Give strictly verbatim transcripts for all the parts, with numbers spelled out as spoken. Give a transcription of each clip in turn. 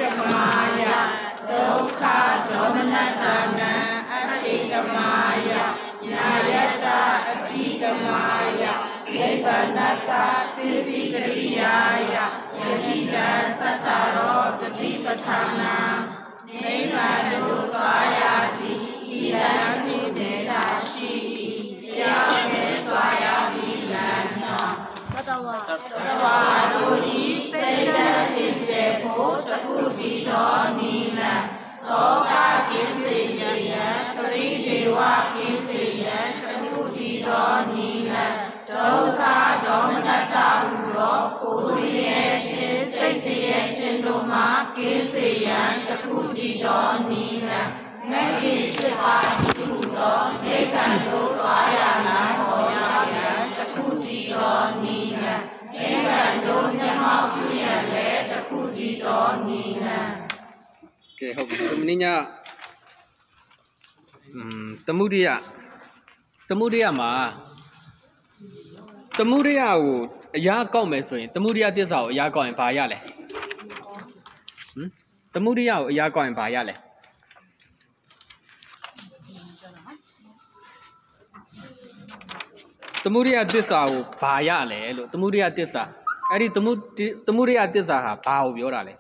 Maya, Dokha Domanatana, Atika Maya, Nayata Atika Maya, Lebanata Tisikariya, Yadita Sataro Tatipatana, Nemadu Twayati, Ilani Detashi, Yame Twaya Vilanta. Tawadu Seda Sintepo Takuti Donina Toka Kinsiya Paridewa Kinsiya Takuti Donina Toka Domanata Uro Kusiye Sisiye Chinduma Kinsiya Takuti Donina Nagi Shifati Udo Nekando Ayana Koyana Takuti Donina Nekando Nyamakuya Le Takuti Donina. Okay, hope Ninya um Tamudia Tamudia ma Tamudia would a ya comment swing Tamudia this out Yago and Payale. Tamudia Yago and Payale. Tamudia Tissa, Payale, Tamudia Tissa. I did Tamudia Tissa, Pau Yorale.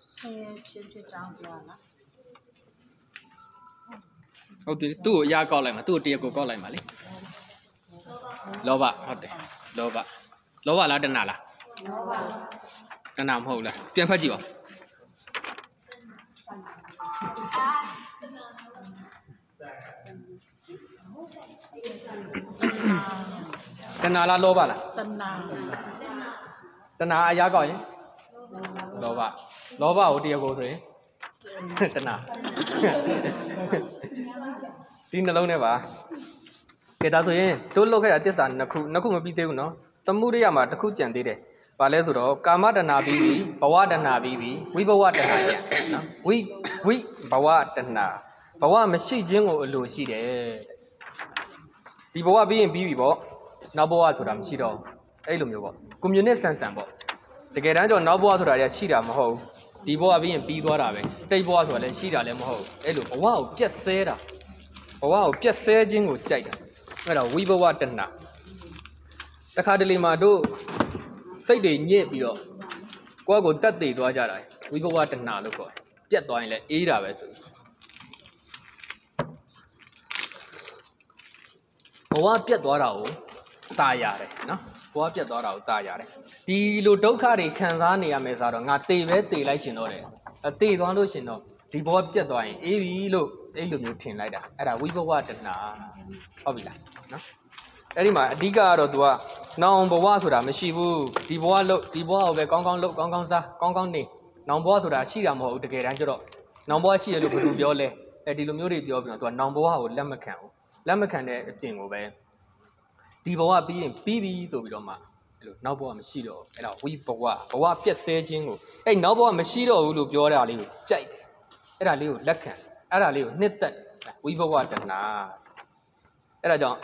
Oh, two Yakolema, two Tiago Colemali. Lova, Lova, Lova La Danala. And I'm Hola. Piafagivo. Tanala Lovala. Tana Ayago. Lova. Lova, what do you go say? Tana. Tin alone never. Get out of here. Don't look at this and Nakuma be there, no? Tamuriama, the Kuchan did it. Palezuro, Kamadana Bibi, Bawadana Bibi, we Bawadana. We, we, Bawadana. Bawa Mashi Jingo Lucy. The Bawa being Bibi, Naboa to them, Shido, Elumubo, Communist Sambo. The Gerando Naboa to the Shida Maho, the Boa being Bigorabe, they was what a Shida Lemo, Elu, wow, just say that. Wow, just say Jingo Jay. Well, we Bawadana. The Cadilima do. Say the nye below. Go go that day to Ajara. We go what and now look. Jet wine let eat of it. What get what out? Tayare, no? What get what out? Tayare. The Ludokari Kanzania Mesaro, not the very like you know. A day one lotion. The board get wine. Evi look, a little thing like that. And we go what and now. Obila, no? Anyway, Diga or Dua. Now, Bawasura, Meshibu, Diboa look, Diboa over Gong look, Gong Gong Gong Ni. Now, Boasura, Shiramo, the Gerangelo. Now, Boashi look to Biole, a Dilumuri Biobino to a number of Lamacan. Lamacan, a thing over. Diboa being B B, so we don't mind. Now, Boa Machilo, and our weep Boa, Boa Piet Saging. A noble Machilo, who Biola Liu, Jay. Era Liu, Lacan, Era Liu, knit that. We go what and nah. Era John.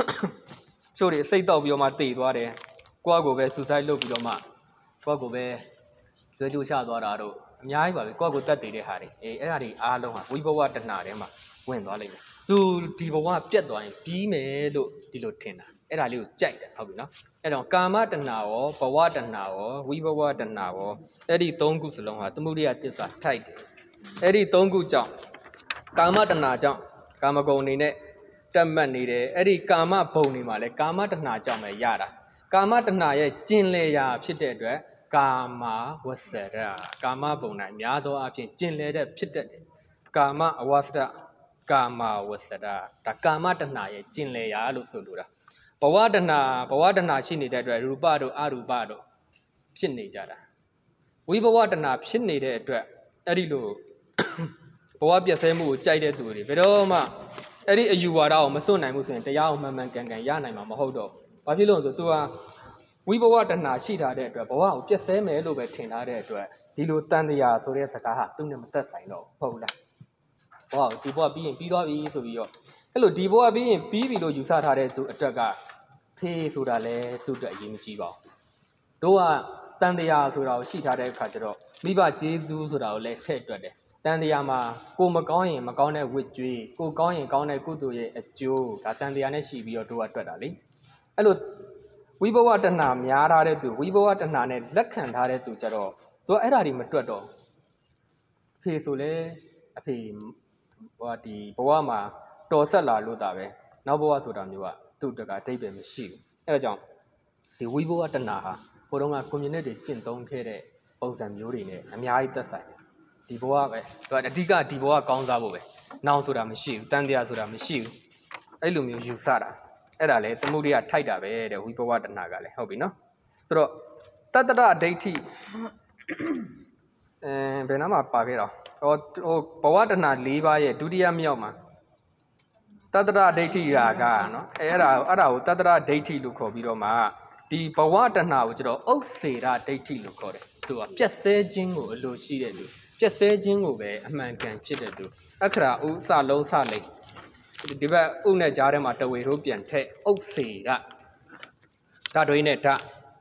So they say that you might take what a Quago be suicide look your man. Quago be Sergio Shadorado. Yaiba, Quago Tati Harry, a Harry Aloha, we go what and Narema, when Dolly. Do Tiboa Piedwine, female Dilutina. Era Liu Jack, how we know. And on Kamat and now, for what and now, we were what and now, Eddie Tongus along at the movie at this tight. Eddie Tongu jump. Kamat and Naja, Kamagoni. Tamman needed Eddie Kama pony male, Kama Naja Yara. Kama Naya, Jinlea, Pitted, Kama was there. Kama Bona, Yado Api, Jinlea, Pitted. Kama was the Kama was there. Takama Naya, Jinlea, Lusudura. Pawadana, Pawadana, Shini, that Rubado, Arubado, Shinny Jada. We Pawadana, Shinny, that Edilu. Pawabia Semu, Jade Duri, Vedoma. Eddie, you are our Masona Muslim, the Yaman can Yana Mahodo. Papillon to do a we were what and Nashita there, but wow, just same a little bit in there to a Dilu Tandia, Soria Sakaha, to them test I know. Pola. Wow, Diboa being P W to be. Hello, Diboa being P V you sat to a traga. Pay Sudale to the Yimichibo. Doa, တန်တရားဆိုတာကိုရှိထားတဲ့အခါကျတော့မိဘကျေးဇူးဆိုတာကိုလည်းထည့်တွက်တယ်တန်တရားမှာကိုမကောင်းရင်မကောင်းတဲ့ဝိကျွေးကိုကောင်းရင်ကောင်းတဲ့ကုသိုလ်ရဲ့အကျိုးဒါတန်တရားနဲ့ရှိပြီးတော့တို့ကတွက်တာလေအဲ့လိုဝိဘဝတဏများထားတဲ့သူဝိဘဝတဏနဲ့လက်ခံထားတဲ့သူကြတော့သူကအဲ့ဒါတွေမတွက်တော့အဖေဆိုလေအဖေဟိုဒီဘဝမှာတော်ဆက်လာလို့တာပဲနောက်ဘဝဆိုတာမျိုးကသူ့တကအတိတ်ပဲမရှိဘူးအဲ့ဒါကြောင့်ဒီဝိဘဝတဏဟာဟိုတုန်းက community ကျင့်သုံးခဲ့တဲ့ပုံစံမျိုးတွေနဲ့အများကြီးသက်ဆိုင်တယ်ဒီဘဝပဲသူကအဓိကဒီဘဝကောင်းစားဖို့ပဲနောင်ဆိုတာမရှိဘူးတန်တရားဆိုတာမရှိဘူးအဲ့လိုမျိုးယူဆတာအဲ့ဒါလေသမုဒိယထိုက်တာပဲတဲ့ဝိဘဝတဏကလည်းဟုတ်ပြီနော်ဆိုတော့တတ္တရဒိဋ္ဌိအဲဘယ်နာမှာပါခဲ့တော့ဟိုဟိုဘဝတဏ၄ပါးရဲ့ဒုတိယမြောက်မှာတတ္တရဒိဋ္ဌိရာကနော်အဲ့ဒါအဲ့ဒါကိုတတ္တရဒိဋ္ဌိလို့ခေါ်ပြီးတော့မှဒီဘဝတဏကိုကျတော့ဥစ္စေရဒိဋ္ဌိလို့ခေါ်တယ်သူကပြက်ဆဲခြင်းကိုအလိုရှိတဲ့လူပြက်ဆဲခြင်းကိုပဲအမှန်ကန်ဖြစ်တဲ့သူအခရာဥစလုံးစလိမ့်ဒီဘက်ဥနဲ့ကြားထဲမှာတဝေတို့ပြန်ထက်ဥစ္စေရဓာတ်တွေနဲ့ဓာတ်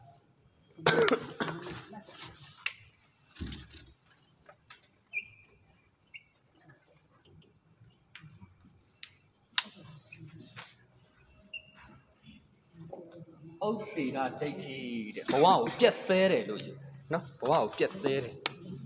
ဥစ္စေရဒိဋ္ဌိတဲ့ဘဝကိုပြက်ဆဲတယ်လို့ယူနော်ဘဝကိုပြက်ဆဲတယ်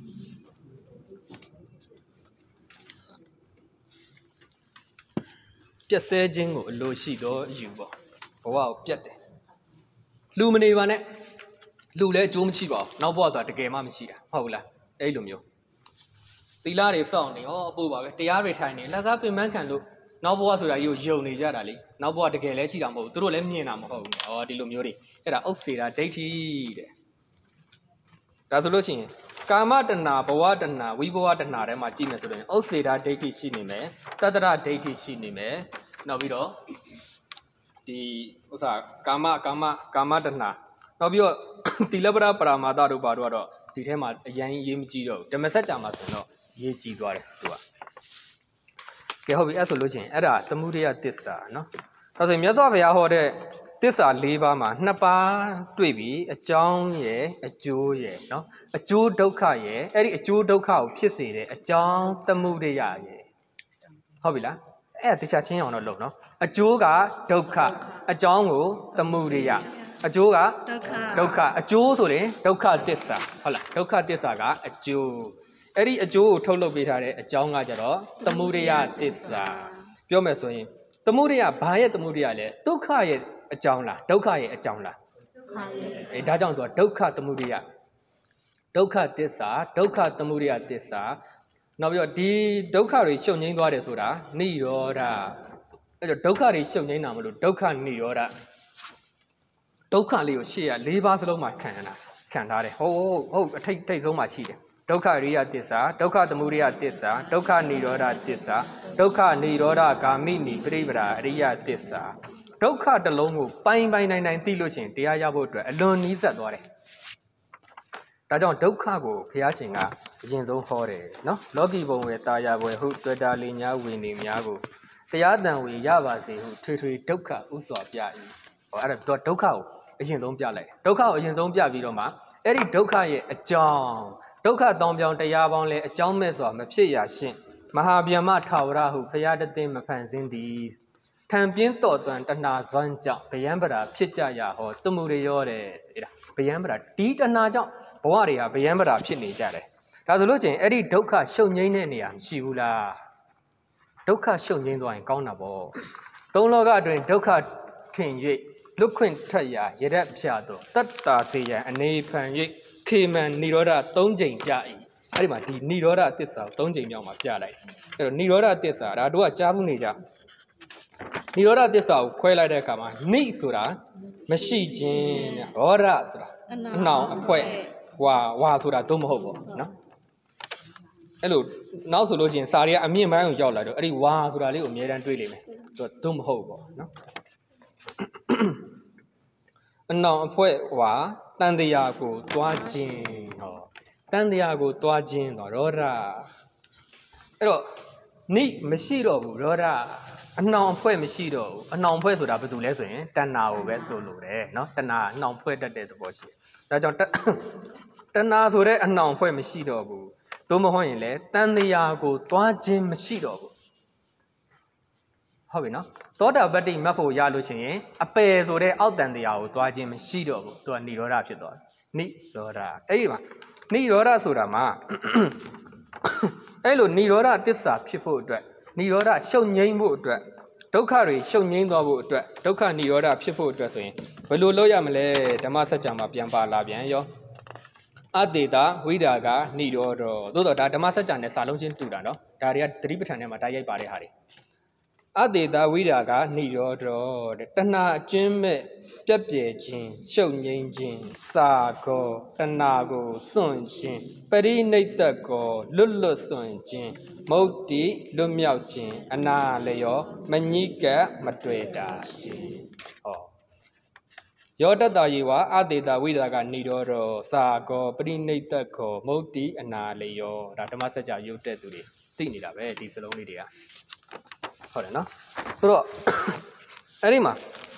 ပြက်ဆဲခြင်းကိုအလိုရှိတော့ယူပေါ့ဘဝကိုပြက်တယ်လူမနေပါနဲ့လူလည်းအကျိုးမရှိပါဘူးနောက်ဘဝဆိုတာတကယ်မှမရှိတာဟုတ်လားအဲ့လိုမျိုးသီလတွေစောင့်နေဟောအဖို့ပါပဲတရားတွေထိုင်နေလက်ကပင်ပန်းခံလို့နောက်ဘဝဆိုတာကြီးကိုယုံနေကြတာလေနောက်ဘဝတကယ်လည်းရှိတာမဟုတ်ဘူးသူတို့လည်းမြင်တာမဟုတ်ဘူးဟောဒီလိုမျိုးတွေအဲ့ဒါဥစ္စေတာဒိဋ္ဌိတဲ့ဒါဆိုလို့ရှိရင်ကာမတဏဘဝတဏဝိဘဝတဏထဲမှာကြည့်မယ်ဆိုရင်ဥစ္စေတာဒိဋ္ဌိရှိနေမယ်တတ္တရဒိဋ္ဌိရှိနေမယ်နောက်ပြီးတော့ဒီဥစ္စာကာမကာမကာမတဏနောက်ပြီးတော့တိလပရပရာမာသတို့ဘာတို့ကတော့ဒီထဲမှာအရင်ရေးမကြည့်တော့ဓမ္မစကြာမှာဆိုတော့ရေးကြည့်သွားတယ်သူကကဲဟုတ်ပြီအဲ့ဆိုလို့ချင်းအဲ့ဒါသမုဒိယသစ္စာနော်ဒါဆိုရင်မြတ်စွာဘုရားဟောတဲ့သစ္စာ၄ပါးမှာနှစ်ပါးတွေ့ပြီအကြောင်းရယ်အကျိုးရယ်နော်အကျိုးဒုက္ခရယ်အဲ့ဒီအကျိုးဒုက္ခကိုဖြစ်စေတဲ့အကြောင်းသမုဒိယရယ်ဟုတ်ပြီလားအဲ့ဒါတရားချင်းအောင်တော့လုပ်နော်အကျိုးကဒုက္ခအကြောင်းကိုသမုဒိယအကျိုးကဒုက္ခဒုက္ခအကျိုးဆိုရင်ဒုက္ခသစ္စာဟုတ်လားဒုက္ခသစ္စာကအကျိုးအဲ့ဒီအကျိုးကိုထုတ်လုပ်ပေးထားတဲ့အကြောင်းကကြတော့သမုဒိယသစ္စာပြောမယ်ဆိုရင်သမုဒိယဘာရဲ့သမုဒိယလဲဒုက္ခရဲ့အကြောင်းလားဒုက္ခရဲ့အကြောင်းလားဒုက္ခရဲ့အဲဒါကြောင့်သူကဒုက္ခသမုဒိယဒုက္ခသစ္စာဒုက္ခသမုဒိယသစ္စာနောက်ပြီးတော့ဒီဒုက္ခတွေရှုပ်ငိမ့်သွားတယ်ဆိုတာနိရောဓအဲ့တော့ဒုက္ခတွေရှုပ်ငိမ့်တာမလို့ဒုက္ခနိရောဓဒုက္ခလေးကိုရှေ့ရ၄ပါးစလုံးမှာခံရတာခံထားတယ်ဟုတ်ဟုတ်အထိတ်ထိတ်ဆုံးမှာရှိတယ်ဒုက္ခရိယသစ္စာဒုက္ခသမုဒယသစ္စာဒုက္ခនិရောဓသစ္စာဒုက္ခនិရောဓဂ ामि နိပရိပရာအရိယသစ္စာဒုက္ခတစ်လုံးကိုပိုင်းပိုင်းနိုင်နိုင်သိလို့ရှိရင်တရားရဖို့အတွက်အလွန်နီးစပ်သွားတယ်ဒါကြောင့်ဒုက္ခကိုဘုရားရှင်ကအရင်ဆုံးဟောတယ်နော်လောကီဘုံဝေတာယာဘွယ်ဟုတွေ့တာလေးများဝေနေများကိုတရားတန်ဝေရပါစေဟုထွေထွေဒုက္ခဥစွာပြ၏ဟောအဲ့ဒါဒုက္ခကိုအရင်ဆုံးပြလိုက်ဒုက္ခကိုအရင်ဆုံးပြပြီးတော့မှအဲ့ဒီဒုက္ခရဲ့အကြောင်းဒုက္ခတောင်ပြောင်တရားပေါင်းလဲအကြောင်းမဲ့စွာမဖြစ်ရရှင့်မဟာဗျမထာဝရဟုဘုရားတသိမဖန်ဆင်းသည်ထံပြင်းတော်သွန်တဏှာဇွမ်းကြောင့်ဗျံပရာဖြစ်ကြရဟောတမှုတွေရောတဲ့အဲ့ဒါဗျံပရာဒီတဏှာကြောင့်ဘဝတွေဟာဗျံပရာဖြစ်နေကြတယ်ဒါဆိုလို့ချင်းအဲ့ဒီဒုက္ခရှုံငိမ့်တဲ့နေရာမရှိဘူးလားဒုက္ခရှုံငိမ့်သွားရင်ကောင်းတာပေါ့သုံးလောကအတွင်းဒုက္ခထင်၍လွတ်ခွင့်ထက်ရာရရက်ဖြာသောတတ္တာစေယံအနေဖန်၍ခေမံនិရောဓသုံးချိန်ပြ၏အဲ့ဒီမှာဒီនិရောဓသစ္စာကိုသုံးချိန်မြောက်မှာပြလိုက်အဲ့တော့និရောဓသစ္စာဒါတို့ကကြားဘူးနေကြនិရောဓသစ္စာကိုခွဲလိုက်တဲ့အခါမှာနိဆိုတာမရှိခြင်းရောဓဆိုတာအနှောင်အဖွဲဝါဝါဆိုတာသို့မဟုတ်ပေါ့နော်အဲ့လိုနောက်ဆိုလို့ချင်းစာရီကအမြင့်ပိုင်းကိုရောက်လာတော့အဲ့ဒီဝါဆိုတာလေးကိုအမြဲတမ်းတွေးလိမ့်မယ်သူကသို့မဟုတ်ပေါ့နော်အနှောင်အဖွဲဝါတန်တရားကိုတွားခြင်းဟောတန်တရားကိုတွားခြင်းတော့ရောဓအဲ့တော့နိမရှိတော့ဘူးရောဓအနှောင်အဖွဲမရှိတော့ဘူးအနှောင်ဖွဲဆိုတာဘာတူလဲဆိုရင်တဏှာကိုပဲဆိုလိုတယ်เนาะတဏှာအနှောင်ဖွဲတတ်တဲ့သဘောရှိတယ်ဒါကြောင့်တဏှာဆိုတဲ့အနှောင်ဖွဲ့မရှိတော့ဘူးသို့မဟုတ်ရင်လည်းတန်တရားကိုသွားခြင်းမရှိတော့ဘူးဟုတ်ပြီနော်သောတာပတ္တိမတ်ဖို့ရလို့ရှိရင်အပယ်ဆိုတဲ့အောက်တန်တရားကိုသွားခြင်းမရှိတော့ဘူးသူကនិရောဓဖြစ်သွားတယ်និရောဓအဲ့ဒီမှာនិရောဓဆိုတာမှာအဲ့လိုនិရောဓသစ္စာဖြစ်ဖို့အတွက်និရောဓရှုပ်ငိမ့်ဖို့အတွက်ဒုက္ခတွေရှုပ်ငိမ့်သွားဖို့အတွက်ဒုက္ခនិရောဓဖြစ်ဖို့အတွက်ဆိုရင်ဘယ်လိုလုပ်ရမလဲဓမ္မစကြာမှာပြန်ပါလာပြန်ရောအတေတာဝိဒါကនិရောဓသို့တော့ဒါဓမ္မစကြာနဲ့စာလုံးချင်းတူတာနော်ဒါတွေကသတိပဋ္ဌာန်ထဲမှာတိုက်ရိုက်ပါတဲ့ဟာတွေအတေတာဝိဒါကនិရောဓတဲ့တဏှာအကျဉ်းမဲ့ပြက်ပြဲခြင်းရှုပ်ငိမ့်ခြင်းစာကောတဏှာကိုစွန့်ခြင်းပရိနိတ္တကောလွတ်လွတ်စွန့်ခြင်းမုတ်တိလွတ်မြောက်ခြင်းအနာလျောမညိကမတွေ့တာခြင်းဟောယောတတယေဝအတေတာဝိဒါကនិရောဓစာကောပရိနိတ္တကောမုတ်တိအနာလျောဒါဓမ္မစကြာရုပ်တဲ့သူတွေသိနေတာပဲဒီစလုံးလေးတွေကဟုတ်တယ်နော်ဆိုတော့အဲ့ဒီမှာ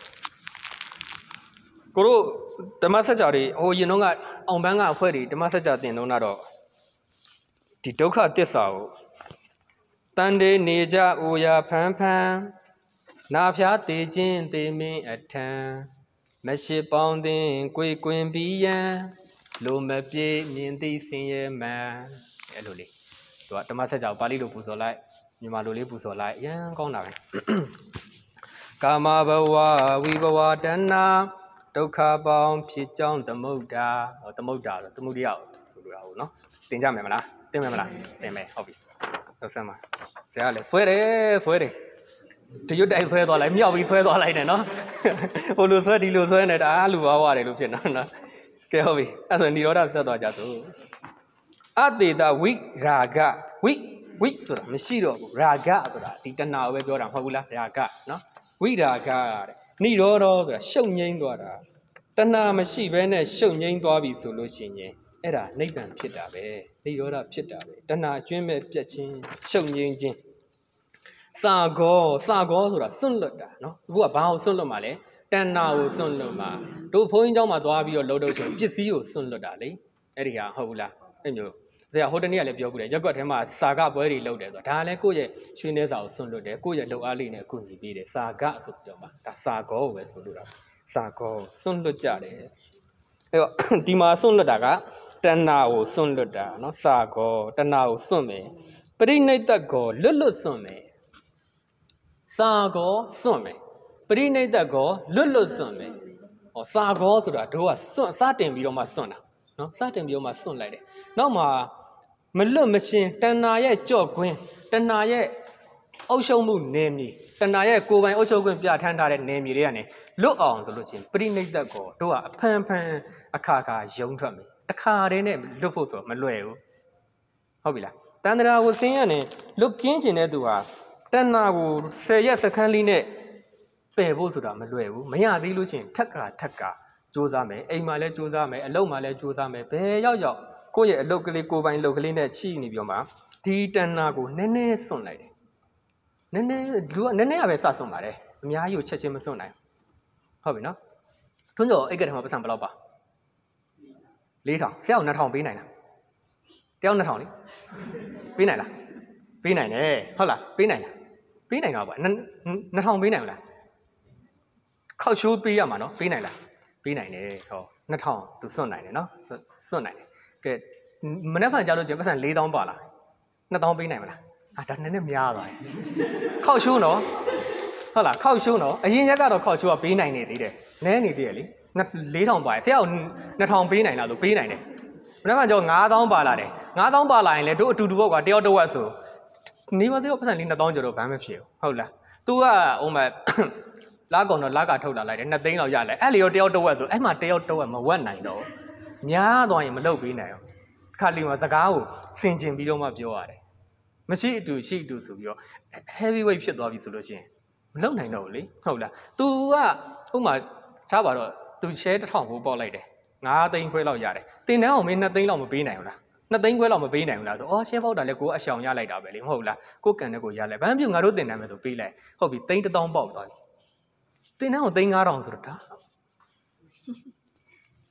ကိုတို့ဓမ္မစကြာတွေဟိုရင်တော့ကအောင်ပန်းကအဖွဲတွေဓမ္မစကြာသင်တော့တော့ဒီဒုက္ခသစ္စာကိုတန်တေနေကြအိုရာဖန်ဖန်နာဖျားတေခြင်းတေမင်းအထံမရှိပေါင်းတင်ကိုယ်ကွင်ပြီးရန်လိုမပြေမြင်သိစင်ရဲ့မှန်အဲ့လိုလေးသူကဓမ္မစကြာကိုပါဠိလိုပူဇော်လိုက်မြန်မာလိုလေးပူဇော်လိုက်အရန်ကောင်းတာပဲကာမဘဝဝိဘဝတဏ္ဏဒုက္ခပေါင်းဖြစ်ကြောင်းသမုဒ္ဒါဟောသမုဒ္ဒါဆိုသမုဒိယဆိုလိုတာဟုတ်နော်သင်ကြမယ်မလားသင်မယ်မလားသင်မယ်ဟုတ်ပြီဆက်စမ်းပါဆရာလည်းဆွဲတယ်ဆွဲတယ်တရွတ်တိုက်ဆွဲသွားလိုက်မြောက်ပြီးဆွဲသွားလိုက်တယ်နော်ဟိုလိုဆွဲဒီလိုဆွဲနေတာလူဘာဝတယ်လို့ဖြစ်နော်နော်ကဲဟုတ်ပြီအဲ့ဆိုនិရောဓဆက်သွားကြစို့အတေတဝိရာဂဝိဝိဆိုတာမရှိတော့ဘူးရာဂဆိုတာဒီတဏှာကိုပဲပြောတာမဟုတ်ဘူးလားရာဂနော်ဝိရာဂတဲ့និရောဓဆိုတာရှုပ်ငိမ့်သွားတာတဏှာမရှိဘဲနဲ့ရှုပ်ငိမ့်သွားပြီဆိုလို့ရှိရင်အဲ့ဒါနိဗ္ဗာန်ဖြစ်တာပဲនិရောဓဖြစ်တာပဲတဏှာအကျွင်းမဲ့ပြတ်ခြင်းရှုပ်ငိမ့်ခြင်းစာကောစာကောဆိုတာစွန့်လွတ်တာနော်အခုကဘာကိုစွန့်လွတ်မှာလဲတဏှာကိုစွန့်လွတ်မှာတို့ဘုန်းကြီးเจ้าမှာသွားပြီးတော့လှုပ်တော့ချင်းပစ္စည်းကိုစွန့်လွတ်တာလေအဲ့ဒီဟာဟုတ်ဘူးလားအဲ့မျိုးဆရာဟိုတနေ့ကလည်းပြောခုတယ်ရက်ကွက်ထဲမှာစာကပွဲတွေလုပ်တယ်ဆိုတာဒါလည်းကိုယ့်ရဲ့ရွှေနှဲစာကိုစွန့်လွတ်တယ်ကိုယ့်ရဲ့လှုပ်အားလေးနဲ့အကူအညီပေးတယ်စာကဆိုပြောမှာဒါစာကောကိုပဲဆိုလို့တာစာကောစွန့်လွတ်ကြတယ်အဲ့တော့ဒီမှာစွန့်လွတ်တာကတဏှာကိုစွန့်လွတ်တာနော်စာကောတဏှာကိုစွန့်မယ်ပရိနိတ္တကောလွတ်လွတ်စွန့်မယ်စာကောစွန့်မယ်ပရိနိတ္တကောလွတ်လွတ်စွန့်မယ်ဟောစာကောဆိုတာတို့ကစွန့်စတင်ပြီးတော့မှစွန့်တာနော်စတင်ပြီးတော့မှစွန့်လိုက်တယ်နောက်မှာမလွတ်မရှင်တဏှာရဲ့ကြော့ကွင်းတဏှာရဲ့အုပ်ချုပ်မှုနယ်မြေတဏှာရဲ့ကိုယ်ပိုင်အုပ်ချုပ်ခွင့်ပြဋ္ဌာန်းထားတဲ့နယ်မြေတွေကနေလွတ်အောင်ဆိုလို့ချင်းပရိနိတ္တကောတို့ကအဖန်ဖန်အခါခါယုံထွက်မယ်တခါတည်းနဲ့လွတ်ဖို့ဆိုမလွယ်ဘူးဟုတ်ပြီလားတန်ត្រာကိုဆင်းရဲနေလွတ်ကင်းကျင်တဲ့သူဟာတဏှာကိုဆယ်ရက်စခန်းလေးနဲ့ပယ်ဖို့ဆိုတာမလွယ်ဘူးမရသေးလို့ချင်းထက်ကထက်ကစူးစမ်းမယ်အိမ်မှာလည်းစူးစမ်းမယ်အလုပ်မှာလည်းစူးစမ်းမယ်ဘယ်ရောက်ရောက်ကိုယ့်ရဲ့အလုပ်ကလေးကိုယ်ပိုင်လုပ်ကလေးနဲ့ချိနေပြီးတော့မှဒီတဏှာကိုနည်းနည်းစွန့်လိုက်တယ်နည်းနည်းလူကနည်းနည်းရပဲစစွန့်ပါတယ်အများကြီးကိုချက်ချင်းမစွန့်နိုင်ဟုတ်ပြီနော်ထွန်းကျော်အိတ်ကထဲမှာပတ်စံဘယ်လောက်ပါလေးထောင်ဆရာကနှစ်ထောင်ပေးနိုင်လားတယောက်နှစ်ထောင်လေပေးနိုင်လားပေးနိုင်တယ်ဟုတ်လားပေးနိုင်လားပေးနိုင်တော့ပါနှစ်ထောင်ပေးနိုင်မလားခောက်ရှိုးပေးရမှာနော်ပေးနိုင်လားပေးနိုင်တယ်ဟောနှစ်ထောင်သူစွန့်နိုင်တယ်နော်စွန့်နိုင်တယ်ကဲမနေ့ကကြာလို့ကျန်ပတ်စံလေးသောင်းပါလားနှစ်သောင်းပေးနိုင်မလားဟာဒါနည်းနည်းများသွားတယ်ခောက်ရှိုးနော်ဟုတ်လားခောက်ရှိုးနော်အရင်ရက်ကတော့ခောက်ရှိုးကပေးနိုင်နေသေးတယ်နည်းနေသေးတယ်လေလေးထောင်ပါဆရာကနှစ်ထောင်ပေးနိုင်လားဆိုပေးနိုင်တယ်မနေ့ကကြောငါးသောင်းပါလာတယ်ငါးသောင်းပါလာရင်လေတို့အတူတူပေါ့ကွာတယောက်တစ်ဝက်ဆိုနေပါစေတော့ပတ်စံလေးနှစ်သောင်းကျော်တော့ဘာမှမဖြစ်ဘူးဟုတ်လား तू ကဟိုမှာလာကောင်တော့လာကထုတ်လာလိုက်တယ်နှစ်သိန်းလောက်ရလဲအဲ့လေရောတယောက်တစ်ဝက်ဆိုအဲ့မှာတယောက်တစ်ဝက်မဝက်နိုင်တော့များသွားရင်မလုပ်ပေးနိုင်အောင်ခါလီမှာစကားကိုဆင်ကျင်ပြီးတော့မှပြောရတယ်မရှိအတူရှိအတူဆိုပြီးတော့ heavy weight ဖြစ်သွားပြီဆိုလို့ရှိရင်မလုပ်နိုင်တော့ဘူးလေဟုတ်လား तू ကဟိုမှာထားပါတော့ तू share တစ်ထောင်ကိုပေါက်လိုက်တယ်ငါးသိန်းခွဲလောက်ရတယ်တင်တန်းအောင်မင်းနှစ်သိန်းလောက်မပေးနိုင်ဘူးလားနှစ်သိန်းခွဲလောက်မပေးနိုင်ဘူးလားဆိုအော် share ပေါက်တာလဲကိုအရှောင်ရလိုက်တာပဲလေမဟုတ်လားကိုကန်နဲ့ကိုရလိုက်ဘာမှမပြုငါတို့တင်တန်းမယ်ဆိုပေးလိုက်ဟုတ်ပြီသိန်းတစ်သောင်းပေါက်သွားပြီတင်တန်းကိုသိန်းငါးထောင်ဆိုတော့ဒါ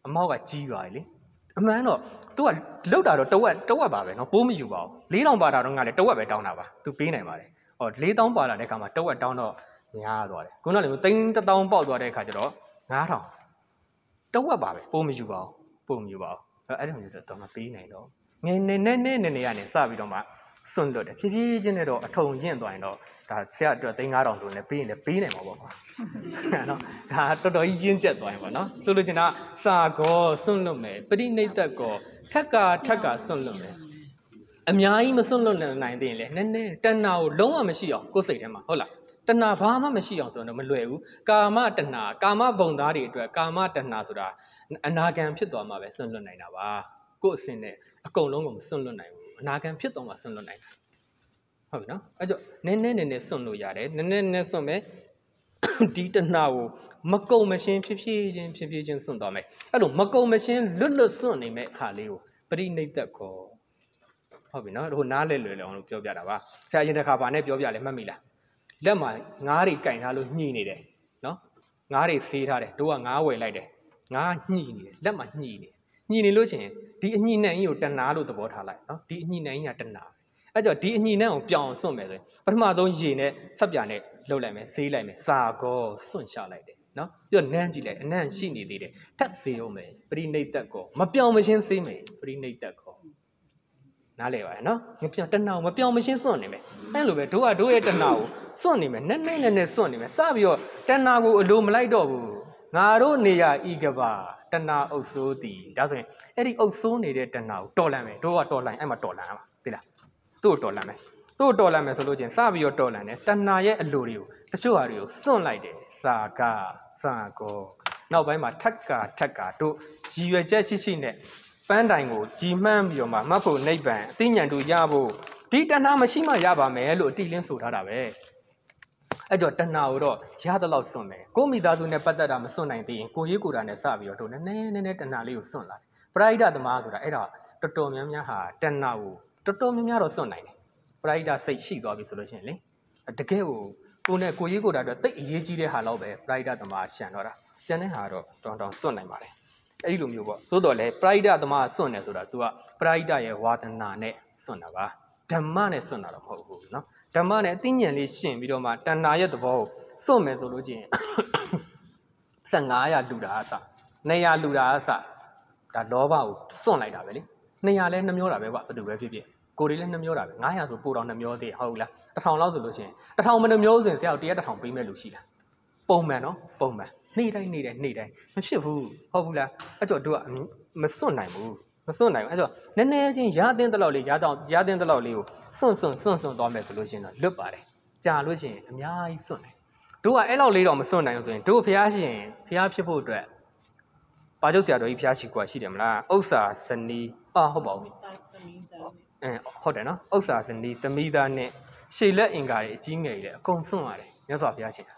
အမောက်ကကြီးသွားလေအမှန်တော့ तू ကလောက်တာတော့တဝက်တဝက်ပါပဲနော်ပိုးမယူပါဘူးလေးတောင်ပါတာတော့ငါလည်းတဝက်ပဲတောင်းတာပါ तू ပေးနိုင်ပါတယ်ဟောလေးတောင်ပါလာတဲ့ခါမှာတဝက်တောင်းတော့များသွားတယ်ခုနကလေသိန်းတစ်တောင်းပေါက်သွားတဲ့ခါကျတော့ငါးထောင်တဝက်ပါပဲပိုးမယူပါဘူးပိုးမယူပါဘူးအဲ့ဒါမျိုးတော့မပေးနိုင်တော့ငယ်နေနေနေနေနေကနေစပြီးတော့မှစွန့်လွတ်တယ်ဖြည်းဖြည်းချင်းနဲ့တော့အထုံကျင့်သွားရင်တော့ဒါဆရာအတွက်သိန်းငါးထောင်ဆိုရင်ပေးရင်လည်းပေးနိုင်မှာပေါ့ကွာနော်ဒါတော်တော်ကြီးရင်းကျက်သွားရင်ပေါ့နော်ဆိုလို့ချင်တာစာကောစွန့်လွတ်မယ်ပရိနိဒတ်ကောထက်ကထက်ကစွန့်လွတ်မယ်အများကြီးမစွန့်လွတ်နိုင်သေးရင်လေနည်းနည်းတဏှာကိုလုံးဝမရှိအောင်ကိုယ်စိတ်ထဲမှာဟုတ်လားတဏှာဘာမှမရှိအောင်ဆိုတော့မလွယ်ဘူးကာမတဏှာကာမဘုံသားတွေအတွက်ကာမတဏှာဆိုတာအနာဂံဖြစ်သွားမှာပဲစွန့်လွတ်နိုင်တာပါကိုယ့်အစဉ်နဲ့အကုန်လုံးကိုမစွန့်လွတ်နိုင်ဘူးအနာဂံဖြစ်သွားမှာစွန့်လွတ်နိုင်တာဟုတ်ပြီနော်အဲ့ကြောင့်နည်းနည်းနည်းနည်းစွန့်လို့ရတယ်နည်းနည်းနည်းစွန့်မယ်ဒီတဏှာကိုမကုံမရှင်းဖြစ်ဖြစ်ချင်းဖြစ်ဖြစ်ချင်းစွန့်သွားမယ်အဲ့လိုမကုံမရှင်းလွတ်လွတ်စွန့်နေမဲ့ဟာလေးကိုပရိနိဒတ်ခေါ်ဟုတ်ပြီနော်ဟိုနားလဲလွယ်လွယ်အောင်လို့ပြောပြတာပါဆရာရင်တစ်ခါဗာနဲ့ပြောပြလဲမှတ်မိလားလက်မှာငါးတွေကင်ထားလို့ညှိနေတယ်နော်ငါးတွေဆေးထားတယ်တို့ကငါးဝယ်လိုက်တယ်ငါးညှိနေတယ်လက်မှာညှိနေညှိနေလို့ချင်းဒီအညှိနှံကြီးကိုတဏှာလို့သဘောထားလိုက်နော်ဒီအညှိနှံကြီးကတဏှာအဲ့ကြောင့်ဒီအညှိနှံကိုပြောင်းစွန့်မယ်ဆိုရင်ပထမဆုံးရေနဲ့ဆက်ပြာနဲ့လှုပ်လိုက်မယ်ဆေးလိုက်မယ်စာကောစွန့်ချလိုက်တယ်နော်ပြီးတော့နန်းကြည့်လိုက်အနံ့ရှိနေသေးတယ်ထပ်ဆေးအောင်မယ်ပရိနိဒတ်ကောမပြောင်းမရှင်းဆေးမယ်ပရိနိဒတ်ကောနားလေပါရဲ့နော်မပြောင်းတဏှာကိုမပြောင်းမရှင်းစွန့်နေမယ်အဲ့လိုပဲတို့ကတို့ရဲ့တဏှာကိုစွန့်နေမယ်နည်းနည်းနည်းနည်းစွန့်နေမယ်စပြီးတော့တဏှာကိုအလိုမလိုက်တော့ဘူးငါတို့နေရဤကဘာတဏှာအုပ်ဆိုးသည်ဒါဆိုရင်အဲ့ဒီအုပ်ဆိုးနေတဲ့တဏှာကိုတော်လန့်မယ်တို့ကတော်လန့်အဲ့မှာတော်လန့်ပါသိလားသူ့တော်လန့်မယ်သူ့တော်လန့်မယ်ဆိုလို့ချင်းစပြီးတော့တော်လန့်တယ်တဏှာရဲ့အလိုတွေကိုတချို့ဟာတွေကိုစွန့်လိုက်တယ်စာကစာကောနောက်ပိုင်းမှာထက်ကထက်ကတို့ရည်ရွယ်ချက်ရှိရှိနဲ့ပန်းတိုင်ကိုကြီးမှန်းပြီးတော့မှမတ်ဖို့နိဗ္ဗာန်အသိဉာဏ်တို့ရဖို့ဒီတဏှာမရှိမှရပါမယ်လို့အတိလင်းဆိုထားတာပဲအဲ့တော့တဏှာကိုတော့ရသလောက်စွန့်မယ်ကိုမိသားစုနဲ့ပတ်သက်တာမစွန့်နိုင်သေးရင်ကိုရေးကိုတာနဲ့စပြီးတော့တို့နည်းနည်းနည်းနည်းတဏှာလေးကိုစွန့်လာတယ်ပရိဒသမားဆိုတာအဲ့ဒါတော်တော်များများဟာတဏှာကိုတော်တော်များများတော့စွန့်နိုင်တယ်ပရိဒစိတ်ရှိသွားပြီဆိုလို့ရှိရင်လေတကယ်ကိုကိုနဲ့ကိုရေးကိုတာအတွက်တိတ်အရေးကြီးတဲ့ဟာတော့ပဲပရိဒသမားရှံတော့တာကျန်တဲ့ဟာတော့တောင်းတောင်းစွန့်နိုင်ပါတယ်အဲ့ဒီလိုမျိုးပေါ့သို့တော်လည်းပရိဒသမားစွန့်တယ်ဆိုတာ तू ကပရိဒရဲ့ဝါဒနာနဲ့စွန့်တာပါဓမ္မနဲ့စွန့်တာတော့မဟုတ်ဘူးเนาะဓမ္မနဲ့အသိဉာဏ်လေးရှင်းပြီးတော့မှတဏှာရဲ့သဘောကိုစွန့်မယ်ဆိုလို့ချင်းဆယ်ငါးရာလူတာအစနေရာလူတာအစဒါလောဘကိုစွန့်လိုက်တာပဲလေနေရာလဲနှမျောတာပဲကွာဘယ်သူပဲဖြစ်ဖြစ်ကိုယ်တွေလည်းနှမျောတာပဲငါးရာဆိုပိုတော့နှမျောသေးဟုတ်ဘူးလားတစ်ထောင်လောက်ဆိုလို့ချင်းတစ်ထောင်မနှမျောဆိုရင်ဆရာတို့တရက်တစ်ထောင်ပေးမဲ့လူရှိလားပုံမှန်နော်ပုံမှန်နေ့တိုင်းနေ့တိုင်းနေ့တိုင်းမဖြစ်ဘူးဟုတ်ဘူးလားအဲ့ကြောင့်တို့ကမစွန့်နိုင်ဘူးမစွန့်နိုင်ဘူးအဲ့ကြောင့်နည်းနည်းချင်းရသင်းတလောက်လေးရတော့ရသင်းတလောက်လေးကိုစွန့်စွန့်စွန့်စွန့်သွားမယ်ဆိုလို့ရှိရင်တော့လွတ်ပါတယ်ကြာလို့ရှိရင်အများကြီးစွန့်တယ်တို့ကအဲ့လောက်လေးတော့မစွန့်နိုင်ဘူးဆိုရင်တို့ဖျားရှင်ဖျားဖြစ်ဖို့အတွက်ပါကျုပ်ဆရာတော်ကြီးဖျားရှိကွာရှိတယ်မလားဥစ္စာဇနီးအာဟုတ်ပါဘူးအဲဟုတ်တယ်နော်ဥစ္စာဇနီးသမီးသားနဲ့ရှေလက်အင်္ကာတွေအကြီးငယ်တွေအကုန်စွန့်ရတယ်မြတ်စွာဘုရားရှင်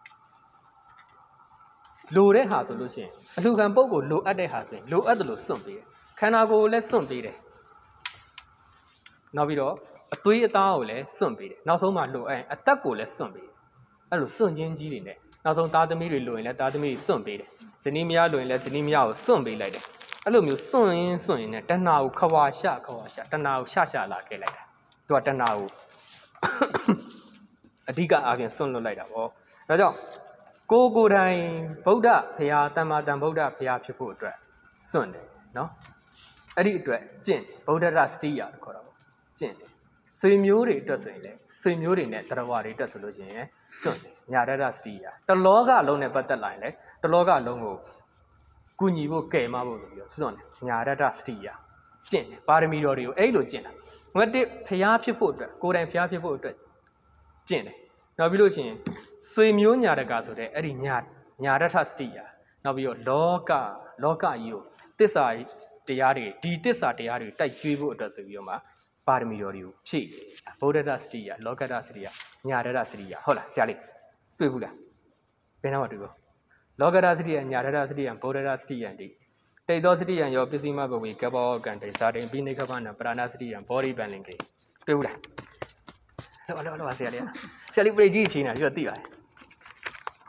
လိုတဲ့ဟာဆိုလို့ရှိရင်အလှခံပုဂ္ဂိုလ်လိုအပ်တဲ့ဟာဆိုရင်လိုအပ်တယ်လို့စွန့်ပေးတယ်ခန္ဓာကိုယ်ကိုလည်းစွန့်ပေးတယ်နောက်ပြီးတော့အသွေးအသားကိုလည်းစွန့်ပေးတယ်နောက်ဆုံးမှလိုအပ်ရင်အသက်ကိုလည်းစွန့်ပေးတယ်အဲ့လိုစွန့်ချင်းကြီးတွေနဲ့နောက်ဆုံးသားသမီးတွေလိုရင်လည်းသားသမီးတွေစွန့်ပေးတယ်ဇနီးမယားလိုရင်လည်းဇနီးမယားကိုစွန့်ပေးလိုက်တယ်အဲ့လိုမျိုးစွန့်ရင်းစွန့်ရင်းနဲ့တဏှာကိုခဝါရှခဝါရှတဏှာကိုရှရှလာခဲ့လိုက်တာသူကတဏှာကိုအဓိကအားဖြင့်စွန့်လွတ်လိုက်တာပေါ့ဒါကြောင့်ကိုကိုယ်တိုင်ဗုဒ္ဓဘုရားတမ္မာတန်ဗုဒ္ဓဘုရားဖြစ်ဖို့အတွက်စွန့်တယ်နော်အဲ့ဒီအတွက်ကျင့်ဗုဒ္ဓရစတိယလို့ခေါ်တာပေါ့ကျင့်တယ်ဆွေမျိုးတွေအတွက်ဆိုရင်လည်းဆွေမျိုးတွေနဲ့တရားဝါတွေအတွက်ဆိုလို့ရှိရင်စွန့်တယ်ညာရရစတိယတလောကလုံးနဲ့ပတ်သက်လာရင်လည်းတလောကလုံးကိုကုညီဖို့ကယ်မဖို့ဆိုပြီးတော့စွန့်တယ်ညာရရစတိယကျင့်တယ်ပါရမီတော်တွေကိုအဲ့လိုကျင့်တာငါတစ်ဘုရားဖြစ်ဖို့အတွက်ကိုယ်တိုင်ဘုရားဖြစ်ဖို့အတွက်ကျင့်တယ်နောက်ပြီးလို့ရှိရင်ဆွေမျိုးညာတကာဆိုတဲ့အဲ့ဒီညာညာရထစတိယနောက်ပြီးတော့လောကလောကကြီးကိုတစ္ဆာတရားတွေဒီတစ္ဆာတရားတွေတိုက်ကျွေးဖို့အတွက်ဆိုပြီးတော့မှပါရမီတော်တွေကိုဖြည့်ဗုဒ္ဓတစတိယလောကတစတိယညာရထစတိယဟုတ်လားဆရာလေးတွေ့ဘူးလားဘယ်နှမှာတွေ့ဘူးလောကတစတိယညာရထစတိယဗုဒ္ဓတစတိယတိတိတ်သောစတိယရောပစ္စည်းမဘဝေကဘောကံတေဇာတိပိနိခပနပရဏစတိယဘောဓိပန်လင်ကေတွေ့ဘူးလားလောလောလောဆရာလေးဆရာလေးပြည့်ကြီးဖြေနေတာပြီးတော့သိပါတယ်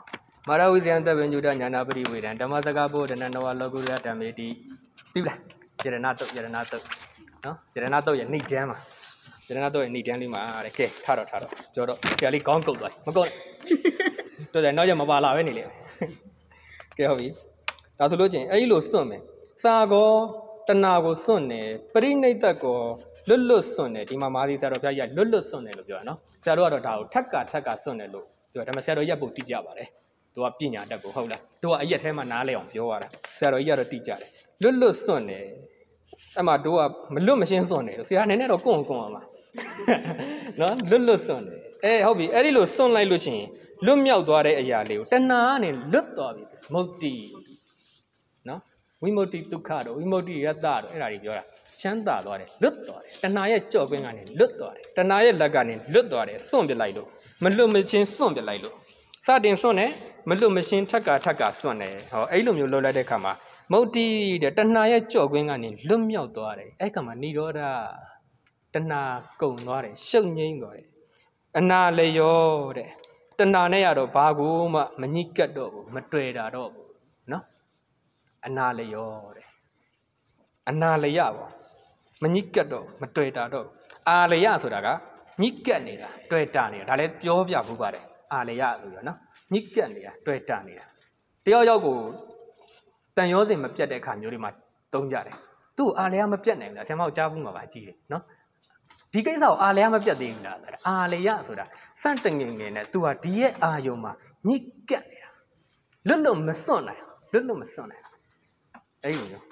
မာရဝိဇယံတပင်ညုတညာနာပရိဝေဒံဓမ္မစကားဘုဒ္ဓနာနဝလောကုရဓမ္မေတိသိလားယရဏတုတ်ယရဏတုတ်နော်ယရဏတုတ်ရဲ့နှိတ်တန်းမှာယရဏတုတ်ရဲ့နှိတ်တန်းလေးမှာတဲ့ကဲထားတော့ထားတော့ပြောတော့ဆရာလေးခေါင်းကုတ်သွားမကုတ်တော်တယ်နောက်ရမပါလာပဲနေလေကဲဟုတ်ပြီဒါဆိုလို့ချင်းအဲ့ဒီလိုစွန့်မယ်စာကောတဏကိုစွန့်တယ်ပရိနိတ်ကောလွတ်လွတ်စွန့်တယ်ဒီမှာမာသီဆရာတော်ဘုရားကြီးလွတ်လွတ်စွန့်တယ်လို့ပြောတာနော်ဆရာတော်ကတော့ဒါကိုထက်ကထက်ကစွန့်တယ်လို့ပြောဒါပေမဲ့ဆရာတော်ရက်ဖို့တိကျပါတယ်သူကပညာတတ်ကိုဟုတ်လားသူကအရက်ထဲမှာနားလဲအောင်ပြောရတာဆရာတော်ကြီးကတော့တိကျတယ်လွတ်လွတ်စွန့်တယ်အဲ့မှာတို့ကမလွတ်မရှင်းစွန့်တယ်ဆရာနည်းနည်းတော့ကွန့်ကွန့်အောင်ပါနော်လွတ်လွတ်စွန့်တယ်အဲဟုတ်ပြီအဲ့ဒီလိုစွန့်လိုက်လို့ရှိရင်လွတ်မြောက်သွားတဲ့အရာလေးကိုတဏှာကနေလွတ်သွားပြီမုတ်တိနော်ဝိမု ക്തി ဒုက္ခတော့ဝိမု ക്തി ရတ္တတော့အဲ့ဒါတွေပြောတာချမ်းသာသွားတယ်လွတ်သွားတယ်တဏှာရဲ့ကြော့ကွင်းကနေလွတ်သွားတယ်တဏှာရဲ့လက်ကနေလွတ်သွားတယ်စွန့်ပြလိုက်လို့မလွတ်မချင်းစွန့်ပြလိုက်လို့စတင်စွန့်တယ်မလွတ်မချင်းထက်ကထက်ကစွန့်တယ်ဟောအဲ့လိုမျိုးလုပ်လိုက်တဲ့ခါမှာမုတ်တိတဲ့တဏှာရဲ့ကြော့ကွင်းကနေလွတ်မြောက်သွားတယ်အဲ့ခါမှာនិရောဓတဏှာကုန်သွားတယ်ရှုပ်ငိမ့်သွားတယ်အနာလျောတဲ့တဏှာနဲ့ရတော့ဘာကိုမှမညှိကပ်တော့ဘူးမတွေ့တာတော့ဘူးနော်အနာလျောတဲ့အနာလျပေါ့မညှိကပ်တော့မတွေ့တာတော့အာလျဆိုတာကညှိကပ်နေတာတွေ့တာနေတာဒါလည်းပြောပြဘူးပါတယ်အာလျဆိုရနော်ညှိကပ်နေတာတွေ့တာနေတာတယောက်ယောက်ကိုတန်ရောစင်မပြတ်တဲ့အခါမျိုးတွေမှာသုံးကြတယ်သူ့အာလျမပြတ်နိုင်ဘူးလားဆရာမတို့ကြားဘူးမှာပါကြည့်တယ်နော်ဒီကိစ္စကိုအာလျမပြတ်သေးဘူးလားအာလျဆိုတာစန့်တငင်ငင်နဲ့သူဟာဒီရဲ့အာယုံမှာညှိကပ်နေတာလွတ်လွတ်မစွန့်နိုင်လွတ်လွတ်မစွန့်နိုင်အဲ့လိုမျိုး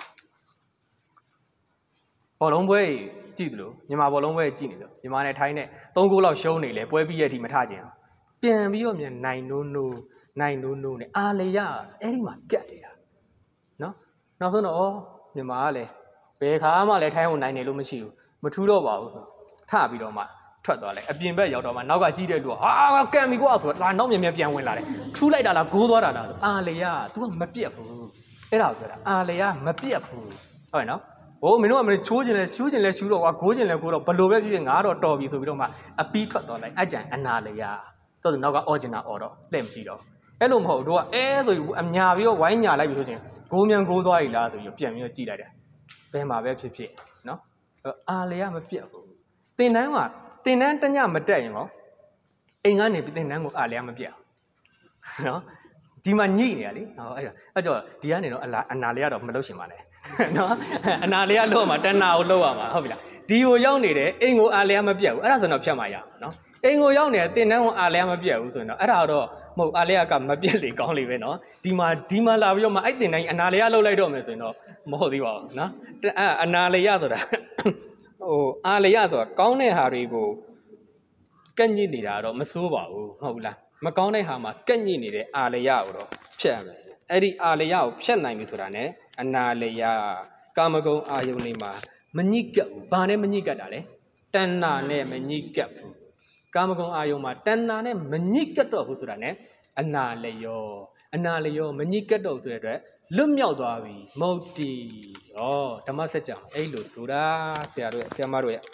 ဘောလုံးပွဲကြည့်သလိုမြန်မာဘောလုံးပွဲကြည့်နေလို့မြန်မာနဲ့ထိုင်းနဲ့သုံးဂိုးလောက်ရှုံးနေလေပွဲပြီးရဲ့အထိမထခြင်းပြန်ပြီးတော့မြန်နိုင်နိုးနိုးနိုင်နိုးနိုးနဲ့အာလျအဲ့ဒီမှာကတ်နေတာနော်နောက်ဆုံးတော့မြန်မာကလည်းဘယ်ခါမှလည်းထိုင်းကိုနိုင်နေလို့မရှိဘူးမထူးတော့ပါဘူးထပြီးတော့မှထွက်သွားလိုက်အပြင်ဘက်ရောက်တော့မှနောက်ကကြည့်တဲ့လူကအာကန်ပြီကွာဆိုတော့နောက်မြန်မြန်ပြန်ဝင်လာတယ်ထူးလိုက်တာလားဂိုးသွားတာလားအာလျ तू ကမပြတ်ဘူးအဲ့ဒါကိုပြောတာအာလျမပြတ်ဘူးဟုတ်ရဲ့နော်ဟိုမင်းတို့ကမင်းချိုးကျင်လဲချိုးကျင်လဲချိုးတော့ကွာဂိုးကျင်လဲဂိုးတော့ဘလို့ပဲဖြစ်ဖြစ်ငါတော့တော်ပြီဆိုပြီးတော့မှအပီးထွက်သွားလိုက်အကြံအနာလျတော်သူနောက်ကအော်ဂျင်နာအော်တော့လှည့်မကြည့်တော့အဲ့လိုမဟုတ်တို့ကအဲဆိုပြီးအညာပြီးတော့ဝိုင်းညာလိုက်ပြီဆိုချင်းဂိုးမြန်ဂိုးသွားပြီလားဆိုပြီးပြန်ပြီးတော့ကြည့်လိုက်တယ်ဘယ်မှာပဲဖြစ်ဖြစ်နော်အာလျမပြတ်ဘူးတင်တန်းကတင်တန်းတညမတက်ရင်ရောအိမ်ကနေတင်တန်းကိုအာလျမပြတ်နော်ဒီမှာညိနေရလေဟောအဲ့ဒါအဲ့ကြောဒီကနေတော့အလားအနာလေးကတော့မလုပ်ရှင်ပါနဲ့နော်အနာလေးကလို့မှာတဏှာကိုလို့ရမှာဟုတ်ပြီလားဒီကိုရောက်နေတယ်အိမ်ကိုအာလျမပြတ်ဘူးအဲ့ဒါဆိုတော့ဖြတ်မှာရအောင်နော်အိမ်ကိုရောက်နေတယ်တင်တန်းကိုအာလျမပြတ်ဘူးဆိုရင်တော့အဲ့ဒါတော့မဟုတ်အာလျကမပြတ်လေကောင်းလေပဲနော်ဒီမှာဒီမှာလာပြီးတော့မှအဲ့တင်တိုင်းအနာလေးကလှုပ်လိုက်တော့မယ်ဆိုရင်တော့မဟုတ်သေးပါဘူးနော်အဲ့အနာလေးရဆိုတာဟိုအာလျဆိုတာကောင်းတဲ့ဟာတွေကိုကန့်ညစ်နေတာတော့မစိုးပါဘူးဟုတ်ဘူးလားမကောင်းတဲ့ဟာမှာကန့်ညစ်နေတဲ့အာလျကိုတော့ဖြတ်ရမယ်အဲ့ဒီအာလျကိုဖြတ်နိုင်ပြီဆိုတာ ਨੇ အနာလျကာမဂုဏ်အာယုန်တွေမှာမညှိကပ်ဘူးဘာနဲ့မညှိကပ်တာလဲတဏှာနဲ့မညှိကပ်ဘူးကာမဂုဏ်အာယုန်မှာတဏှာနဲ့မညှိကပ်တော့ဘူးဆိုတာ ਨੇ အနာလျအနာလျမညှိကပ်တော့ဆိုတဲ့အတွက်လွတ်မြောက်သွားပြီမုတ်တိဩဓမ္မစကြာအဲ့လိုဆိုတာဆရာတို့ရဲ့ဆရာမတို့ရဲ့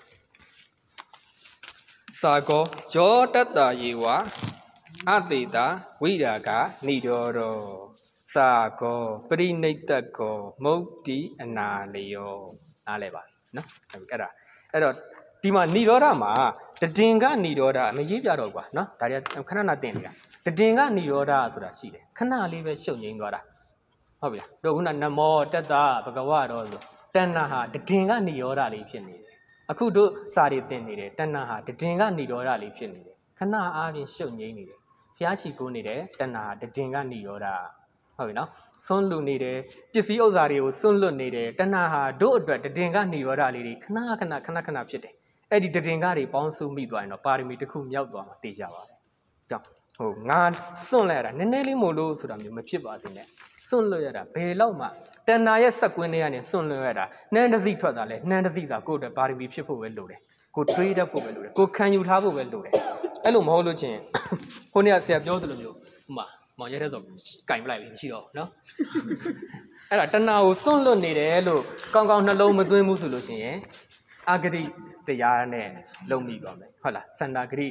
စာကောယောတတ္တယေဝအတေတာဝိရာဂနိရောဓစာကောပရိနိတ္တကောမုတ်တိအနာလျောနားလဲပါနော်အဲ့ဒါအဲ့တော့ဒီမှာနိရောဓမှာတဒင်ကနိရောဓမရေးပြတော့ကွာနော်ဒါတွေကခဏခဏတင်နေတာတဒင်ကနိရောဓဆိုတာရှိတယ်ခဏလေးပဲရှုပ်ငိမ့်သွားတာဟုတ်ပြီလားတို့ခုနနမောတတ္တဘဂဝါတော်ဆိုတဏ္ဏဟာတဒင်ကနိရောဓလေးဖြစ်နေတယ်အခုတို့စာတွေတင်နေတယ်တဏ္ဏဟာတဒင်ကနိရောဓလေးဖြစ်နေတယ်ခဏအားဖြင့်ရှုပ်ငိမ့်နေတယ်ဖျားချီကိုနေတယ်တဏှာတဒင်ကနိရောဓဟုတ်ပြီနော်စွန့်လွတ်နေတယ်ပစ္စည်းဥစ္စာတွေကိုစွန့်လွတ်နေတယ်တဏှာဟာတို့အတွက်တဒင်ကနိရောဓလေးတွေခဏခဏခဏခဏဖြစ်တယ်အဲ့ဒီတဒင်ကတွေပေါင်းစုမိသွားရင်တော့ပါရမီတစ်ခုမြောက်သွားမှာသိကြပါတယ်ကြောင့်ဟိုငါစွန့်လိုက်ရတာနည်းနည်းလေးမို့လို့ဆိုတာမျိုးမဖြစ်ပါစေနဲ့စွန့်လွတ်ရတာဘယ်တော့မှတဏှာရဲ့စက်ကွင်းတွေကနေစွန့်လွတ်ရတာနှမ်းတစီထွက်တာလဲနှမ်းတစီစာကိုယ့်အတွက်ပါရမီဖြစ်ဖို့ပဲလိုတယ်ကိုတွေးတတ်ဖို့ပဲလိုတယ်ကိုခံယူထားဖို့ပဲလိုတယ်အဲ့လိုမဟုတ်လို့ချင်းကိုနေ့ကဆရာပြောသလိုမျိုးဟိုမှာမောင်ရဲတဲ့ဆိုကင်ပလိုက်ပြီမရှိတော့နော်အဲ့ဒါတဏှာကိုစွန့်လွတ်နေတယ်လို့ကောင်းကောင်းနှလုံးမသွင်းဘူးဆိုလို့ရှိရင်အာဂတိတရားနဲ့လုံမိသွားမယ်ဟုတ်လားစန္ဒာဂတိတွေ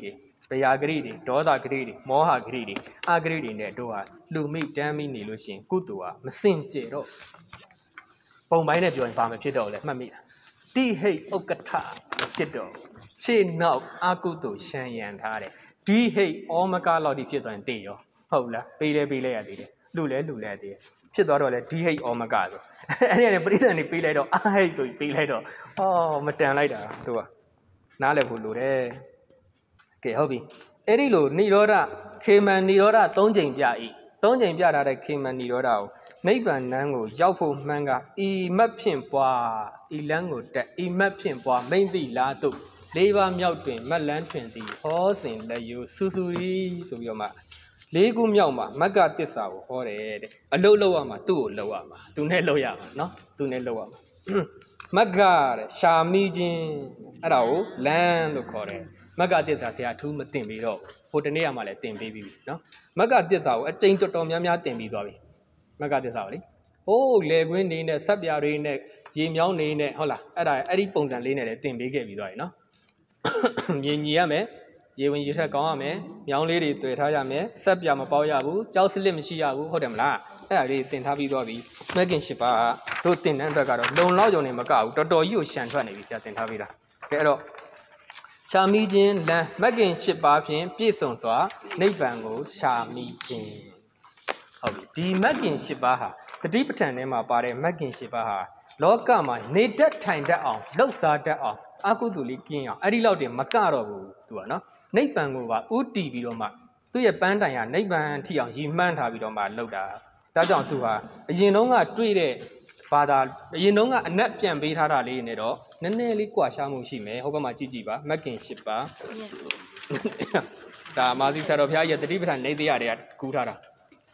ဘယာဂရိတွေဒေါသဂရိတွေမောဟဂရိတွေအာဂရိတွေနဲ့တို့ဟာလူမိတမ်းမိနေလို့ရှိရင်ကုသိုလ်ကမစင်ကြယ်တော့ပုံပိုင်းနဲ့ပြောရင်ဘာမှဖြစ်တော့လဲမှတ်မိလားတိဟိတ်ဥက္ကဋ္ဌဖြစ်တော့ရှေ့နောက်အကုသိုလ်ရှမ်းရံထားတယ်ဒီဟိတ်ဩမကလောက်ဒီဖြစ်သွားရင်တည်ရောဟုတ်လားပေးလဲပေးလဲရသေးတယ်လူလဲလူလဲတည်ဖြစ်သွားတော့လဲဒီဟိတ်ဩမကဆိုအဲ့ဒီကနေပရိသတ်နေပေးလိုက်တော့အာဟိတ်ဆိုပြီးပေးလိုက်တော့ဟောမတန်လိုက်တာတို့ကနားလည်ဖို့လိုတယ်ကဲဟုတ်ပြီအဲ့ဒီလိုនិရောဓခေမန်និရောဓသုံးချိန်ပြဤသုံးချိန်ပြထားတဲ့ခေမန်និရောဓကိုနိဗ္ဗာန်လမ်းကိုရောက်ဖို့မှန်းကဤမတ်ဖြင့်ပွားဤလမ်းကိုတက်ဤမတ်ဖြင့်ပွားမိမ့်သိလားတို့လေးပါးမြောက်တွင်မတ်လန်းထွင်သည်ဟောစဉ်လက်ယူစူစူရီဆိုပြီးတော့မှလေးခုမြောက်မှာမက္ကတစ္ဆာကိုဟောတယ်တဲ့အလုတ်လောက်ရမှာသူ့ကိုလောက်ရမှာသူနဲ့လောက်ရမှာနော်သူနဲ့လောက်ရမှာမက္ကတဲ့ရှာမိခြင်းအဲ့ဒါကိုလမ်းလို့ခေါ်တယ်မက္ကတစ္ဆာဆရာအထူးမတင်ပြီးတော့ဟိုတနေ့ကမှလည်းတင်ပေးပြီနော်မက္ကတစ္ဆာကိုအကျဉ်းတော်တော်များများတင်ပြီးသွားပြီမက္ကတစ္ဆာကိုလေဟိုးလေကွင်းနေနဲ့ဆက်ပြားတွေနဲ့ရေမြောင်းနေနဲ့ဟုတ်လားအဲ့ဒါအဲ့ဒီပုံစံလေးနဲ့လည်းတင်ပေးခဲ့ပြီးသွားပြီနော်မြင်ညီရမယ်ရေဝင်ရေထက်ကောင်းရမယ်မြောင်းလေးတွေတွေ့ထားရမယ်ဆက်ပြမပေါက်ရဘူးကြောက်စလစ်မရှိရဘူးဟုတ်တယ်မလားအဲ့ဒါလေးတင်ထားပြီးသွားပြီမက်ကင်ရှစ်ပါတို့တင်တဲ့အတွက်ကတော့လုံလောက်ကြုံနေမကဘူးတော်တော်ကြီးကိုရှန်ထွက်နေပြီဆရာတင်ထားပြီးတာကဲအဲ့တော့ရှာမိခြင်းလမ်းမက်ကင်ရှစ်ပါဖြင့်ပြည့်စုံစွာနိဗ္ဗာန်ကိုရှာမိခြင်းဟုတ်ပြီဒီမက်ကင်ရှစ်ပါဟာတတိပဋ္ဌာန်ထဲမှာပါတဲ့မက်ကင်ရှစ်ပါဟာလောကမှာနေတတ်ထိုင်တတ်အောင်လှုပ်ရှားတတ်အောင်အကုသိုလ်လေးကင်းအောင်အဲ့ဒီလောက်တင်မကတော့ဘူးသူကနော်နိဗ္ဗာန်ကိုပါဥတီပြီးတော့မှသူ့ရဲ့ပန်းတိုင်ဟာနိဗ္ဗာန်ထိအောင်ရည်မှန်းထားပြီးတော့မှလှုပ်တာဒါကြောင့်သူဟာအရင်တုန်းကတွေ့တဲ့ဘာသာအရင်တုန်းကအနက်ပြန်ပေးထားတာလေးနဲ့တော့နည်းနည်းလေးကွာရှားမှုရှိမယ်ဟုတ်ကမှကြည့်ကြည့်ပါမက်ကင်ရှစ်ပါဒါမာသီဆရာတော်ဘုရားရဲ့တတိပဋ္ဌာန်နေတရားတွေကကူးထားတာ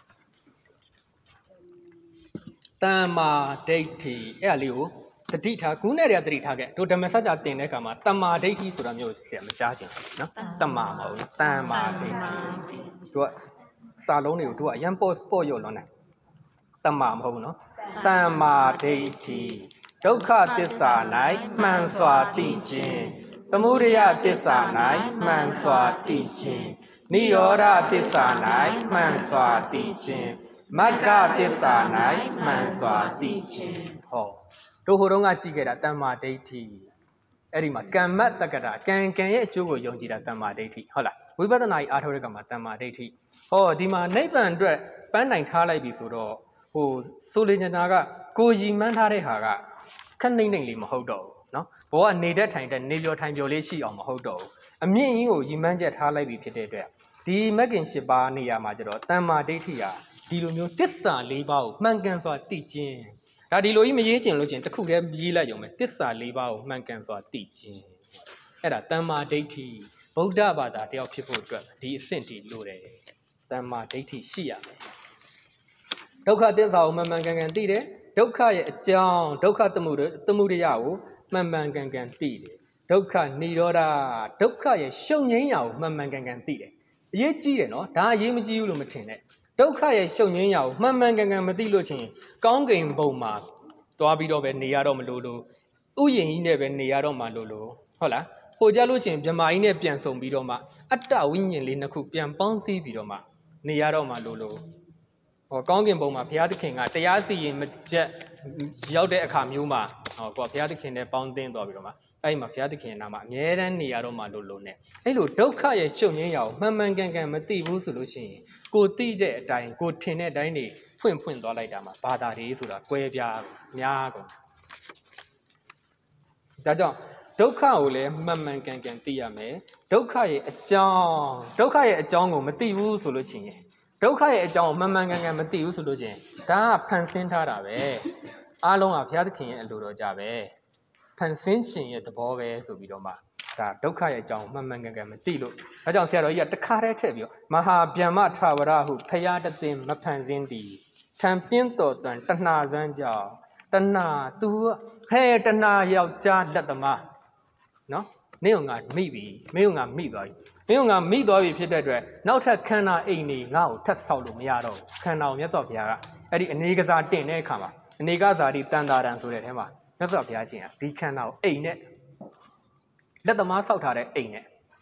တမ္မာဒိဋ္ဌိအဲ့ဒါလေးကိုတတိထားကူးနဲ့တွေကတတိထားခဲ့တို့ဓမ္မစကြာတင်တဲ့အခါမှာတမ္မာဒိဋ္ဌိဆိုတာမျိုးဆရာမကြားချင်ဘူးနော်တမ္မာမဟုတ်ဘူးတမ္မာဒိဋ္ဌိတို့ကစာလုံးတွေကိုတို့ကအရန်ပေါ့ပေါ့ရော့လွန်တယ်တမ္မာမဟုတ်ဘူးနော်တမ္မာဒိဋ္ဌိဒုက္ခသစ္စာ၌မှန်စွာသိခြင်းသမုဒယသစ္စာ၌မှန်စွာသိခြင်းနိရောဓသစ္စာ၌မှန်စွာသိခြင်းမက္ခသစ္စာ၌မှန်စွာသိခြင်းဟောတို့ဟိုတုန်းကကြည့်ခဲ့တာတမ္မာဒိဋ္ဌိအဲ့ဒီမှာကမ္မတက္ကတာကံကံရဲ့အကျိုးကိုယုံကြည်တာတမ္မာဒိဋ္ဌိဟုတ်လားဝိပဿနာကြီးအားထုတ်တဲ့ကမှာတမ္မာဒိဋ္ဌိဟောဒီမှာနိဗ္ဗာန်အတွက်ပန်းတိုင်ထားလိုက်ပြီဆိုတော့ဟိုဆိုလေချင်တာကကိုရည်မှန်းထားတဲ့ဟာကခက်နှိမ့်နှိမ့်လေးမဟုတ်တော့ဘူးနော်ဘောကနေတဲ့ထိုင်တဲ့နေပြောထိုင်ပြောလေးရှိအောင်မဟုတ်တော့ဘူးအမြင့်ကြီးကိုရည်မှန်းချက်ထားလိုက်ပြီဖြစ်တဲ့အတွက်ဒီမက်ကင်ရှစ်ပါးနေရာမှာကျတော့တမ္မာဒိဋ္ဌိဟာဒီလိုမျိုးတစ္ဆာလေးပါးကိုမှန်ကန်စွာသိခြင်းဒါဒီလိုကြီးမရေးကျင်လို့ချင်းတစ်ခုတည်းရေးလိုက်ရုံပဲတစ္ဆာလေးပါးကိုမှန်ကန်စွာသိခြင်းအဲ့ဒါတမ္မာဒိဋ္ဌိဗုဒ္ဓဘာသာတယောက်ဖြစ်ဖို့အတွက်ဒီအဆင့်တည်းလို့တယ်တမ္မာဒိဋ္ဌိရှိရမယ်ဒုက္ခသစ္စာကိုမှန်မှန်ကန်ကန်သိတယ်ဒုက္ခရဲ့အကြောင်းဒုက္ခသမုဒသမုဒယကိုမှန်မှန်ကန်ကန်သိတယ်ဒုက္ခនិရောဓဒုက္ခရဲ့ရှုံငိမ့်ရာကိုမှန်မှန်ကန်ကန်သိတယ်အရေးကြီးတယ်နော်ဒါအရေးမကြီးဘူးလို့မထင်နဲ့ဒုက္ခရဲ့ရှုံငိမ့်ရာကိုမှန်မှန်ကန်ကန်မသိလို့ချင်းကောင်းကင်ဘုံမှာသွားပြီးတော့ပဲနေရတော့မလို့လို့ဥယျာဉ်ကြီးနဲ့ပဲနေရတော့မှလို့လို့ဟုတ်လားဟိုကြလို့ချင်းမြမကြီးနဲ့ပြန်ဆုံပြီးတော့မှအတ္တဝိညာဉ်လေးနှစ်ခုပြန်ပေါင်းစည်းပြီးတော့မှနေရတော့မှလို့လို့ဟောကောင်းကင်ဘုံမှာဘုရားသခင်ကတရားစီရင်မကျက်ရောက်တဲ့အခါမျိုးမှာဟောကိုဘုရားသခင်နဲ့ပေါင်းသင်းသွားပြီးတော့မှအဲ့မှာဘုရားသခင်နာမှာအမြဲတမ်းနေရတော့မှလို့လို့ ਨੇ အဲ့လိုဒုက္ခရဲ့ရှုံငင်းရအောင်မှန်မှန်ကန်ကန်မသိဘူးဆိုလို့ရှိရင်ကိုသိတဲ့အတိုင်းကိုထင်တဲ့အတိုင်းနေဖွင့်ဖွင့်သွားလိုက်တာမှာဘာသာတွေဆိုတာကွဲပြားများကုန်ဒါကြောင့်ဒုက္ခကိုလည်းမှန်မှန်ကန်ကန်သိရမယ်ဒုက္ခရဲ့အကြောင်းဒုက္ခရဲ့အကြောင်းကိုမသိဘူးဆိုလို့ရှိရင်ဒုက္ခရဲ့အကြောင်းကိုမှန်မှန်ကန်ကန်မသိဘူးဆိုလို့ရှိရင်ဒါကဖန်ဆင်းထားတာပဲအားလုံးကဘုရားသခင်ရဲ့အလိုတော်ကြပဲဖန်ဆင်းရှင်ရဲ့သဘောပဲဆိုပြီးတော့မှဒါဒုက္ခရဲ့အကြောင်းမှန်မှန်ကန်ကန်မသိလို့ဒါကြောင့်ဆရာတော်ကြီးကတခါတည်းထည့်ပြီးတော့မဟာဗျမ္မထာဝရဟုဖရာတသိမဖန်ဆင်းသည်ထံပြင်းတော်တန်တဏှာစမ်းကြောင့်တဏှာသူဟဲတဏှာယောက်ျားလက်သမားနော်မင်းကငါမိပြီမင်းကငါမိသွားပြီမင်းကငါမိသွားပြီဖြစ်တဲ့အတွက်နောက်ထပ်ခန္ဓာအိမ်နေငါ့ကိုထပ်ဆောက်လို့မရတော့ဘူးခန္ဓာကိုမြတ်စွာဘုရားကအဲ့ဒီအနေကစားတင်တဲ့အခါမှာအနေကစားဒီတန်တာရံဆိုတဲ့အဲမှာမြတ်စွာဘုရားချင်းကဒီခန္ဓာကိုအိမ်နဲ့လက်သမားဆောက်ထားတဲ့အိမ်နဲ့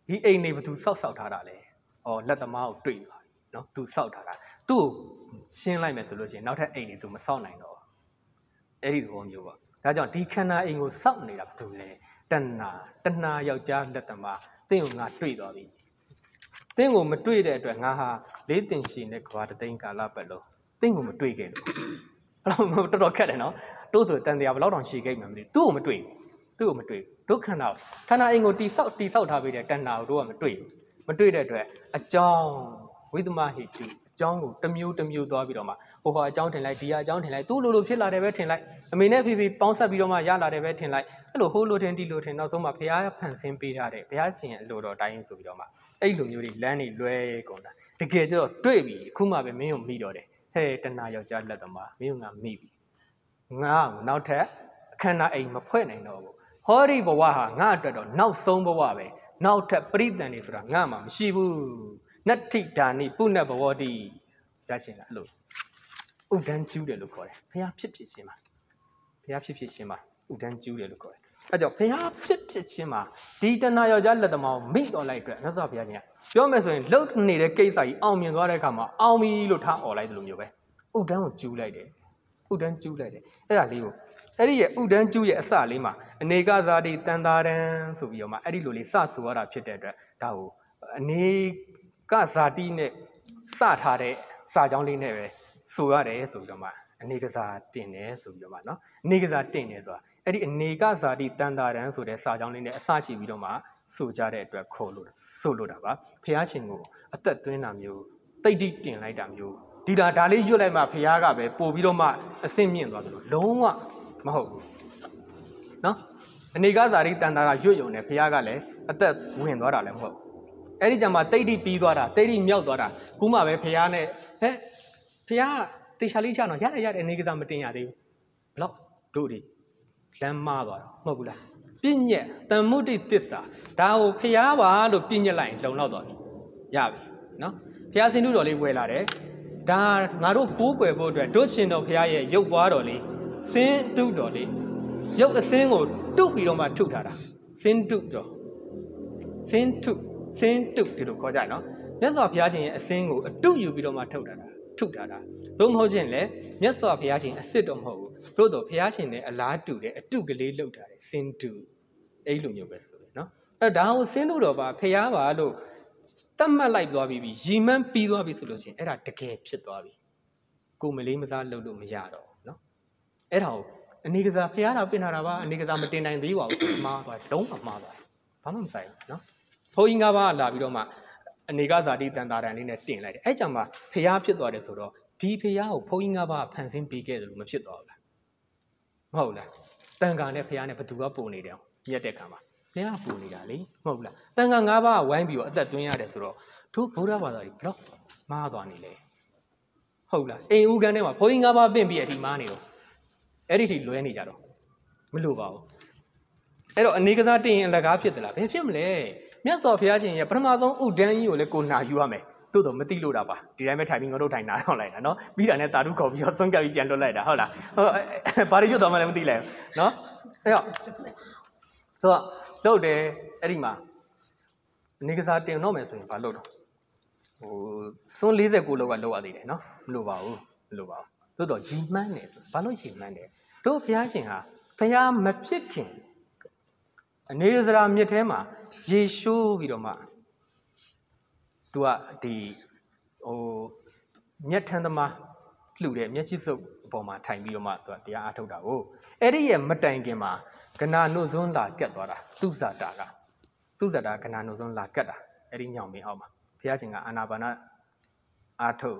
ဒီအိမ်နေဘသူစောက်စောက်ထားတာလဲဩလက်သမားကိုတွေ့သွားပြီနော်သူစောက်ထားတာသူ့ကိုရှင်းလိုက်မယ်ဆိုလို့ရှိရင်နောက်ထပ်အိမ်နေသူမစောက်နိုင်တော့အဲ့ဒီသဘောမျိုးပေါ့ဒါကြောင့်ဒီခန္ဓာအိမ်ကိုစောက်နေတာဘသူလဲတဏှာတဏှာယောက်ျားလက်သမားသင်ကိုငါတွေ့သွားပြီသင်ကိုမတွေ့တဲ့အတွက်ငါဟာလေးတင်ရှင်နဲ့ကဘာတသိန်းကာလပတ်လုံးသင်ကိုမတွေ့ခဲ့လို့ဘယ်တော့တော်တော်ခက်တယ်နော်တိုးဆိုတန်တရားဘယ်လောက်တောင်ရှည်ခဲ့မှမသိသူ့ကိုမတွေ့သူ့ကိုမတွေ့ဒုက္ခနာခန္ဓာအိမ်ကိုတိဆောက်တိဆောက်ထားပေးတဲ့တဏှာကိုတို့ကမတွေ့မတွေ့တဲ့အတွက်အကြောင်းဝိသမဟိတုအကြောင်းကိုတစ်မျိုးတစ်မျိုးသွားပြီးတော့မှဟိုဟာအကြောင်းထင်လိုက်ဒီဟာအကြောင်းထင်လိုက်သူ့လိုလိုဖြစ်လာတယ်ပဲထင်လိုက်အမေနဲ့ဖေဖေပေါင်းဆက်ပြီးတော့မှရလာတယ်ပဲထင်လိုက်အဲ့လိုဟိုလိုထင်ဒီလိုထင်နောက်ဆုံးမှဘုရားဖန်ဆင်းပေးထားတယ်ဘုရားရှင်ရဲ့အလိုတော်တိုင်းဆိုပြီးတော့မှအဲ့လိုမျိုးတွေလမ်းတွေလွဲကုန်တာတကယ်ကျတော့တွေ့ပြီအခုမှပဲမင်းကိုမိတော့တယ်ဟဲ့တဏှာယောက်ျားလက်သမားမင်းကငါမိပြီငါ့ကိုနောက်ထပ်အခန္ဓာအိမ်မဖွဲ့နိုင်တော့ဘူးဟောဒီဘဝဟာငါအတွက်တော့နောက်ဆုံးဘဝပဲနောက်ထပ်ပရိသန်နေဆိုတာငါမှမရှိဘူးနတ္ထိဒါနိပုဏ္ဏဘဝတိရချင်လားအဲ့လိုဥဒန်းကျူးတယ်လို့ခေါ်တယ်ဘုရားဖြစ်ဖြစ်ချင်းမှာဘုရားဖြစ်ဖြစ်ချင်းမှာဥဒန်းကျူးတယ်လို့ခေါ်တယ်အဲ့ကြောင့်ဘုရားဖြစ်ဖြစ်ချင်းမှာဒီတဏှာယောက်ျားလက်သမားကိုမိတော်လိုက်အတွက်မြတ်စွာဘုရားရှင်ပြောမယ်ဆိုရင်လှုပ်နေတဲ့ကိစ္စကြီးအောင်မြင်သွားတဲ့အခါမှာအောင်ပြီလို့ထားអော်လိုက်တယ်လို့မျိုးပဲဥဒန်းကိုကျူးလိုက်တယ်ဥဒန်းကျူးလိုက်တယ်အဲ့ဒါလေးကိုအဲ့ဒီရဲ့ဥဒန်းကျူးရဲ့အစလေးမှာအနေကဇာတိတန်တာရန်ဆိုပြီးတော့မှအဲ့ဒီလိုလေးစဆိုရတာဖြစ်တဲ့အတွက်ဒါကိုအနေကဇာတိနဲ့စထားတဲ့စာကြောင်းလေးနဲ့ပဲဆိုရတယ်ဆိုပြီးတော့မှအနေကစားတင်တယ်ဆိုပြီးတော့မှနော်အနေကစားတင်တယ်ဆိုတာအဲ့ဒီအနေကဇာတိတန်တာရန်ဆိုတဲ့စာကြောင်းလေးနဲ့အစရှိပြီးတော့မှဆိုကြတဲ့အတွက်ခေါ်လို့ဆိုလို့တာပါဖះရှင်ကိုအသက်သွင်းတာမျိုးတိတ်တိတင်လိုက်တာမျိုးဒီဒါဒါလေးရွတ်လိုက်မှဖះကပဲပို့ပြီးတော့မှအဆင့်မြင့်သွားသလိုလုံးဝမဟုတ်ဘူးနော်အနေကဇာတိတန်တာကရွတ်ယုံတယ်ဖះကလည်းအသက်ဝင်သွားတာလည်းမဟုတ်အဲ့ဒီကြမှာတိတ်တိပြီးသွားတာတိတ်တိမြောက်သွားတာခုမှပဲဖះနဲ့ဟဲ့ဖះတေချာလေးချတော့ရတယ်ရတယ်အနေကစားမတင်ရသေးဘူးဘလောက်တို့ဒီလမ်းမားသွားတော့မဟုတ်ဘူးလားပြည့်ညက်တမ္မုဒိသစ္စာဒါကိုဖျားပါလို့ပြည့်ညက်လိုက်ရင်လုံလောက်သွားပြီရပြီနော်ဖျားစင်တုတော်လေးဝယ်လာတယ်ဒါငါတို့ကိုးကွယ်ဖို့အတွက်တို့ရှင်တော်ဖျားရဲ့ရုပ်ပွားတော်လေးစင်တုတော်လေးရုပ်အစင်းကိုတုတ်ပြီးတော့မှထုတ်ထားတာစင်တုတော်စင်တုစင်တုဒီလိုခေါ်ကြနော်မြတ်စွာဘုရားရှင်ရဲ့အစင်းကိုအတုယူပြီးတော့မှထုတ်ထားတာထုတ်ထားတာသို့မဟုတ်ချင်းလေမြတ်စွာဘုရားရှင်အစ်စ်တော့မဟုတ်ဘူးတို့တော့ဘုရားရှင်နဲ့အလားတူတဲ့အတုကလေးလှုပ်ထားတယ်စင်တုအဲ့လိုမျိုးပဲဆိုတယ်နော်အဲ့ဒါကိုစင်တုတော်ပါဘုရားပါလို့တတ်မှတ်လိုက်သွားပြီးပြီရီမန်းပြီးသွားပြီဆိုလို့ရှိရင်အဲ့ဒါတကယ်ဖြစ်သွားပြီကိုမလေးမစားလှုပ်လို့မရတော့ဘူးနော်အဲ့ဒါကိုအနေကစားဘုရားတော်ပြင်ထားတာပါအနေကစားမတင်နိုင်သေးပါဘူးဆိုမှားသွားတယ်လုံးဝမှားသွားတယ်ဘာမှမဆိုင်ဘူးနော်ဘုန်းကြီးငါးပါးလာပြီးတော့မှအနေကဇာတိတန်တာတန်လေးနဲ့တင်လိုက်တယ်အဲ့ကြောင့်မှဖျားဖြစ်သွားတယ်ဆိုတော့ဒီဖျားကိုဘုန်းကြီးငါးပါးဖန်ဆင်းပေးခဲ့တယ်လို့မဖြစ်သွားဘူးလားမဟုတ်လားတန်ခါနဲ့ဖျားနဲ့ဘသူကပုံနေတယ်အောင်ပြည့်တဲ့ခါမှာဖျားပုံနေတာလေမဟုတ်လားတန်ခါငါးပါးဝိုင်းပြီးတော့အသက်သွင်းရတယ်ဆိုတော့တို့ဗုဒ္ဓဘာသာကြီးဘလောက်မားသွားနေလဲဟုတ်လားအိမ်ဦးကန်းထဲမှာဘုန်းကြီးငါးပါးပင့်ပြီးအထိမားနေတော့အဲ့ဒီထိလွဲနေကြတော့မလို့ပါဘူးအဲ့တော့အနေကစားတင်ရင်အလကားဖြစ်သလားဘယ်ဖြစ်မလဲမြတ်စွာဘုရားရှင်ရဲ့ပထမဆုံးဥဒန်းကြီးကိုလည်းကိုနာယူရမယ်တို့တော့မသိလို့တာပါဒီတိုင်းပဲထိုင်ပြီးငါတို့ထိုင်နာတော့လိုက်တာနော်ပြီးတာနဲ့တာတုခေါ်ပြီးတော့ဆုံးကပ်ပြီးပြန်လွတ်လိုက်တာဟုတ်လားဟိုဘာတွေရွတ်သွားမှလည်းမသိလိုက်ဘူးနော်အဲ့တော့ဆိုတော့လုပ်တယ်အဲ့ဒီမှာအနေကစားတင်တော့မယ်ဆိုရင်ဘာလုပ်တော့ဟိုစွန်း၄၉လောက်ကလောက်ရသေးတယ်နော်မလို့ပါဘူးမလို့ပါဘူးတို့တော့ရီမှန်းတယ်ဘာလို့ရီမှန်းတယ်တို့ဘုရားရှင်ဟာဘုရားမဖြစ်ခင်အနေစရာမြစ်ထဲမှာရေရှိုးပြီးတော့မှသူကဒီဟိုမြက်ထန်းသမားလှူတဲ့မျက်ချိစုပ်အပေါ်မှာထိုင်ပြီးတော့မှသူကတရားအားထုတ်တာကိုအဲ့ဒီရဲ့မတိုင်ခင်မှာကနာနှုတ်စွန်းလာကက်သွားတာသူဇာတာကသူဇာတာကနာနှုတ်စွန်းလာကက်တာအဲ့ဒီညောင်ပင်အောက်မှာဘုရားရှင်ကအာနာပါနအားထုတ်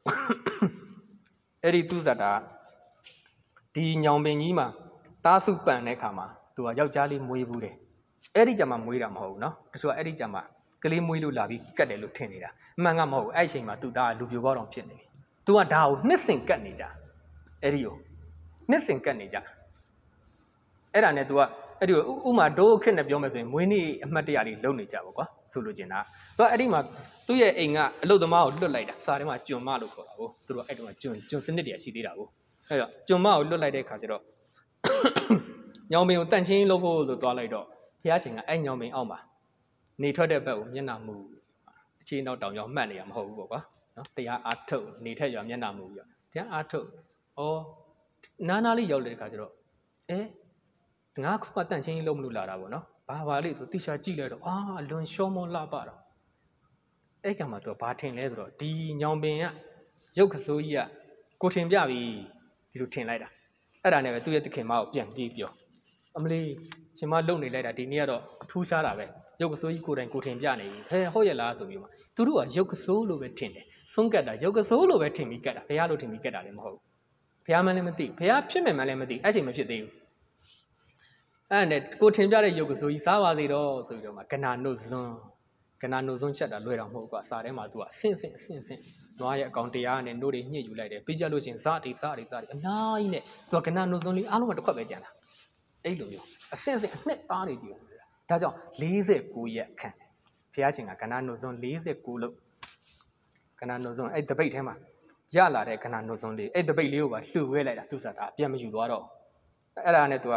အဲ့ဒီသူဇာတာဒီညောင်ပင်ကြီးမှာတားစုပန်တဲ့ခါမှာသူကယောက်ျားလေးမွေးဘူးတယ်အဲ့ဒီကြမှာမွေးတာမဟုတ်ဘူးနော်တချို့ကအဲ့ဒီကြမှာကလေးမွေးလို့လာပြီးကတ်တယ်လို့ထင်နေတာအမှန်ကမဟုတ်ဘူးအဲ့အချိန်မှာသူသားကလူပြိုပေါတောင်ဖြစ်နေပြီသူကဒါကိုနှစ်စင်ကတ်နေကြအဲ့ဒီကိုနှစ်စင်ကတ်နေကြအဲ့ဒါနဲ့သူကအဲ့ဒီကိုဥမာဒိုးခက်နဲ့ပြောမယ်ဆိုရင်မွေးနေ့အမှတ်တရလေးလုံနေကြပါကွာဆိုလိုချင်တာသူကအဲ့ဒီမှာသူ့ရဲ့အိမ်ကအလုတ်သမားကိုလွတ်လိုက်တာစာထဲမှာကျွန်မလို့ခေါ်တာကိုသူတို့အဲ့တုန်းကကျွန်ကျွန်စနစ်တည်းရှိသေးတာကိုအဲ့တော့ကျွန်မကိုလွတ်လိုက်တဲ့ခါကျတော့ညောင်ပင်ကိုတန့်ချင်းလုပ်ဖို့လို့သွားလိုက်တော့ဘုရားရှင်ကအဲ့ညောင်ပင်အောက်မှာနေထွက်တဲ့ဘက်ကိုမျက်နှာမူအချင်းနောက်တောင်ရောက်မှတ်နေရမဟုတ်ဘူးပေါ့ကွာနော်တရားအားထုတ်နေထက်ရောမျက်နှာမူပြီးတော့တရားအားထုတ်ဩနားနာလေးရောက်တဲ့ခါကျတော့အဲငါခုမှတန့်ချင်းလုံးမလို့လာတာပေါ့နော်ဘာပါလိဆိုတိရှာကြည့်လိုက်တော့အာလွန်ရှောမောလှပတော့အဲ့ကမှသူဘာထင်လဲဆိုတော့ဒီညောင်ပင်ကရုပ်ကစိုးကြီးကကိုထင်ပြပြီဒီလိုထင်လိုက်တာအဲ့ဒါနဲ့ပဲသူ့ရဲ့တခင်မကိုပြန်ကြည့်ပြောအမလေးရှင်မလုံနေလိုက်တာဒီနေ့ကတော့ထူးခြားတာပဲရုပ်ကစိုးကြီးကိုတိုင်ကိုထင်ပြနေပြီဟဲဟုတ်ရဲ့လားဆိုပြီးမှသူတို့ကရုပ်ကစိုးလို့ပဲထင်တယ်ဆုံးကတ်တာရုပ်ကစိုးလို့ပဲထင်ပြီးကတ်တာဘုရားလို့ထင်ပြီးကတ်တာလည်းမဟုတ်ဘုရားမှလည်းမသိဘုရားဖြစ်မယ်မှလည်းမသိအဲ့ချိန်မဖြစ်သေးဘူးအဲ့နဲ့ကိုထင်ပြတဲ့ရုပ်ကစိုးကြီးစားပါသေးတော့ဆိုပြီးတော့မှကနာနုဇွန်းကနာနုဇွန်းချက်တာလွယ်တော့မဟုတ်ကွာစားထဲမှာ तू အဆင့်ဆင့်အဆင့်ဆင့်နွားရဲ့အကောင်တရားနဲ့နို့တွေညှစ်ယူလိုက်တယ်ပြီးကြလို့ချင်းစားတိစားတိစားတိအများကြီးနဲ့ तू ကနာနုဇွန်းလေးအားလုံးကတစ်ခွက်ပဲကြံတာအဲ့လိုမျိုးအဆင့်ဆင့်အနှစ်သားတွေကြီးပဲဒါကြောင့်လေးဆယ်ကိုရက်ခန့်ဘုရားရှင်ကကနာနုဇွန်းလေးဆယ်ကိုလို့ကနာနုဇွန်းအဲ့တပိတ်ထဲမှာရလာတဲ့ကနာနုဇွန်းလေးအဲ့တပိတ်လေးကိုပါလှူဝဲလိုက်တာသူစားတာအပြတ်မယူသွားတော့အဲ့ဒါနဲ့ तू က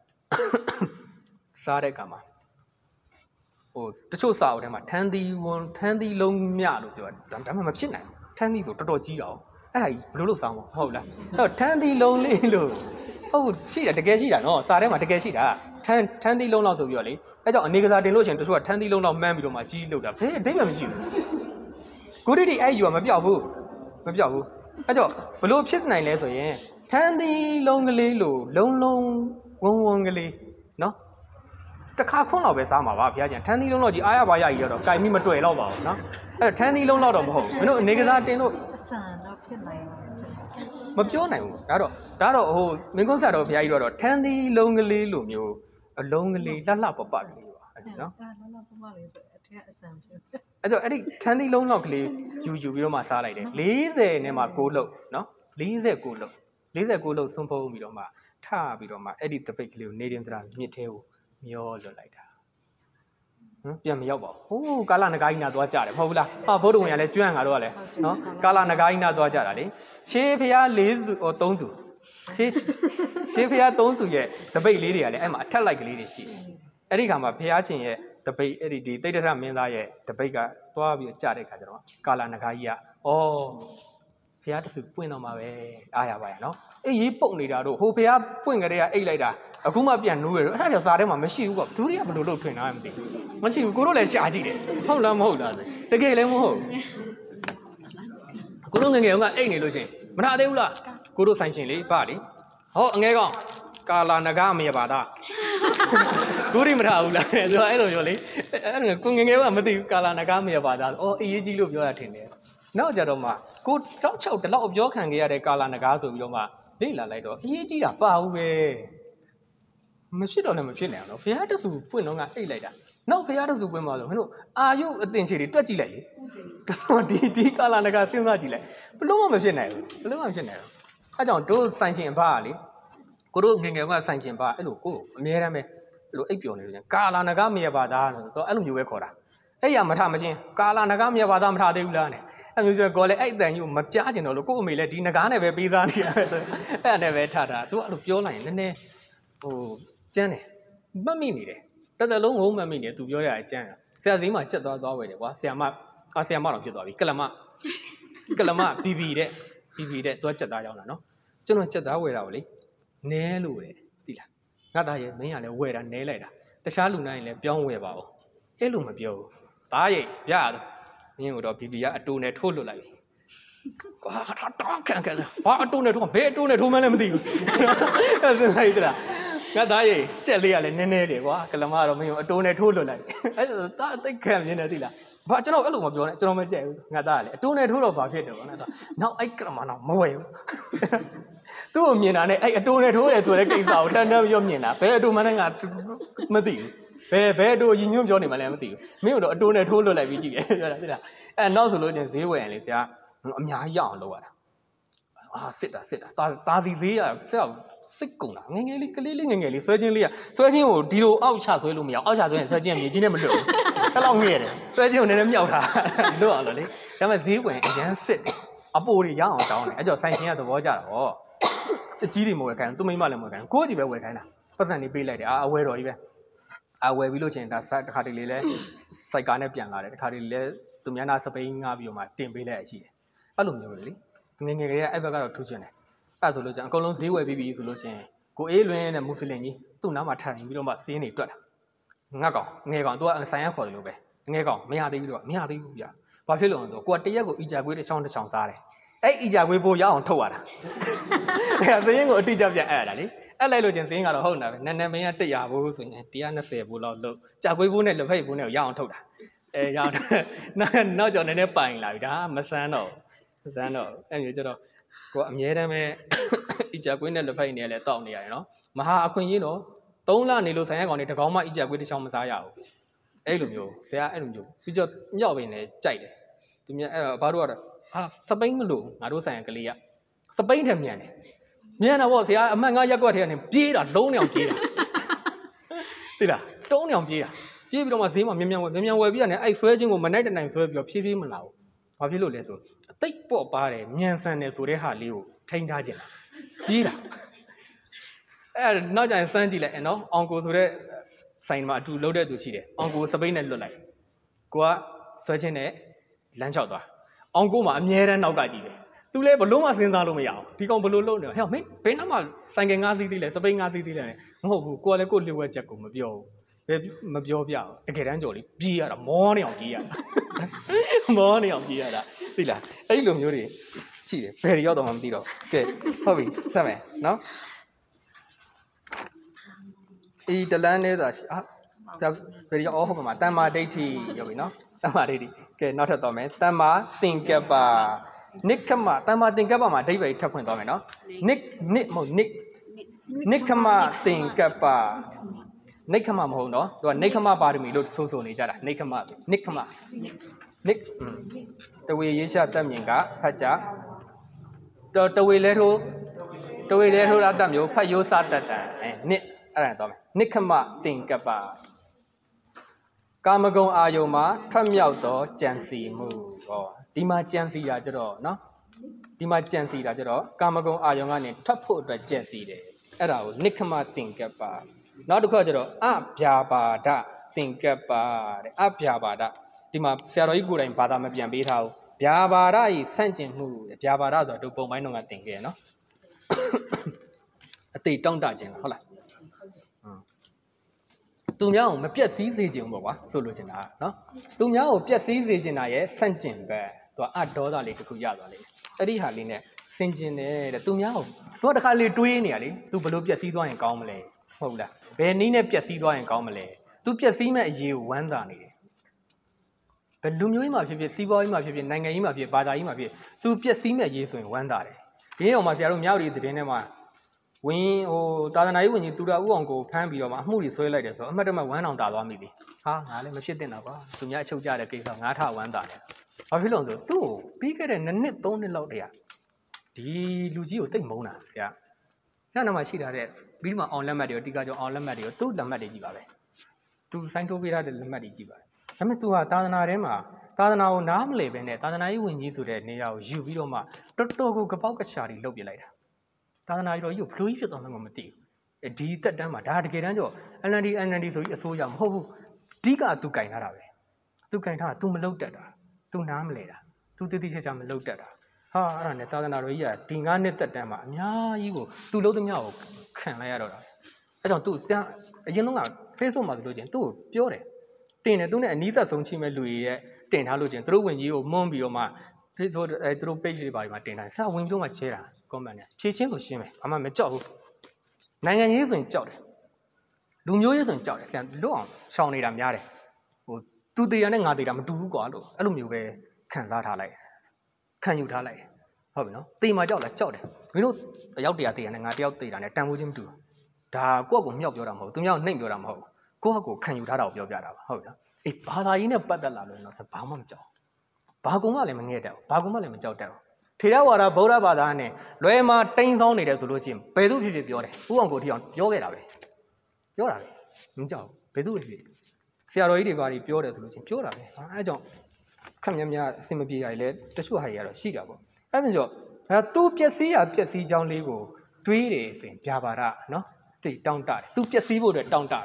စားတဲ့ကမှာဟိုတချို့စာအုပ်ထဲမှာထန်းသီးဝန်ထန်းသီးလုံးမြလို့ပြောတယ်ဒါမှမဖြစ်နိုင်ဘူးထန်းသီးဆိုတော်တော်ကြီးတာအဲ့ဒါကြီးဘယ်လိုလုပ်စားမလဲဟုတ်လားအဲ့တော့ထန်းသီးလုံးလေးလို့ဟုတ်ရှိတာတကယ်ရှိတာနော်စာထဲမှာတကယ်ရှိတာထန်းထန်းသီးလုံးလောက်ဆိုပြီးတော့လေအဲကြောင့်အနေကစားတင်လို့ရှိရင်တချို့ကထန်းသီးလုံးလောက်မှန်းပြီးတော့မှကြီးလို့တာဘယ်အတိတ်မှမရှိဘူးကိုတိတိအဲ့ယူကမပြောက်ဘူးမပြောက်ဘူးအဲကြောင့်ဘလို့ဖြစ်နိုင်လဲဆိုရင်ထန်းသီးလုံးကလေးလို့လုံးလုံးဝုံဝုံကလေးနော်တခါခွန်းလောက်ပဲစားမှာပါဘုရားကျန်ထန်းသီးလုံးလောက်ကြီးအားရပါရကြီးတော့ကြိုင်မိမတွေ့တော့ပါဘူးနော်အဲ့ထန်းသီးလုံးလောက်တော့မဟုတ်ဘူးမင်းတို့အနေကစားတင်လို့အဆန်တော့ဖြစ်နိုင်ပါမပြောနိုင်ဘူးဒါတော့ဒါတော့ဟိုမင်းကုန်းဆရာတော်ဘုရားကြီးတော့ထန်းသီးလုံးကလေးလိုမျိုးအလုံးကလေးလှလှပပကလေးပါအဲ့နော်အဲ့လှလှပပလေးဆိုအထက်အဆန်ဖြစ်အဲ့တော့အဲ့ဒီထန်းသီးလုံးလောက်ကလေးယူယူပြီးတော့မှစားလိုက်တယ်လေးဆယ်နဲ့မှကိုလုံးနော်လေးဆယ်ကိုလုံးလေးဆယ်ကိုလုံးစွန့်ဖုံးပြီးတော့မှထပြီးတော့မှအဲ့ဒီတပိတ်ကလေးကိုနေတင်စရာမြစ်သေးကိုမျောလွတ်လိုက်တာဟမ်ပြန်မရောက်ပါဘူးဟိုးကာလနဂါကြီးနာသွားကြတယ်မဟုတ်ဘူးလားဟာဘုဒ္ဓဝင်ကလည်းကျွမ်းငါတို့ကလည်းနော်ကာလနဂါကြီးနာသွားကြတာလေရှေးဖျားလေးစုဟိုသုံးစုရှေးရှေးဖျားသုံးစုရဲ့တပိတ်လေးတွေကလည်းအဲ့မှာအထက်လိုက်ကလေးတွေရှိတယ်အဲ့ဒီခါမှာဖျားရှင်ရဲ့တပိတ်အဲ့ဒီဒီတိတ်တထမင်းသားရဲ့တပိတ်ကသွားပြီးကြတဲ့ခါကျတော့ကာလနဂါကြီးကဩဖျားတဆူပွင့်တော့မှာပဲအားရပါရဲ့နော်အေးရေးပုတ်နေတာတို့ဟိုဖျားပွင့်ကြတဲ့ကအိတ်လိုက်တာအခုမှပြန်နိုးရတော့အဲ့ဒါကြောင့်စားထဲမှာမရှိဘူးပေါ့သူတွေကဘယ်လိုလုပ်ထွင်တာလဲမသိဘူးမရှိဘူးကိုတို့လည်းရှာကြည့်တယ်ဟုတ်လားမဟုတ်လားတကယ်လည်းမဟုတ်ကိုတို့ငငယ်ကအိတ်နေလို့ချင်းမထသေးဘူးလားကိုတို့ဆိုင်ရှင်လေးဗလေဟောအငဲကောင်ကာလာနဂမရပါသားကိုရိမထဘူးလားဆိုတော့အဲ့လိုပြောလေအဲ့လိုကိုငငယ်ကမသိဘူးကာလာနဂမရပါသားအော်အေးကြီးလို့ပြောတာထင်တယ်နောက်ကြတော့မှကိုတောက်ချောက်တလောက်ပြောခံခဲ့ရတဲ့ကာလာနဂါဆိုပြီးတော့မှလေ့လာလိုက်တော့အရေးကြီးတာပါဘူးပဲမဖြစ်တော့လည်းမဖြစ်နိုင်အောင်နော်ဘုရားတဆူပွင့်တော့ကအိတ်လိုက်တာနောက်ဘုရားတဆူပွင့်မှာဆိုမင်းတို့အာယုအတင်ရှည်တွေတွက်ကြည့်လိုက်လေဒီဒီကာလာနဂါစဉ်းစားကြည့်လိုက်ဘလို့မှမဖြစ်နိုင်ဘူးဘလို့မှမဖြစ်နိုင်ဘူးအဲကြောင့်တို့ဆိုင်ရှင်ဘာကလေကိုတို့ငငယ်ကဆိုင်ရှင်ဘာအဲ့လိုကိုအမြဲတမ်းပဲအဲ့လိုအိတ်ပျော်နေလို့ချင်းကာလာနဂါမရပါသားဆိုတော့အဲ့လိုမျိုးပဲခေါ်တာအဲ့ရမထမချင်းကာလာနဂါမရပါသားမထသေးဘူးလားနဲ့အဲ့မျိုးဆိုကောလေအဲ့အတန်ကြီးကိုမကြားကျင်တော့လို့ကို့အမေလည်းဒီနဂါနဲ့ပဲပေးစားနေရတယ်ဆိုအဲ့ဒါနဲ့ပဲထတာသူအဲ့လိုပြောလိုက်ရင်နည်းနည်းဟိုကျန်းတယ်မှတ်မိနေတယ်တစ်သက်လုံးငုံမှတ်မိနေသူပြောရအကျန်းဆရာစည်းမှာချက်သွားသွားဝယ်တယ်ကွာဆရာမအာဆရာမတော့ဖြစ်သွားပြီကလမကလမဘီဘီတဲ့ဘီဘီတဲ့သွားချက်သားရောက်လာနော်ကျွန်တော်ချက်သားဝယ်တာကိုလေနဲလို့လေသိလားငါသားရဲ့မင်းကလည်းဝယ်တာနဲလိုက်တာတခြားလူနိုင်လည်းပြောင်းဝယ်ပါဦးအဲ့လိုမပြောဘူးသားရဲ့ရရတယ်မင်းတို့ဘီဘီကအတူနဲ့ထိုးလွတ်လိုက်ပြီကွာတောင်းခံခံဘာအတူနဲ့ထိုးဘယ်အတူနဲ့ထိုးမှန်းလည်းမသိဘူးအဲ့ဒါသိသလားငါသားရဲ့ကြက်လေးကလည်းနည်းနည်းတယ်ကွာကလမတော့မင်းတို့အတူနဲ့ထိုးလွတ်လိုက်အဲ့ဒါသားအသိခံမြင်နေသိလားဘာကျွန်တော်အဲ့လိုမပြောနဲ့ကျွန်တော်မကြိုက်ဘူးငါသားကလည်းအတူနဲ့ထိုးတော့ဘာဖြစ်တယ်ကွာငါသားနောက်အဲ့ကလမတော့မဝယ်ဘူးသူ့ကိုမြင်တာနဲ့အဲ့အတူနဲ့ထိုးတယ်ဆိုတဲ့ကိစ္စကိုတန်းတန်းပြောမြင်တာဘယ်အတူမှန်းလည်းငါမသိဘူးဘယ်ဘယ်အတူရင်ညွန့်ပြောနေမှလည်းမသိဘူးမင်းတို့အတူနဲ့ထိုးလွတ်လိုက်ပြီးကြည့်တယ်ပြောတာသိလားအဲ့နောက်ဆိုလို့ချင်းဈေးဝယ်ရင်လေဆရာအများကြီးရအောင်လုပ်ရတာအာစစ်တာစစ်တာတာစီဈေးရဆရာစစ်ကုန်တာငငယ်လေးကလေးလေးငငယ်လေးဆွဲချင်းလေးကဆွဲချင်းကိုဒီလိုအောက်ချဆွဲလို့မရအောက်ချဆွဲရင်ဆွဲချင်းမြေကြီးနဲ့မလွတ်ဘူးအဲ့လောက်ငဲ့တယ်ဆွဲချင်းကိုနည်းနည်းမြောက်တာလွတ်အောင်လို့လေဒါပေမဲ့ဈေးဝယ်အရန်စစ်အပိုတွေရအောင်တောင်းတယ်အဲ့ကြောင့်ဆိုင်ရှင်ကသဘောကျတာဟောအကြီးတွေမဝယ်ခိုင်းသူမိမလည်းမဝယ်ခိုင်းကိုကြီးပဲဝယ်ခိုင်းတာပတ်စံနေပေးလိုက်တယ်အာအဝဲတော်ကြီးပဲအဝယ်ပြီးလို့ချင်းဒါတခါတလေလဲစိုက်ကားနဲ့ပြန်လာတယ်တခါတလေလဲသူများနာစပိန်ငါပြီးတော့မှတင်ပေးလိုက်ရရှိတယ်အဲ့လိုမျိုးလေငငယ်ကလေးအဲ့ဘက်ကတော့ထူးချင်တယ်အဲ့ဆိုလို့ချင်းအကုန်လုံးဈေးဝယ်ပြီးပြီဆိုလို့ချင်းကိုအေးလွင်နဲ့မွတ်စလင်ကြီးသူ့နားမှာထိုင်ပြီးတော့မှဈေးနေတွက်တာငတ်ကောင်ငယ်ကောင်သူကဆိုင်ရခေါ်တယ်လို့ပဲငယ်ကောင်မရသေးဘူးတော့မရသေးဘူးဗျာဘာဖြစ်လို့လဲဆိုကိုကတရက်ကိုအီဂျာကွေးတစ်ချောင်းတစ်ချောင်းစားတယ်အဲ့အီဂျာကွေးပိုးရအောင်ထုတ်ရတာအဲ့ဈေးရင်ကိုအတိအကျပြန်အဲ့ရတာလေအဲ့လိုက်လို့ချင်းဈေးကတော့ဟုတ်တာပဲနန်းနန်းမင်းကတစ်ရာဘူးဆိုရင်one twentyဘူးလောက်လို့ကြာကွေးဘူးနဲ့လက်ဖက်ဘူးနဲ့ရအောင်ထုတ်တာအဲရအောင်နောက်ကြောင်နည်းနည်းပိုင်လာပြီဒါမဆန်းတော့မဆန်းတော့အဲ့မျိုးကျတော့ကိုအမြဲတမ်းပဲအီဂျာကွေးနဲ့လက်ဖက်နေလဲတောက်နေရတယ်နော်မဟာအခွင့်အရေးတော့သုံးလနေလို့ဆိုင်ရကောင်တွေတကောင်မှအီဂျာကွေးတစ်ချောင်းမစားရဘူးအဲ့လိုမျိုးဆရာအဲ့လိုမျိုးပြီးတော့မြောက်ပင်လည်းကြိုက်တယ်သူများအဲ့တော့ဘာတို့ကတော့ဟာစပိန်မလို့ငါတို့ဆိုင်ရကလေးကစပိန်ထက်မြန်တယ်မြန်တာပေါ့ဆရာအမှတ်ငါရက်ကွက်ထဲကနေပြေးတာလုံးနေအောင်ပြေးတာသိလားတုံးနေအောင်ပြေးတာပြေးပြီးတော့မှဈေးမှာမြန်မြန်ဝယ်မြန်မြန်ဝယ်ပြီးရတယ်အဲ့ဆွဲချင်းကိုမနိုင်တနိုင်ဆွဲပြီးတော့ဖြည်းဖြည်းမလာဘူးဘာဖြစ်လို့လဲဆိုအသိပေါ့ပါတယ်မြန်ဆန်တယ်ဆိုတဲ့ဟာလေးကိုထိန်းထားခြင်းလားပြေးတာအဲ့နောက်ကျရင်စမ်းကြည့်လိုက်အဲ့နော်အောင်ကိုဆိုတဲ့ဆိုင်မှာအတူလှုပ်တဲ့သူရှိတယ်အောင်ကိုစပိန်နဲ့လွတ်လိုက်ကိုကဆွဲချင်းနဲ့လမ်းလျှောက်သွားအောင်ကိုမှအမြဲတမ်းနောက်ကကြည့်တယ်သူလည်းဘလို့မှစဉ်းစားလို့မရအောင်ဒီကောင်ဘလို့လုပ်နေဟဲ့မင်းဘယ်နှမှာဆိုင်ကငါးစီးသေးလဲစပိန်ငါးစီးသေးလဲမဟုတ်ဘူးကိုကလည်းကိုလျှို့ဝှက်ချက်ကိုမပြောဘူးဘယ်မပြောပြအောင်တကယ်တမ်းကြော်လေးပြေးရတာမောနေအောင်ပြေးရတာမောနေအောင်ပြေးရတာသိလားအဲ့လိုမျိုးတွေရှိတယ်ဘယ်ရောက်တော့မှမသိတော့ကဲဟုတ်ပြီဆက်မယ်နော်ဤတလန်းလေးသာအာဒါဘယ်ရောက်ဟုတ်ပါမှာတမ္မာဒိဋ္ဌိရောက်ပြီနော်တမ္မာဒိဋ္ဌိကဲနောက်ထပ်တော့မယ်တမ္မာသင်္ကပ္ပနိခမတမ္မာသင်္ကပ္ပမှာအဓိပ္ပာယ်ထပ်ဖွင့်သွားမယ်နော်နိနိမဟုတ်နိနိခမသင်္ကပ္ပနိခမမဟုတ်နော်သူကနိခမပါရမီလို့ဆိုဆိုနေကြတာနိခမနိခမနိတဝေရေးရှာတက်မြင်ကဖတ်ကြတော်တဝေလဲထိုးတဝေလဲထိုးအတ္တမျိုးဖတ်ရိုးစတတ်တန်အဲနိအဲ့ဒါတော့မယ်နိခမသင်္ကပ္ပကာမဂုဏ်အာယုံမှာထွက်မြောက်သောကြံစီမှုဟောဒီမှာကြံစီတာကြတော့နော်ဒီမှာကြံစီတာကြတော့ကာမဂုဏ်အာယုံကနေထွက်ဖို့အတွက်ကြံစီတယ်အဲ့ဒါကိုနိခမသင်္ကပ္ပနောက်တစ်ခါကျတော့အဗျာပါဒသင်္ကပ္ပတဲ့အဗျာပါဒဒီမှာဆရာတော်ကြီးကိုယ်တိုင်ဘာသာမပြန်ပေးထားဘူးဗျာပါဒဤဆန့်ကျင်မှုဗျာပါဒဆိုတော့ပုံပိုင်းတော့ကသင်ခဲ့ရနော်အတိတ်တောင့်တခြင်းလားဟုတ်လားသူများကိုမပြက်စီးစေခြင်းပေါ့ကွာဆိုလိုချင်တာနော်သူများကိုပြက်စီးစေခြင်းတာရဲ့ဆန့်ကျင်ဘက်သူကအဒေါသလေးတစ်ခုရသွားလိမ့်မယ်အဲ့ဒီဟာလေးနဲ့ဆင်ကျင်တယ်တဲ့သူများကိုသူကတခါလေတွေးနေရလေသူဘယ်လိုပြက်စီးသွားရင်ကောင်းမလဲဟုတ်လားဘယ်နည်းနဲ့ပြက်စီးသွားရင်ကောင်းမလဲသူပြက်စီးမဲ့အရေးကိုဝမ်းသာနေတယ်ဘယ်လူမျိုးကြီးမှဖြစ်ဖြစ်စီးပွားရေးမှဖြစ်ဖြစ်နိုင်ငံကြီးမှဖြစ်ဘာသာကြီးမှဖြစ်သူပြက်စီးမဲ့အရေးဆိုရင်ဝမ်းသာတယ်ဒီနေ့တော့မှဆရာတို့မြောက်ရီသတင်းထဲမှာဝင်းဟိုတာသနာရေးဝင်ကြီးတူတာဦးအောင်ကိုဖမ်းပြီးတော့မှအမှုတွေဆွဲလိုက်တယ်ဆိုတော့အမှတ်တမဲ့ဝမ်းတောင်တာသွားမိပြီဟာငါလည်းမဖြစ်တင်တာကွာသူများအချုပ်ကြတဲ့ကိစ္စငါထဝမ်းတာတယ်ဘာဖြစ်လို့ဆိုသူ့ကိုပြီးခဲ့တဲ့နှစ်နှစ်သုံးနှစ်လောက်တည်းကဒီလူကြီးကိုတိတ်မုန်းတာဆရာဆရာနာမှာရှိထားတဲ့ပြီးမှအောင်လက်မှတ်တွေတီကာကျော်အောင်လက်မှတ်တွေသူ့လက်မှတ်တွေကြည့်ပါပဲသူစိုင်းထိုးပေးထားတဲ့လက်မှတ်တွေကြည့်ပါဒါပေမဲ့သူဟာသာသနာထဲမှာသာသနာကိုနားမလည်ပဲနဲ့သာသနာရေးဝင်ကြီးဆိုတဲ့နေရာကိုယူပြီးတော့မှတော်တော်ကိုကပောက်ကချာတွေလုပ်ပြလိုက်တာသာသနာကြီးတော့ကြီးကိုဘလို့ကြီးဖြစ်သွားမှမသိဘူးဒီတက်တန်းမှာဒါတကယ်တမ်းကျတော့ N N D N N D ဆိုပြီးအစိုးရမဟုတ်ဘူးအဓိကသူကင်ထားတာပဲသူကင်ထားတာ तू မလုပ်တတ်တာ तू နားမလဲတာ तू တိတိကျကျမလုပ်တတ်တာဟာအဲ့ဒါနဲ့သာသနာတော်ကြီးကဒီငါးနှစ်တက်တန်းမှာအများကြီးကို तू လုံးသမျှကိုခံလိုက်ရတော့တာအဲ့ကြောင့် तू အရင်တော့က Facebook မှာဆိုလို့ချင်း तू ကိုပြောတယ်တင်တယ် तू နဲ့အနီးသက်ဆုံးချိမဲ့လူတွေရဲ့တင်ထားလို့ချင်းသူတို့ဝင်ကြီးကိုမွန်းပြီးတော့မှ Facebook အဲသူတို့ page တွေပါမှာတင်ထားဆရာဝင်ပြောမှရှဲတာcomment နဲ့ဖြည့်ချင်းဆိုရှင်းမယ်ဘာမှမကြောက်ဘူးနိုင်ငံရေးဆိုရင်ကြောက်တယ်လူမျိုးရေးဆိုရင်ကြောက်တယ်ဆရာလွတ်အောင်ရှောင်နေတာများတယ်ဟိုသူတေရနဲ့ငါတေတာမတူဘူးကွာလို့အဲ့လိုမျိုးပဲခံစားထားလိုက်ခံယူထားလိုက်ဟုတ်ပြီနော်တေမှာကြောက်လားကြောက်တယ်မင်းတို့အယောက်တရာတေရနဲ့ငါတယောက်တေတာနဲ့တန်ဖိုးချင်းမတူဘူးဒါကိုယ့်ကိုမြောက်ပြောတာမဟုတ်သူများကိုနှိမ်ပြောတာမဟုတ်ကိုယ့်ဟာကိုခံယူထားတာကိုပြောပြတာပါဟုတ်ပြီနော်အေးဘာသာရေးနဲ့ပတ်သက်လာလို့တော့ဘာမှမကြောက်ဘာကုံမှလည်းမငဲ့တတ်ဘူးဘာကုံမှလည်းမကြောက်တတ်ဘူးထေရဝါဒဗုဒ္ဓဘာသာနဲ့လွယ်မှာတိမ်ဆောင်းနေတယ်ဆိုလို့ချင်းဘယ်သူဖြစ်ဖြစ်ပြောတယ်ဥအောင်ကိုထီအောင်ပြောခဲ့တာပဲပြောတာပဲမကြောက်ဘယ်သူဖြစ်ဖြစ်ဆရာတော်ကြီးတွေဘာတွေပြောတယ်ဆိုလို့ချင်းပြောတာပဲအဲကြောင့်ခက်များများအဆင်မပြေရလေတချို့ဟာတွေကတော့ရှိတာပေါ့အဲဒါကြောင့်အဲသူပျက်စီးရပျက်စီးကြောင်းလေးကိုတွေးတယ်ဆိုရင်ဗျာပါဒနော်တိတ်တောင်းတတယ်သူပျက်စီးဖို့အတွက်တောင်းတတာ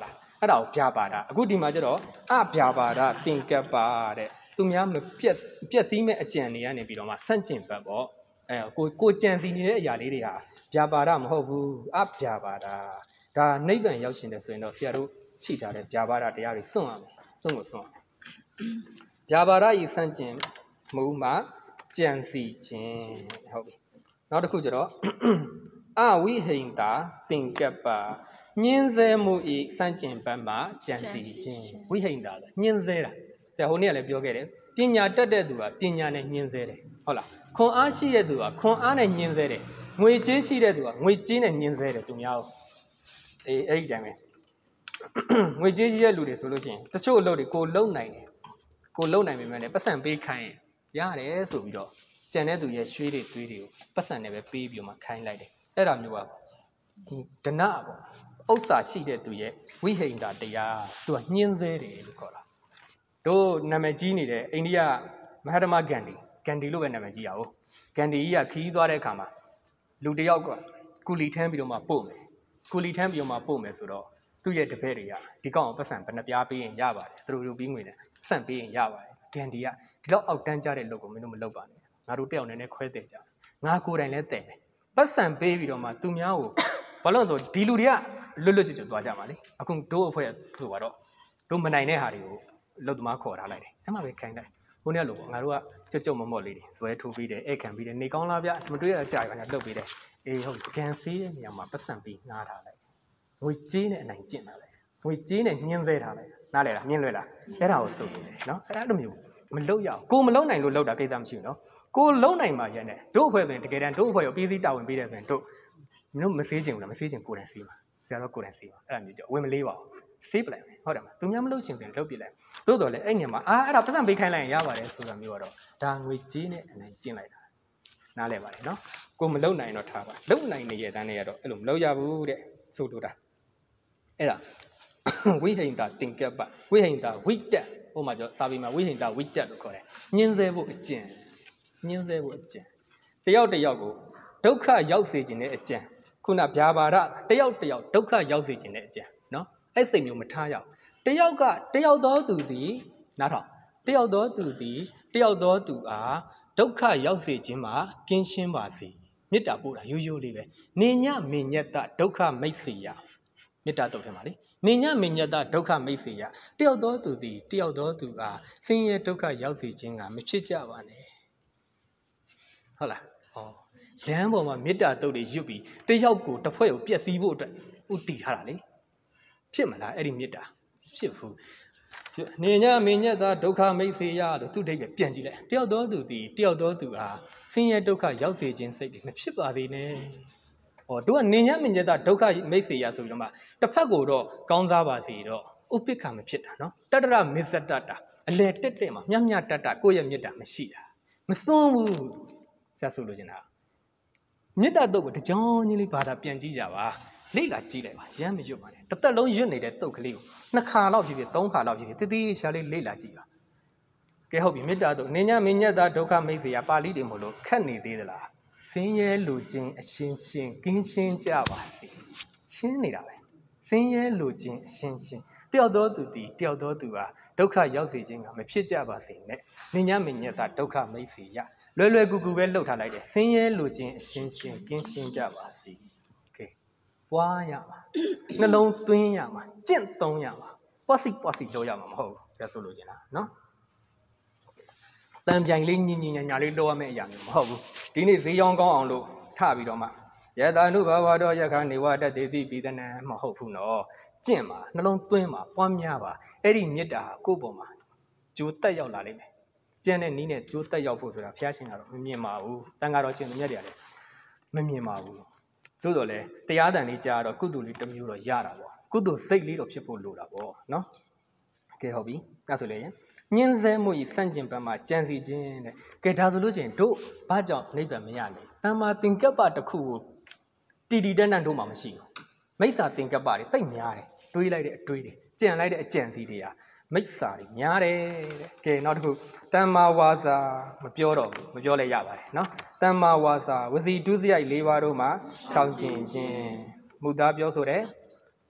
အဲ့ဒါကိုပြပါတာအခုဒီမှာကျတော့အပြပါတာတင်ကပ်ပါတဲ့သူများမပြက်ပြက်စီးမဲ့အကြံတွေကနေပြီးတော့မှစန့်ကျင်ဘက်ပေါ့အဲကိုကိုကြံစီနေတဲ့အရာလေးတွေဟာပြပါတာမဟုတ်ဘူးအပြပါတာဒါနိဗ္ဗာန်ရောက်ရှင်တယ်ဆိုရင်တော့ဆရာတို့ရှိထားတဲ့ပြပါတာတရားတွေစွန့်ရမယ်စွန့်ကိုစွန့်ရမယ်ပြပါတာဤစန့်ကျင်မှုမှာကြံစီခြင်းဟုတ်ပြီနောက်တစ်ခုကျတော့အဝိဟိန္တာတင်ကပ်ပါညင်းဆဲမှုဤစန့်ကျင်ဘက်မှာကြံစီခြင်းဝိဟိန္တာလေညင်းဆဲတာဆရာဟိုနေ့ကလည်းပြောခဲ့တယ်ပညာတတ်တဲ့သူကပညာနဲ့ညင်းဆဲတယ်ဟုတ်လားခွန်အားရှိတဲ့သူကခွန်အားနဲ့ညင်းဆဲတယ်ငွေကြေးရှိတဲ့သူကငွေကြေးနဲ့ညင်းဆဲတယ်သူများအေးအဲ့ဒီတိုင်းပဲငွေကြေးရှိတဲ့လူတွေဆိုလို့ရှိရင်တချို့အလုပ်တွေကိုလုံနိုင်တယ်ကိုလုံနိုင်ပေမဲ့လည်းပတ်စံပေးခိုင်းရင်ရတယ်ဆိုပြီးတော့ကြံတဲ့သူရဲ့ရွှေတွေသွေးတွေကိုပတ်စံနဲ့ပဲပေးပြီးမှခိုင်းလိုက်တယ်အဲ့ဒါမျိုးကဒနပေါ့ဥစ္စာရှိတဲ့သူရဲ့ဝိဟိန္တာတရားသူကညှင်းဆဲတယ်လို့ခေါ်တာတို့နာမည်ကြီးနေတဲ့အိန္ဒိယမဟာတမဂန္ဒီဂန္ဒီလို့ပဲနာမည်ကြီးရအောင်ဂန္ဒီကြီးကခီးသွားတဲ့အခါမှာလူတယောက်ကကူလီထမ်းပြီးတော့မှပို့မယ်ကူလီထမ်းပြီးတော့မှပို့မယ်ဆိုတော့သူ့ရဲ့တပည့်တွေကဒီကောင်ကိုပတ်စံဘယ်နှပြားပေးရင်ရပါတယ်သူတို့လူပြီးငွေနဲ့ပတ်စံပေးရင်ရပါတယ်ဂန္ဒီကဒီလောက်အောက်တန်းကြတဲ့လုပ်ကိုမင်းတို့မလုပ်ပါနဲ့ငါတို့တယောက်နည်းနည်းခွဲတဲ့ကြငါကိုယ်တိုင်လည်းတဲ့တယ်ပတ်စံပေးပြီးတော့မှသူများကိုဘာလို့ဆိုဒီလူတွေကလွတ်လွတ်ကျွတ်ကျွတ်သွားကြမှာလေအခုတို့အဖွဲ့ဆိုတော့တို့မနိုင်တဲ့ဟာတွေကိုလုတ်သမားခေါ်ထားလိုက်တယ်အဲ့မှာပဲခိုင်းတယ်ဟိုနေ့လို့ငါတို့ကကြွတ်ကြွမမော့လေးတွေဇွဲထိုးပြီးတယ်ဧကန်ပြီးတယ်နေကောင်းလားဗျမတွေ့ရကြရပါညာလုတ်ပြီးတယ်အေးဟုတ်ကန်စီးတဲ့နေရာမှာပတ်စံပြီးငှားထားလိုက်ငွေကြေးနဲ့အနိုင်ကျင့်ထားလိုက်ငွေကြေးနဲ့ညှင်းဆဲထားလိုက်နားလဲလားမြင်လွယ်လားအဲ့ဒါကိုစုပ်နေတယ်နော်အဲ့ဒါလိုမျိုးမလုတ်ရအောင်ကိုမလုတ်နိုင်လို့လုတ်တာကိစ္စမရှိဘူးနော်ကိုလုံနိုင်မှာရက်နဲ့တို့အဖွဲ့ဆိုရင်တကယ်တမ်းတို့အဖွဲ့ကိုပြည်စည်းတာဝန်ပေးတယ်ဆိုရင်တို့မင်းတို့မဆေးချင်ဘူးလားမဆေးချင်ကိုယ်တိုင်ဆေးပါဆရာတော့ကိုယ်တိုင်ဆေးပါအဲ့ဒါမျိုးကြောဝင်မလေးပါဘူးဆေးပလိုက်မယ်ဟုတ်တယ်မလားသူများမလုပ်ချင်တယ်လုပ်ပြလိုက်သို့တော်လည်းအဲ့ညမှာအာအဲ့ဒါပတ်စံပေးခိုင်းလိုက်ရင်ရပါတယ်ဆိုတာမျိုးတော့ဒါငွေကြေးနဲ့အနိုင်ကျင့်လိုက်တာနားလဲပါတယ်နော်ကိုမလုံနိုင်တော့ထားပါလုံနိုင်နေရတဲ့တန်းတွေကတော့အဲ့လိုမလုပ်ရဘူးတဲ့ဆိုလိုတာအဲ့ဒါဝိဟိန္တာတင်ကပ်ပါဝိဟိန္တာဝိတက်ဟိုမှာကြောစာပေမှာဝိဟိန္တာဝိတက်လို့ခေါ်တယ်ညင်းဆဲဖို့အကျင့်ညင်းဆဲဖို့အကျင့်တယောက်တယောက်ကိုဒုက္ခရောက်စေခြင်းတဲ့အကျင့်ခုနဗျာပါဒတယောက်တယောက်ဒုက္ခရောက်စေခြင်းတဲ့အကျင့်နော်အဲ့စိတ်မျိုးမထားရအောင်တယောက်ကတယောက်သောသူသည်နားထောင်တယောက်သောသူသည်တယောက်သောသူအားဒုက္ခရောက်စေခြင်းမှာကင်းရှင်းပါစေမေတ္တာပို့တာရိုးရိုးလေးပဲနေညမင်ညက်တဒုက္ခမိတ်စေယမေတ္တာတော့ထဲမှာလေနေညမင်ညက်တဒုက္ခမိတ်စေယတယောက်သောသူသည်တယောက်သောသူအားဆင်းရဲဒုက္ခရောက်စေခြင်းကမဖြစ်ကြပါနဲ့ဟုတ်လားဟောလမ်းပေါ်မှာမေတ္တာတုတ်တွေရွတ်ပြီးတယောက်ကိုတစ်ဖွဲ့ကိုပျက်စီးဖို့အတွက်ဥတည်ထားတာလေဖြစ်မလားအဲ့ဒီမေတ္တာဖြစ်ဘူးနေညမင်းညက်သားဒုက္ခမိတ်စေရဆိုသူ့အိဗယ်ပြန်ကြည့်လိုက်တယောက်တော်သူဒီတယောက်တော်သူဟာဆင်းရဲဒုက္ခရောက်စေခြင်းစိတ်တွေမဖြစ်ပါသေးနဲ့ဟောသူကနေညမင်းညက်သားဒုက္ခမိတ်စေရဆိုပြီးတော့မှတစ်ဖက်ကိုတော့ကောင်းစားပါစေတော့ဥပိ္ပခာမဖြစ်တာနော်တတရမစ္စတတာအလေတက်တက်မှာမြတ်မြတ်တတကိုယ့်ရဲ့မေတ္တာမရှိတာမစွန်းဘူးဆရာဆိုလို့ချင်တာမေတ္တာတုတ်ကိုတကြောင်ကြီးလေးဘာသာပြန်ကြည့်ကြပါလေ့လာကြည့်လိုက်ပါရမ်းမရွတ်ပါနဲ့တစ်သက်လုံးရွတ်နေတဲ့တုတ်ကလေးကိုနှစ်ခါလောက်ဖြစ်ဖြစ်သုံးခါလောက်ဖြစ်ဖြစ်တတိရှာလေးလေ့လာကြည့်ပါကဲဟုတ်ပြီမေတ္တာတုတ်နေညမင်းညက်သားဒုက္ခမိတ်စေရပါဠိတွေမလို့ခက်နေသေးသလားဆင်းရဲလူချင်းအရှင်းရှင်းကင်းရှင်းကြပါစေရှင်းနေတာပဲဆင်းရဲလူချင်းအရှင်းရှင်းတယောက်တော်သူဒီတယောက်တော်သူဟာဒုက္ခရောက်စေခြင်းကမဖြစ်ကြပါစေနဲ့နေညမင်းညက်သားဒုက္ခမိတ်စေရလွယ်လွယ်ကူကူပဲလှုပ်ထားလိုက်တယ်ဆင်းရဲလူချင်းအရှင်းရှင်းကင်းရှင်းကြပါစေပွားရမှာနှလုံးသွင်းရမှာကျင့်သုံးရမှာပွားစီပွားစီလုပ်ရမှာမဟုတ်ဘူးကျဆိုလို့ကျင်တာနော်တန်ပြိုင်လေးညင်ညင်ညာညာလေးလုပ်ရမယ့်အရာမျိုးမဟုတ်ဘူးဒီနေ့ဈေးရောင်းကောင်းအောင်လို့ထပြီးတော့မှယတနုဘာဝတော်ယခနေဝတတေတိပိဒနံမဟုတ်ဘူးနော်ကျင့်မှာနှလုံးသွင်းမှာပွားများပါအဲ့ဒီမေတ္တာကိုယ့်ပေါ်မှာကြိုးတက်ရောက်လာလိမ့်မယ်ကျင့်တဲ့နည်းနဲ့ကြိုးတက်ရောက်ဖို့ဆိုတာဘုရားရှင်ကတော့မမြင်ပါဘူးတန်ဃာတော်ရှင်မြတ်တွေကလည်းမမြင်ပါဘူးသို့တော်လည်းတရားတန်လေးကြားတော့ကုသိုလ်လေးတစ်မျိုးတော့ရတာပေါ့ကုသိုလ်စိတ်လေးတော့ဖြစ်ဖို့လိုတာပေါ့နော်ကဲဟုတ်ပြီအဲ့ဆိုလေညင်းဆဲမှုဤစန့်ကျင်ဘက်မှာကြံစီခြင်းတဲ့ကဲဒါဆိုလို့ချင်းတို့ဘာကြောင့်နိဗ္ဗာန်မရနိုင်တမ္မာသင်္ကပ္ပတစ်ခုကိုတီတီတန်းတန်းတို့မှမရှိဘူးမိစ္ဆာသင်္ကပ္ပတွေတိတ်များတယ်တွေးလိုက်တဲ့အတွေးတွေကြံလိုက်တဲ့အကြံစီတွေဟာမိစ္ဆာတွေများတယ်တဲ့ကဲနောက်တစ်ခုတမ္မာဝါစာမပြောတော့ဘူးမပြောလဲရပါတယ်နော်တမ္မာဝါစာဝစီဒုစရိုက်၄ပါးတို့မှာရှောင်ကျင်ခြင်းမူသားပြောဆိုတဲ့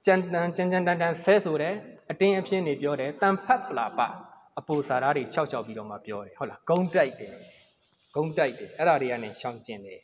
ကြံတန်ကြံကြံတန်တန်ဆဲဆိုတယ်အတင်းအပြင်းနေပြောတယ်တန်ဖတ်ပလာပအပူစာသားတွေ၆၆ပြီးတော့မှပြောတယ်ဟုတ်လားဂုံတိုက်တယ်ဂုံတိုက်တယ်အဲ့ဒါတွေကနေရှောင်ကျင်တယ်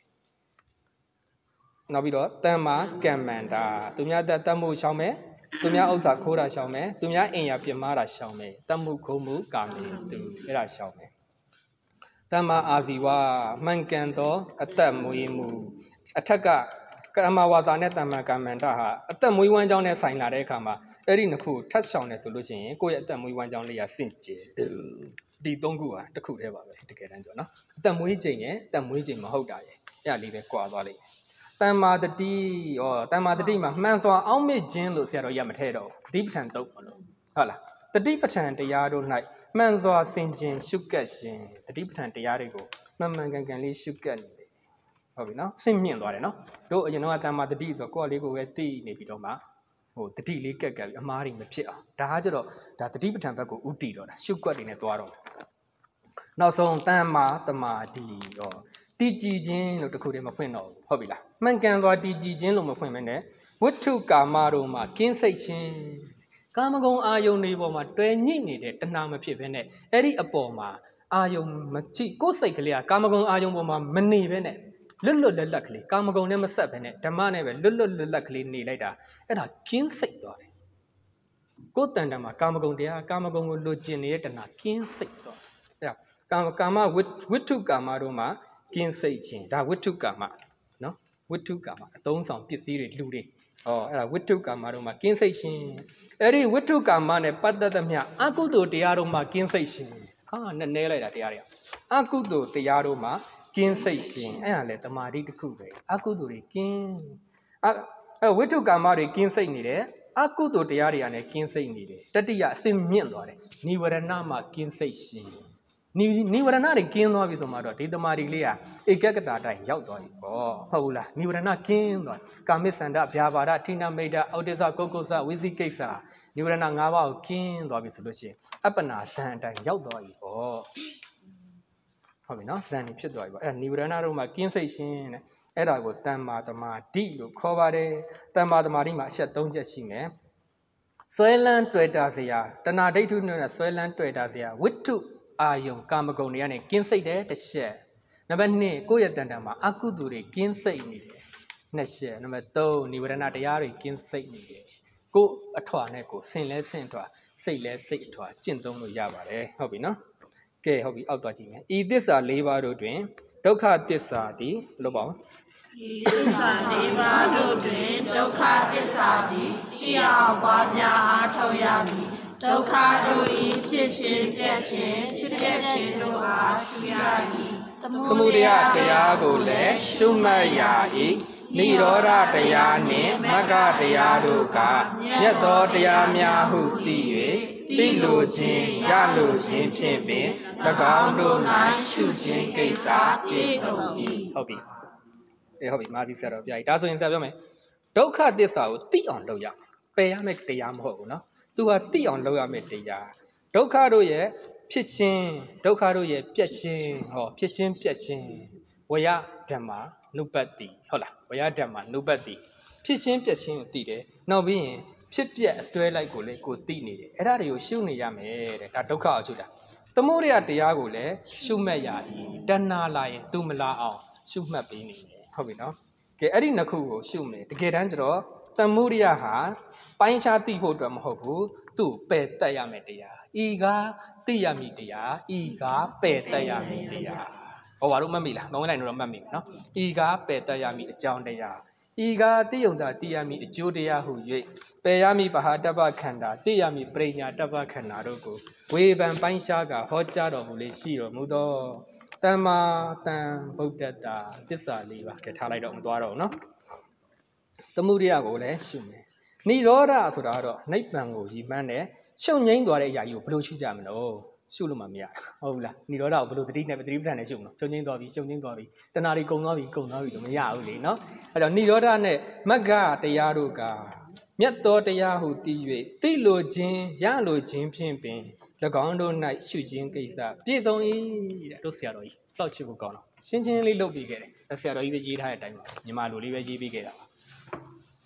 နောက်ပြီးတော့တန်မာကံမန္တာသူများတတ်တတ်မှုရှောင်မယ်သူများဥစ္စာခိုးတာရှောင်မယ်သူများအိမ်ယာပြစ်မှားတာရှောင်မယ်တတ်မှုခိုးမှုကာမေသူအဲ့ဒါရှောင်မယ်တမ္မာအာဇီဝမှန်ကန်သောအသက်မွေးမှုအထက်ကကမ္မဝါစာနဲ့တမ္မာကမ္မန္တဟာအသက်မွေးဝမ်းကြောင်းနဲ့ဆိုင်လာတဲ့အခါမှာအဲ့ဒီနှစ်ခုထပ်ဆောင်တယ်ဆိုလို့ရှိရင်ကိုယ့်ရဲ့အသက်မွေးဝမ်းကြောင်းလေးကစင့်ကြယ်ဒီသုံးခုဟာတစ်ခုတည်းပါပဲတကယ်တမ်းကြောနော်အသက်မွေးချိန်ရဲ့အသက်မွေးချိန်မဟုတ်တာရဲ့အဲ့ဒါလေးပဲကွာသွားလိမ့်မယ်တမ္မာတတိဩတမ္မာတတိမှာမှန်စွာအောက်မေ့ခြင်းလို့ဆရာတော်ရမထဲတော့တတိပဋ္ဌာန်တုတ်မလို့ဟုတ်လားတတိပဋ္ဌာန်တရားတို့၌မှန်စွာဆင်ခြင်ရှုကပ်ခြင်းတတိပဋ္ဌာန်တရားတွေကိုမှန်မှန်ကန်ကန်လေးရှုကပ်နေတယ်ဟုတ်ပြီနော်ဆင့်မြင့်သွားတယ်နော်တို့အရင်တော့တမ္မာတတိဆိုကိုယ့်အလေးကိုပဲသိနေပြီးတော့မှဟိုတတိလေးကပ်ကပ်ပြီးအမားတွေမဖြစ်အောင်ဒါကကြတော့ဒါတတိပဋ္ဌာန်ဘက်ကိုဥတီတော့တာရှုကပ်တွေနဲ့သွားတော့နောက်ဆုံးတမ္မာတမာတိရောတည်ကြည်ခြင်းလို့တခုတည်းမဖွင့်တော့ဘူးဟုတ်ပြီလားမှန်ကန်စွာတည်ကြည်ခြင်းလို့မဖွင့်မနဲ့ဝိထုကာမတို့မှာကင်းစိတ်ခြင်းကာမဂုဏ်အာယုန်တွေပေါ်မှာတွဲညှိနေတဲ့တဏှာမဖြစ်ဘဲနဲ့အဲ့ဒီအပေါ်မှာအာယုန်မကြည့်ကိုယ်စိတ်ကလေးကကာမဂုဏ်အာယုန်ပေါ်မှာမနေဘဲနဲ့လွတ်လွတ်လပ်လပ်ကလေးကာမဂုဏ်နဲ့မဆက်ဘဲနဲ့ဓမ္မနဲ့ပဲလွတ်လွတ်လပ်လပ်ကလေးနေလိုက်တာအဲ့ဒါကင်းစိတ်သွားတယ်ကိုယ်တန်တမှာကာမဂုဏ်တရားကာမဂုဏ်ကိုလိုချင်နေတဲ့တဏှာကင်းစိတ်သွားအဲ့ဒါကာမကာမဝိထုကာမတို့မှာကင်းစိတ်ခြင်းဒါဝိထုကာမနော်ဝိထုကာမအသုံးဆောင်ပစ္စည်းတွေလူတွေဩအဲ့ဒါဝိထုကာမတို့မှာကင်းစိတ်ခြင်းအဲ့ဒီဝိထုကာမနဲ့ပတ်သက်သမျှအကုသိုလ်တရားတို့မှာကင်းစိတ်ခြင်းဟာနဲ့နဲလိုက်တာတရားတွေအကုသိုလ်တရားတို့မှာကင်းစိတ်ခြင်းအဲ့ဒါလေတမာတိတစ်ခုပဲအကုသိုလ်တွေကင်းအဲ့ဝိထုကာမတွေကင်းစိတ်နေတယ်အကုသိုလ်တရားတွေကလည်းကင်းစိတ်နေတယ်တတိယအစင်မြင့်သွားတယ်နိဝရဏမှာကင်းစိတ်ခြင်းနိနိဝရဏတွေကင်းသွားပြီဆိုမှတော့ဒီတမာတိလေးဟာဧကကတာတိုင်းရောက်သွားပြီပေါ့ဟုတ်ဘူးလားနိဝရဏကင်းသွားကာမိစန္ဒဗျာပါဒဌိနမိတ်ဒအောတ္တစကုက္ကုစဝိသိကိစ္စနိဝရဏ၅ပါးကိုကင်းသွားပြီဆိုလို့ရှိရင်အပ္ပနာဇံအတိုင်းရောက်သွားပြီပေါ့ဟုတ်ပြီနော်ဇံနေဖြစ်သွားပြီပေါ့အဲ့ဒါနိဝရဏတို့မှာကင်းစိတ်ရှင်တဲ့အဲ့ဒါကိုတမ္မာသမာဓိလို့ခေါ်ပါတယ်တမ္မာသမာဓိမှာအချက်၃ချက်ရှိမယ်ဆွဲလန်းတွေ့တာစရာတဏှာဒိဋ္ဌုနဲ့ဆွဲလန်းတွေ့တာစရာဝိတုအာယုံကာမဂုဏ်တွေကနေကင်းစိတ်တယ်တစ်ချက်နံပါတ်၂ကိုယ့်ရဲ့တန်တန်မှာအကုသိုလ်တွေကင်းစိတ်နေတယ်နှစ်ချက်နံပါတ်၃နိဝရဏတရားတွေကင်းစိတ်နေတယ်ကိုယ်အထွာနဲ့ကိုယ်ဆင်လဲဆင်ထွာစိတ်လဲစိတ်အထွာကျင့်သုံးလို့ရပါတယ်ဟုတ်ပြီနော်ကဲဟုတ်ပြီအောက်သွားကြည့်မယ်ဤသစ္စာ၄ပါးတို့တွင်ဒုက္ခသစ္စာသည်လို့ပေါ့ဤသစ္စာ၄ပါးတို့တွင်ဒုက္ခသစ္စာသည်တရားပွားများအားထုတ်ရမည်ဒုက္ခတို့၏ဖြစ်ခြင်းပြည့်ခြင်းဖြစ်ပြည့်ခြင်းတို့အားရှုရ၏သမုဒယတရားကိုလည်းရှုမှတ်ရ၏နိရောဓတရားနှင့်မဂ္ဂတရားတို့ကမြတ်သောတရားများဟုသိ၍သိလိုခြင်းရလိုခြင်းဖြင့်ပင်၎င်းတို့၌ရှုခြင်းကိစ္စပြည့်စုံ၏ဟုတ်ပြီအေးဟုတ်ပြီမာသီဆရာတော်ပြကြီးဒါဆိုရင်ဆရာပြောမယ်ဒုက္ခသစ္စာကိုသိအောင်လုပ်ရမယ်ပယ်ရမယ့်တရားမဟုတ်ဘူးနော်သူဟာသိအောင်လုပ်ရမယ့်တရားဒုက္ခတို့ရဲ့ဖြစ်ခြင်းဒုက္ခတို့ရဲ့ပြက်ခြင်းဟောဖြစ်ခြင်းပြက်ခြင်းဝယဓမ္မနုပတ္တိဟုတ်လားဝယဓမ္မနုပတ္တိဖြစ်ခြင်းပြက်ခြင်းကိုသိတယ်နောက်ပြီးရင်ဖြစ်ပြက်အတွဲလိုက်ကိုလည်းကိုသိနေတယ်အဲ့ဒါတွေကိုရှုနေရမယ်တဲ့ဒါဒုက္ခအကျိုးတာသမုဒယတရားကိုလည်းရှုမှတ်ရ၏တဏှာလာရင်သူမလာအောင်ရှုမှတ်ပေးနေတယ်ဟုတ်ပြီနော်ကဲအဲ့ဒီနှစ်ခုကိုရှုမယ်တကယ်တမ်းကျတော့သမုဒယဟာပိုင်းခြားသိဖို့အတွက်မဟုတ်ဘူးသူ့ပယ်တတ်ရမယ်တရားဤကားသိရမည်တရားဤကားပယ်တတ်ရမည်တရားဟောပါတော့မှတ်မိလားမဝင်လိုက်တော့မှတ်မိမယ်နော်ဤကားပယ်တတ်ရမည်အကြောင်းတရားဤကားသိယုံတာသိရမည်အကျိုးတရားဟု၍ပယ်ရမည်ပဟာတပ္ပခန္ဓာသိရမည်ပရိညာတပ္ပခန္ဓာတို့ကိုဝေဖန်ပိုင်းခြားကဟောကြားတော်မူလေရှိတော်မူသောသမ္မာတန်ဗုဒ္ဓတာသစ္စာလေးပါးကဲထားလိုက်တော့မသွားတော့ဘူးနော်သမုဒယကိုလည်းရှုမယ်နိရောဓဆိုတာကတော့နိဗ္ဗာန်ကိုရည်မှန်းတယ်ရှုံငိမ့်သွားတဲ့အရာကြီးကိုဘယ်လိုရှုကြမလို့ရှုလို့မှမရဟုတ်ဘူးလားနိရောဓကိုဘယ်လိုတတိနဲ့ပတိပဋ္ဌာန်နဲ့ရှုမလို့ရှုံငိမ့်သွားပြီရှုံငိမ့်သွားပြီတဏှာတွေကုန်သွားပြီကုန်သွားပြီလို့မရဘူးလေနော်အဲကြောင့်နိရောဓနဲ့မဂ္ဂတရားတို့ကမြတ်သောတရားဟုတည်၍သိလိုခြင်းရလိုခြင်းဖြင့်ပင်၎င်းတို့၌ရှုခြင်းကိစ္စပြည့်စုံ၏တဲ့တို့ဆရာတော်ကြီးလောက်ချစ်ဖို့ကောင်းတော့ရှင်းချင်းလေးလုပ်ပြီးခဲ့တယ်ဆရာတော်ကြီးရေးထားတဲ့အတိုင်းပါညီမလိုလေးပဲရေးပြီးခဲ့တာပါ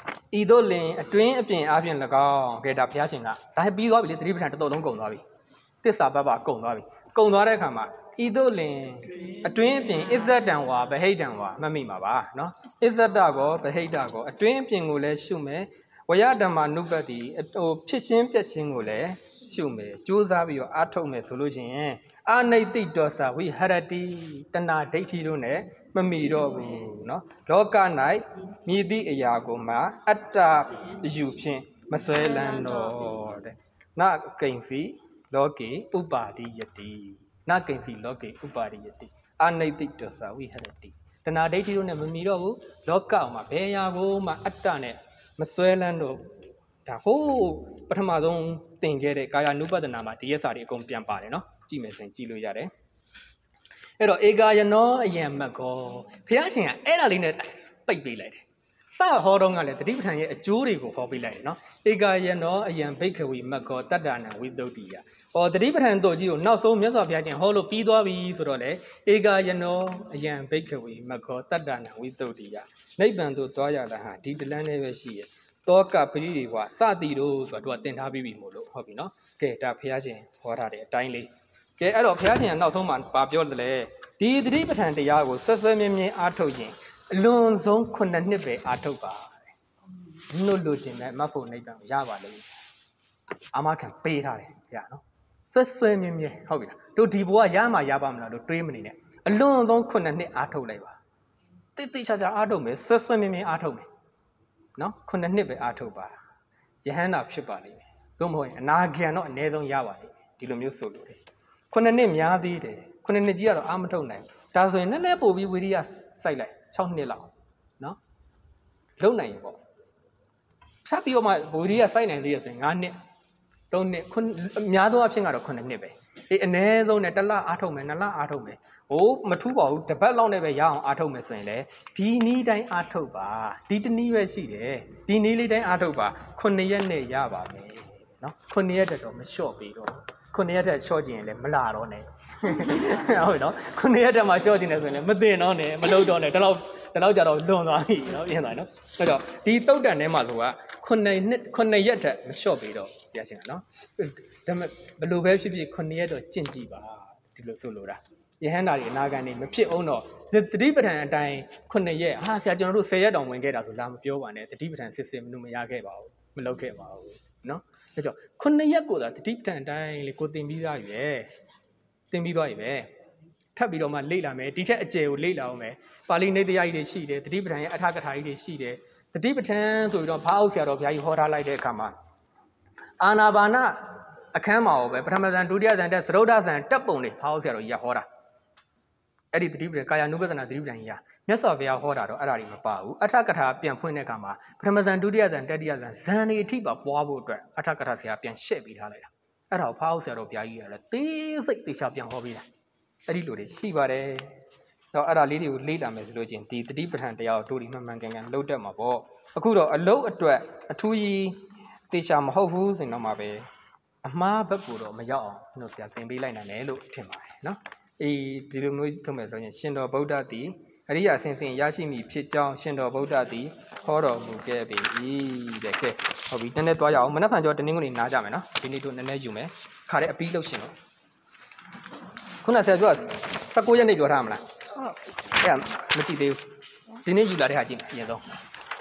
ဤသို့လင်အတွင်းအပြင်အပြင်၎င်းကဲဒါဘုရားရှင်ကဒါပြီးသွားပြီလေတတိပဋ္ဌာန်တစ်တုံလုံးကုန်သွားပြီတစ္ဆာပပ္ပကုန်သွားပြီကုန်သွားတဲ့အခါမှာဤသို့လင်အတွင်းအပြင်အစ္ဆတံဝါဗဟိတံဝါမှတ်မိမှာပါနော်အစ္ဆတကောဗဟိတကောအတွင်းအပြင်ကိုလည်းရှုမယ်ဝယဓမ္မနုပ္ပတ္တိဟိုဖြစ်ချင်းပြက်ချင်းကိုလည်းရှုမယ်ကြိုးစားပြီးတော့အားထုတ်မယ်ဆိုလို့ရှိရင်အာနိတိတောသဝိဟရတိတဏဒိဋ္ဌိတို့နဲ့မမီတော့ဘူးเนาะလောက၌မြည်သည့်အရာကိုမှအတ္တယူဖြင့်မဆွဲလန်းတော့တဲ့နကိဉ္စီလောကေဥပါတိယတိနကိဉ္စီလောကေဥပါတိယတိအာနိတိတောသဝိဟရတိတဏဒိဋ္ဌိတို့နဲ့မမီတော့ဘူးလောကမှာဘယ်အရာကိုမှအတ္တနဲ့မဆွဲလန်းတော့ဒါဟိုးပထမဆုံးသင်ခဲ့တဲ့ကာယ ानु ပဒနာမှာဒီရစာတွေအကုန်ပြန်ပါတယ်เนาะကြည့်မယ်ဆိုရင်ကြည့်လို့ရတယ်အဲ့တော့ဧကာယနောအယံမတ်ကောဘုရားရှင်ကအဲ့ဒါလေးနဲ့ပိတ်ပေးလိုက်တယ်စဟောတော့ကလည်းတတိပဋ္ဌာန်ရဲ့အကျိုးတွေကိုဟောပေးလိုက်တယ်เนาะဧကာယနောအယံဘိက္ခဝီမတ်ကောတတ္တနာဝိသုဒ္ဓိယဟောတတိပဋ္ဌာန်တို့ကြီးကိုနောက်ဆုံးမြတ်စွာဘုရားရှင်ဟောလို့ပြီးသွားပြီဆိုတော့လေဧကာယနောအယံဘိက္ခဝီမတ်ကောတတ္တနာဝိသုဒ္ဓိယနိဗ္ဗာန်သို့သွားရတာဟာဒီတလန်းလေးပဲရှိရဲ့တောကပရိဒီဝါစသည်တို့ဆိုတော့သူကတင်ထားပြီးပြီမို့လို့ဟုတ်ပြီနော်ကဲဒါဘုရားရှင်ဟောထားတဲ့အတိုင်းလေးကဲအဲ့တော့ဘုရားရှင်ကနောက်ဆုံးမှဗာပြောတယ်လေဒီသတိပဋ္ဌာန်တရားကိုဆွဆွမြင်းမြင်းအားထုတ်ရင်အလွန်ဆုံးခုနှစ်နှစ်ပဲအားထုတ်ပါတဲ့နှုတ်လို့ခြင်းနဲ့မဖို့နိဗ္ဗာန်ရပါလိမ့်မယ်အာမခံပေးထားတယ်ဘုရားနော်ဆွဆွမြင်းမြင်းဟုတ်ပြီလားတို့ဒီဘဝရမှာရပါမလားလို့တွေးမနေနဲ့အလွန်ဆုံးခုနှစ်နှစ်အားထုတ်လိုက်ပါတိတိကျကျအားထုတ်မယ်ဆွဆွမြင်းမြင်းအားထုတ်မယ်နော်ခုနှစ်နှစ်ပဲအားထုတ်ပါယဟန္တာဖြစ်ပါလိမ့်မယ်သို့မဟုတ်ရင်အနာဂံတော့အနည်းဆုံးရပါလိမ့်မယ်ဒီလိုမျိုးဆိုလို့တယ်ခုနှစ်နှစ်များသေးတယ်ခုနှစ်နှစ်ကြီးကတော့အာမထုတ်နိုင်ဒါဆိုရင်နည်းနည်းပို့ပြီးဝိရိယစိုက်လိုက်၆နှစ်လောက်နော်လုံနိုင်ရင်ပေါ့ထပ်ပြီးတော့မှဝိရိယစိုက်နိုင်သေးရဆိုရင်၅နှစ်၃နှစ်ခုအများသောအဖြစ်ကတော့ခုနှစ်နှစ်ပဲအေးအနည်းဆုံးနဲ့တစ်လအားထုတ်မယ်နှစ်လအားထုတ်မယ်ဟိုမထူးပါဘူးတစ်ပတ်လောက်နဲ့ပဲရအောင်အားထုတ်မယ်ဆိုရင်လေဒီနည်းတိုင်းအားထုတ်ပါဒီတနည်းပဲရှိတယ်ဒီနည်းလေးတိုင်းအားထုတ်ပါခုနှစ်ရက်နဲ့ရပါမယ်နော်ခုနှစ်ရက်တော့မလျှော့ပေးတော့ခုနှစ်ရက်တက်လျှော့ခြင်းလည်းမလာတော့နဲ့ဟုတ်နော်ခုနှစ်ရက်တက်မှလျှော့ခြင်းလည်းဆိုရင်လည်းမသိတော့နဲ့မလုပ်တော့နဲ့ဒီလောက်ဒီလောက်ကြတော့လွန်သွားပြီနော်ပြင်သွားနော်အဲ့တော့ဒီတုတ်တန်ထဲမှာဆိုတာခုနှစ်နှစ်ခုနှစ်ရက်တက်မလျှော့ပေးတော့ပြချင်းကနော်ဒါပေမဲ့ဘယ်လိုပဲဖြစ်ဖြစ်ခုနှစ်ရက်တော့ကျင့်ကြည့်ပါဒီလိုဆိုလိုတာယဟန္တာတွေအနာဂံနေမဖြစ်အောင်တော့သတိပဋ္ဌာန်အတိုင်းခုနှစ်ရက်ဟာဆရာကျွန်တော်တို့ဆယ်ရက်တောင်ဝင်ခဲ့တာဆိုလာမပြောပါနဲ့သတိပဋ္ဌာန်စစ်စစ်မလို့မရခဲ့ပါဘူးမလုပ်ခဲ့ပါဘူးနော်ဒါကြောင့်ခုနှစ်ရက်ကိုသာသတိပဋ္ဌာန်အတိုင်းလေကိုသင်ပြီးသားရွယ်သင်ပြီးသွားပြီပဲထပ်ပြီးတော့မှလေ့လာမယ်ဒီထက်အကျယ်ကိုလေ့လာအောင်မယ်ပါဠိနေတရားကြီးတွေရှိတယ်သတိပဋ္ဌာန်ရဲ့အထာကထာကြီးတွေရှိတယ်သတိပဋ္ဌာန်ဆိုပြီးတော့ဘာအောင်ဆရာတော်ဘုရားကြီးဟောထားလိုက်တဲ့အခါမှာအာနာပါနအခန်းမှာပဲပထမဇန်ဒုတိယဇန်တက်သရုဒ္ဓဇန်တက်ပုံတွေဘာအောင်ဆရာတော်ကြီးဟောတာအဲ့ဒီသတိပဋ္ဌာန်ကာယ ानु ပဒနာသတိပဋ္ဌာန်ကြီးဟာမြတ်စွာဘုရားဟောတာတော့အဲ့ဒါတွေမပါဘူးအထကထာပြန်ဖွင့်တဲ့အခါမှာပထမဇန်ဒုတိယဇန်တတိယဇန်ဇန်တွေအထိပါပွားဖို့အတွက်အထကထာဆရာပြန်ရှေ့ပေးထားလိုက်တာအဲ့ဒါကိုဖားအောင်ဆရာတော်ဘုရားကြီးကလည်းသေးစိတ်သေချာပြန်ဟောပေးတာအဲ့ဒီလိုတွေရှိပါတယ်တော့အဲ့ဒါလေးတွေကိုလေ့လာမယ်ဆိုလို့ချင်းဒီသတိပဋ္ဌာန်တရားကိုတို့ဒီမှန်မှန်ကန်ကန်လုပ်တတ်မှာပေါ့အခုတော့အလုတ်အတွက်အထူးကြီးသေချာမဟုတ်ဘူးဆိုတော့မှပဲအမှားဘက်ကိုတော့မရောက်အောင်တို့ဆရာသင်ပေးလိုက်နိုင်တယ်လို့ထင်ပါတယ်နော်အေးဒီလိုမျိုးထုတ်မယ်ဆိုရင်ရှင်တော်ဗုဒ္ဓသည်အရိယာဆင်းဆင်းရရှိမိဖြစ်ကြောင်းရှင်တော်ဗုဒ္ဓသည်ဟောတော်မူခဲ့ပြီတဲ့ကဲဟုတ်ပြီနည်းနည်းသွားရအောင်မနက်ဖြန်ကျော်တနင်္ဂနွေနားကြမယ်နော်ဒီနေ့တို့နည်းနည်းယူမယ်ခါတဲ့အပီးလုပ်ရှင်လို့ခုနဆရာပြော၁၉ရက်နေ့ပြောထားမလားဟုတ်အဲ့မကြည့်သေးဘူးဒီနေ့ယူလာတဲ့ဟာကြည့်မယ်အရင်ဆုံး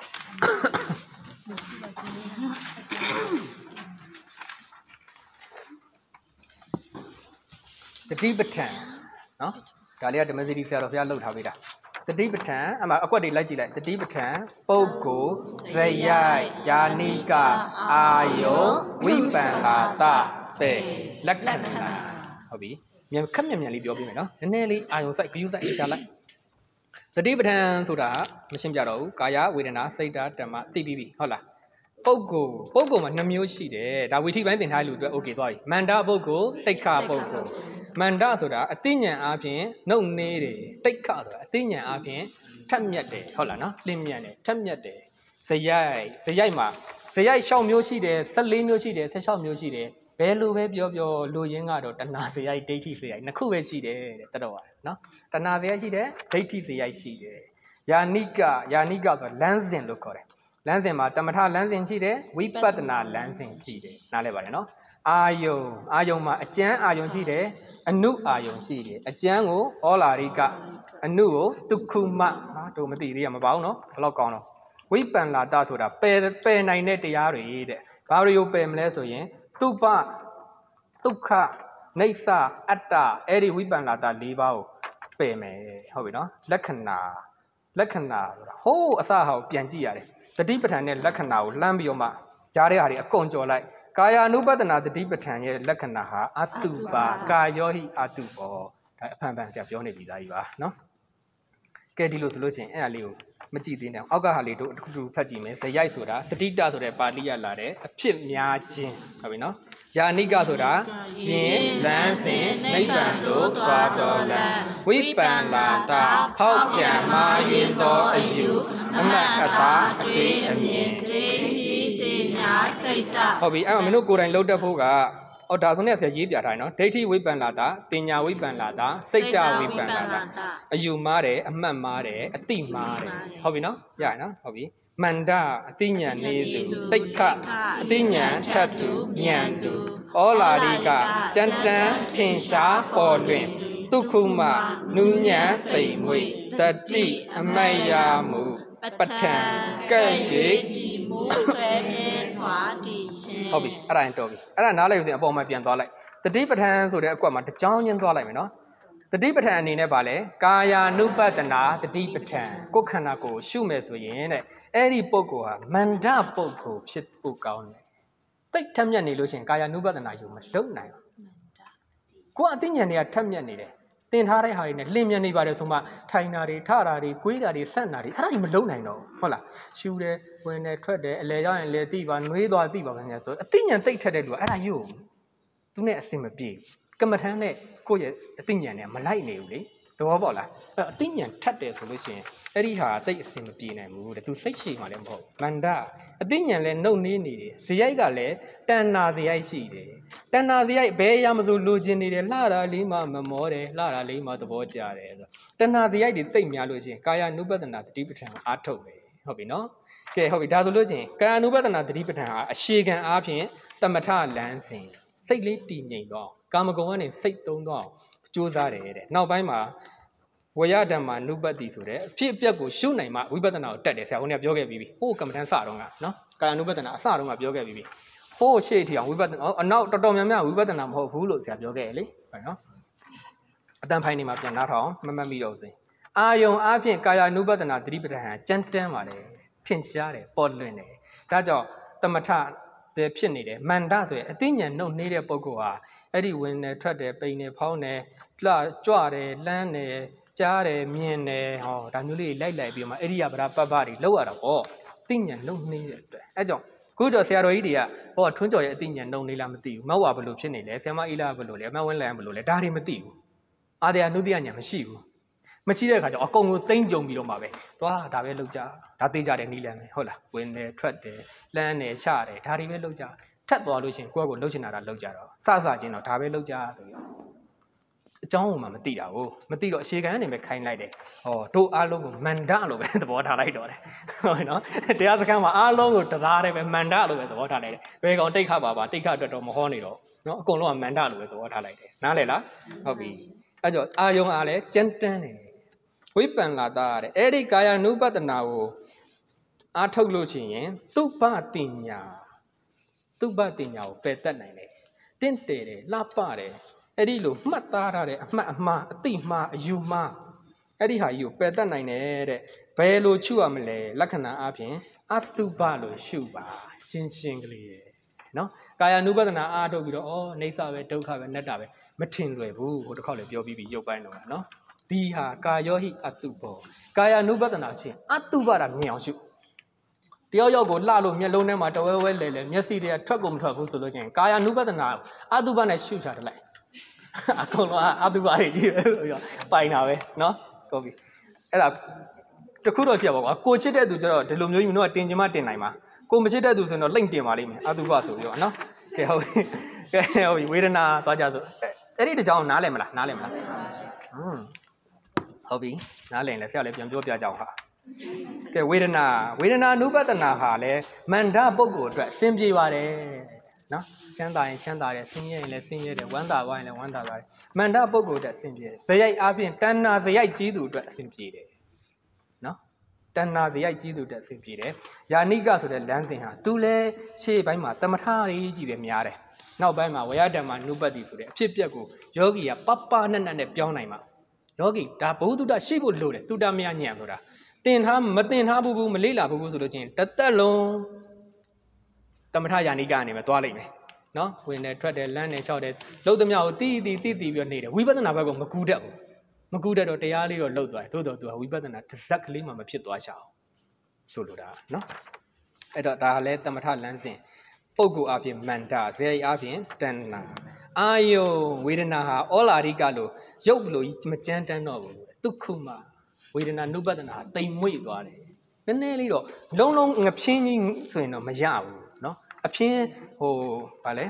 တတိပဋ္ဌာန်နော်ဒါလေးကဓမ္မစရိဆရာတော်ဘုရားလှုပ်ထားပေးတာတတိပဋ္ဌာန်အမှအကွက်တွေလိုက်ကြည့်လိုက်တတိပဋ္ဌာန်ပုဂ္ဂိုလ်ဇယိုက်ယာနိကအာယုဝိပန္နာတပေလက္ခဏာဟုတ်ပြီမြန်ခက်မြန်မြန်လေးပြောပြမယ်နော်နည်းနည်းလေးအာယုစိုက်ဂယုစိုက်ရှာလိုက်တတိပဋ္ဌာန်ဆိုတာမရှင်းပြတော့ဘူးကာယဝေဒနာစိတ်ဓာတ်ဓမ္မသိပြီးပြီဟုတ်လားပုဂ္ဂိုလ်ပုဂ္ဂိုလ်မှာနှစ်မျိုးရှိတယ်ဒါဝိထိပိုင်းသင်ထားလူတွေ okay သွားပြီမန္တပုဂ္ဂိုလ်တိက္ခပုဂ္ဂိုလ်မန္တဆိုတာအသိဉာဏ်အားဖြင့်နှုတ်နေတယ်တိက္ခဆိုတာအသိဉာဏ်အားဖြင့်ထက်မြက်တယ်ဟုတ်လားနော်လင်းမြတ်တယ်ထက်မြက်တယ်ဇယိုက်ဇယိုက်မှာဇယိုက်၆မျိုးရှိတယ်၁၄မျိုးရှိတယ်၁၆မျိုးရှိတယ်ဘယ်လိုပဲပြောပြောလူရင်းကတော့တဏှာဇယိုက်ဒိဋ္ဌိဇယိုက်နှစ်ခုပဲရှိတယ်တဲ့တတော်ပါနော်တဏှာဇယိုက်ရှိတယ်ဒိဋ္ဌိဇယိုက်ရှိတယ်ယာနိကယာနိကဆိုတာလမ်းစဉ်လို့ခေါ်တယ်လမ်းစဉ်မှာတမထလမ်းစဉ်ရှိတယ်ဝိပဿနာလမ်းစဉ်ရှိတယ်နားလည်ပါတယ်နော်အာယုံအာယုံမှာအကျမ်းအာယုံရှိတယ်အနုအာယုံရှိတယ်အကျမ်းကိုဩလာရိကအနုကိုတုခုမဟာတို့မသိသေးရမပါဘူးနော်ဘလောက်ကောင်းတော့ဝိပန္လာတဆိုတာပယ်ပယ်နိုင်တဲ့တရားတွေတဲ့ဘာတွေကိုပယ်မလဲဆိုရင်တုပဒုက္ခနိစ္စအတ္တအဲ့ဒီဝိပန္လာတ၄ပါးကိုပယ်မယ်ဟုတ်ပြီနော်လက္ခဏာလက္ခဏာဆိုတာဟိုးအစဟာကိုပြန်ကြည့်ရတယ်တတိပဋ္ဌာန်နဲ့လက္ခဏာကိုလှမ်းပြီးတော့မှကြားတဲ့ဟာတွေအကုန်ကြော်လိုက်ကာယ ानु ပတ္တနာတတိပဋ္ဌာန်ရဲ့လက္ခဏာဟာအတုပါကာယောဟိအတုပောဒါအဖန်ဖန်ဆရာပြောနေပြီသားကြီးပါနော်ကဲဒီလိုဆိုလို့ချင်းအဲ့ဒါလေးကိုမကြည့်သေးနဲ့အောက်ကဟာလေးတို့တစ်ခုခုဖတ်ကြည့်မယ်ဇယိုက်ဆိုတာစတိတဆိုတဲ့ပါဠိရလာတဲ့အဖြစ်များခြင်းဟုတ်ပြီနော်ယာနိကဆိုတာယင်လန်းစဉ်နိဗ္ဗာန်သို့သွားတော်လမ်းဝိပန္လာတာဖောက်ပြန်မာယွင်သောအယူအမတ်အတာအတွေ့အမြင်ဒိဋ္ဌိတင်ညာစိတ်တဟုတ်ပြီအဲ့မှာမင်းတို့ကိုယ်တိုင်လှုပ်တတ်ဖို့ကအော်ဒါဆိုနဲ့ဆရာရေးပြထားတယ်နော်ဒိဋ္ဌိဝိပန္လာတာတင်ညာဝိပန္လာတာစိတ်တဝိပန္လာတာအယူမားတယ်အမှတ်မားတယ်အတိမားတယ်ဟုတ်ပြီနော်ရရနော်ဟုတ်ပြီမန္တအတိညာနေသူတိတ်ခအတိညာထတ်သူဉာဏ်သူဩလာရိကကြံတန်းထင်ရှားပေါ်လွင်ဒုက္ခုမနုညံသိမ်မွေတတိအမတ်ရမှုပဋ္ဌံကဲ့၍ဒီမူဆွဲမြဲစွာတည်ခြင်းဟုတ်ပြီအဲ့ဒါရင်တော်ပြီအဲ့ဒါနားလိုက်ယူစဉ်အပေါ်မှာပြန်သွားလိုက်တတိပဋ္ဌာန်ဆိုတဲ့အကွက်မှာတစ်ကြောင်းချင်းသွားလိုက်မယ်နော်တတိပဋ္ဌာန်အနေနဲ့ဗာလဲကာယ ानु ပတ္တနာတတိပဋ္ဌာန်ကိုယ်ခန္ဓာကိုရှုမယ်ဆိုရင်တဲ့အဲ့ဒီပုဂ္ဂိုလ်ဟာမန္တပုဂ္ဂိုလ်ဖြစ်ဖို့ကောင်းတယ်တိတ်ထက်မြက်နေလို့ရှိရင်ကာယ ानु ပတ္တနာယူမလုံနိုင်ဘူးကိုယ်အသိဉာဏ်တွေကထက်မြက်နေတယ်တင်ထားတဲ့ဟာတွေနဲ့လင်းမြနေပါတယ်ဆိုမှထိုင်တာတွေထတာတွေကွေးတာတွေဆက်တာတွေအဲ့ဒါကြီးမလုံနိုင်တော့ဟုတ်လားရှူတယ်ဝင်တယ်ထွက်တယ်အလဲရောက်ရင်လဲတိပါနှွေးသွားတိပါခင်ဗျာဆိုအသိဉာဏ်တိတ်ထက်တဲ့လူကအဲ့ဒါယူသူနဲ့အစင်မပြေကမ္မထမ်းနဲ့ကိုယ့်ရဲ့အသိဉာဏ်နဲ့မလိုက်နေဘူးလေသဘောပေါက်လားအဲ့အသိဉာဏ်ထက်တယ်ဆိုလို့ရှိရင်အဲ့ဒီဟာတိတ်အစင်မပြေနိုင်ဘူးတဲ့သူစိတ်ရှိမှလည်းမဟုတ်မန္တအသိဉာဏ်လည်းနှုတ်နေနေတယ်ဇယိုက်ကလည်းတဏ္ဏဇယိုက်ရှိတယ်တဏ္ဏဇယိုက်ဘယ်အရာမဆိုလိုချင်နေတယ်လှတာလေးမှမမောတယ်လှတာလေးမှသဘောကျတယ်ဆိုတဏ္ဏဇယိုက်တွေတိတ်များလို့ရှိရင်ကာယ ानु ပတ္တနာတတိပဋ္ဌာန်အားထုတ်ပဲဟုတ်ပြီနော်ကဲဟုတ်ပြီဒါဆိုလို့ရှိရင်ကာယ ानु ပတ္တနာတတိပဋ္ဌာန်ဟာအရှိခံအားဖြင့်တမထလန်းစဉ်စိတ်လေးတည်ငြိမ်တော့ကာမဂုဏ်ကနေစိတ်သုံးတော့ကြိုးစားတယ်တဲ့နောက်ပိုင်းမှာဝရဓမ္မနုပတ္တိဆိုတဲ့အဖြစ်အပျက်ကိုရှုနိုင်မှဝိပဿနာကိုတက်တယ်ဆရာကပြောခဲ့ပြီးပြီဟိုကမ္မထန်စတော့ကနော်ကာယ ानु ပတ္တနာအစတော့ကပြောခဲ့ပြီးပြီဟိုရှေ့ထီအောင်ဝိပဿနာအနောက်တော်တော်များများဝိပဿနာမဟုတ်ဘူးလို့ဆရာပြောခဲ့ရလေဟုတ်နော်အတန်ဖိုင်နေမှာပြန်နားထောင်မမှတ်မိတော့ဘူးအာယုံအားဖြင့်ကာယ ानु ပတ္တနာသတိပဋ္ဌာန်ကြမ်းတမ်းပါတယ်ထင်ရှားတယ်ပေါ်လွင်တယ်ဒါကြောင့်တမထတဲ့ဖြစ်နေတယ်မန္တဆိုရင်အသိဉာဏ်နှုတ်နေတဲ့ပုဂ္ဂိုလ်ဟာအဲ့ဒီဝင်တယ်ထွက်တယ်ပိန်တယ်ဖောင်းတယ်လှကြွတယ်လှမ်းတယ်ကြားတယ်မြင်တယ်ဟောဒါမျိုးလေးလိုက်လိုက်ပြီးမှအဲ့ဒီကဗရာပပတွေလောက်ရတာပေါ့သိဉာဏ်နှုတ်နေတဲ့အတွက်အဲ့ကြောင့်ခုတော့ဆရာတော်ကြီးတွေကဟောထွန်းကျော်ရဲ့အသိဉာဏ်နှုတ်နေလားမသိဘူးမောက်ဝါဘယ်လိုဖြစ်နေလဲဆရာမအီလာဘယ်လိုလဲအမဝင်းလန်ဘယ်လိုလဲဒါတွေမသိဘူးအာရယနုတ္တိယဉာဏ်မရှိဘူးမရှိတဲ့အခါကျတော့အကုန်ကိုသိမ့်ကြုံပြီးတော့မှပဲသွားဒါပဲလောက်ကြဒါသိကြတယ်နီးလန်းပဲဟုတ်လားဝင်တယ်ထွက်တယ်လှမ်းတယ်ချတယ်ဒါတွေပဲလောက်ကြထက်သွားလို့ရှိရင်ကိုယ့်ကိုလှုပ်ချင်တာလောက်ကြတော့စစချင်းတော့ဒါပဲလောက်ကြဆိုပြီးအကြောင်းကိုမှမသိတာကိုမသိတော့အရှိခံနေပဲခိုင်းလိုက်တယ်ဟောတို့အားလုံးကိုမန္တလို့ပဲသဘောထားလိုက်တော့တယ်ဟုတ်နော်တရားစခန်းမှာအားလုံးကိုတသားတည်းပဲမန္တလို့ပဲသဘောထားလိုက်တယ်ဘယ်ကောင်တိတ်ခပါပါတိတ်ခအတွက်တော့မဟောနေတော့နော်အကုန်လုံးကမန္တလို့ပဲသဘောထားလိုက်တယ်နားလေလားဟုတ်ပြီအဲ့ကြောင့်အာယုံအားလဲကြမ်းတမ်းတယ်ဝိပန္လာတာတဲ့အဲ့ဒီကာယ ानु ပတ္တနာကိုအားထုတ်လို့ရှိရင်သုဘတိညာသုဘတိညာကိုပယ်တတ်နိုင်တယ်တင့်တယ်တယ်လှပတယ်အဲ့ဒီလိုမှတ်သားထားတဲ့အမှတ်အမှားအတိမှားအယူမှားအဲ့ဒီဟာကြီးကိုပယ်တတ်နိုင်တယ်တဲ့ဘယ်လိုချုပ်ရမလဲလက္ခဏာအပြင်အတုပလို့ရှုပါရှင်းရှင်းကလေးရဲ့နော်ကာယ ानु ပတ္တနာအားထုတ်ပြီးတော့ဩအိဋ္ဌပဲဒုက္ခပဲအနတ္တပဲမထင်လွယ်ဘူးဟိုတစ်ခေါက်လည်းပြောပြီးပြီရုပ်ပိုင်းတော့နော်ဒီဟာကာယောဟိအတုဘောကာယ ानु ပတ္တနာချင်းအတုပတာမြင်အောင်ရှုတယောက်ယောက်ကိုလှလို့မျက်လုံးထဲမှာတဝဲဝဲလဲလဲမျက်စိတွေကထွက်ကုန်မထွက်ဘူးဆိုလို့ချင်းကာယ ानु ပတ္တနာအတုပနဲ့ရှုချတယ်လိုက်အကုန်လုံးအတုပတွေကြီးပဲလို့ပြောပိုင်တာပဲနော်ဟုတ်ပြီအဲ့ဒါတခုတော့ဖြစ်ပါကွာကိုချစ်တဲ့သူကျတော့ဒီလိုမျိုးကြီးမင်းတို့ကတင်ချင်မှတင်နိုင်မှာကိုမချစ်တဲ့သူဆိုရင်တော့လိမ့်တင်ပါလိမ့်မယ်အတုပဆိုပြီးတော့နော်ကဲဟုတ်ပြီကဲဟုတ်ပြီဝေဒနာသွားကြဆိုအဲ့ဒီတကြောင်နားလည်မလားနားလည်မလားဟွန်းဟုတ်ပြီနားလည်ရင်လည်းဆရာလည်းပြန်ပြောပြကြအောင်ဟာကဲဝေဒနာဝေဒနာနုပဒနာဟာလေမန္တပုဂ္ဂိုလ်အတွက်အဆင်ပြေပါတယ်နော်ချမ်းသာရင်ချမ်းသာတယ်ဆင်းရဲရင်လည်းဆင်းရဲတယ်ဝမ်းသာသွားရင်လည်းဝမ်းသာသွားတယ်မန္တပုဂ္ဂိုလ်အတွက်အဆင်ပြေတယ်ဇယိုက်အားဖြင့်တဏ္ဏဇယိုက်ကြီးသူအတွက်အဆင်ပြေတယ်နော်တဏ္ဏဇယိုက်ကြီးသူအတွက်အဆင်ပြေတယ်ယာနိကဆိုတဲ့လမ်းစဉ်ဟာသူလည်းရှေ့ပိုင်းမှာတမထရေးကြီးပဲများတယ်နောက်ပိုင်းမှာဝရဓမ္မနုပတိဆိုတဲ့အဖြစ်ပြက်ကိုယောဂီကပပနက်နက်နဲ့ပြောင်းနိုင်မှာယောဂီဒါဘုဒ္ဓတရှိဖို့လိုတယ်တုတ္တမယညံဆိုတာတင်ထားမတင်ထားဘူးဘူးမလေးလာဘူးဘူးဆိုလို့ချင်းတသက်လုံးတမထယာနိကအနေနဲ့သွားလိုက်မယ်နော်ဝင်တယ်ထွက်တယ်လမ်းတယ်လျှောက်တယ်လှုပ်သမျှကိုတီးတီးတီးတီးပြီးနေတယ်ဝိပဿနာဘက်ကမကူတတ်ဘူးမကူတတ်တော့တရားလေးတော့လှုပ်သွားတယ်သို့တော်သူကဝိပဿနာတစ်စက်ကလေးမှမဖြစ်သွားချအောင်ဆိုလိုတာနော်အဲ့တော့ဒါလည်းတမထလမ်းစဉ်ပုဂ္ဂိုလ်အပြင်မန္တဇေယအပြင်တဏ္ဏအာယုဝေဒနာဟာဩလာရိကလို့ရုပ်လို့မကြမ်းတမ်းတော့ဘူးဒုက္ခမဝေဒနာနုပဒနာတိမ်မွေ့သွားတယ်နည်းနည်းလေးတော့လုံးလုံးငဖြင်းကြီးဆိုရင်တော့မရဘူးเนาะအဖြင်းဟိုဗာလဲ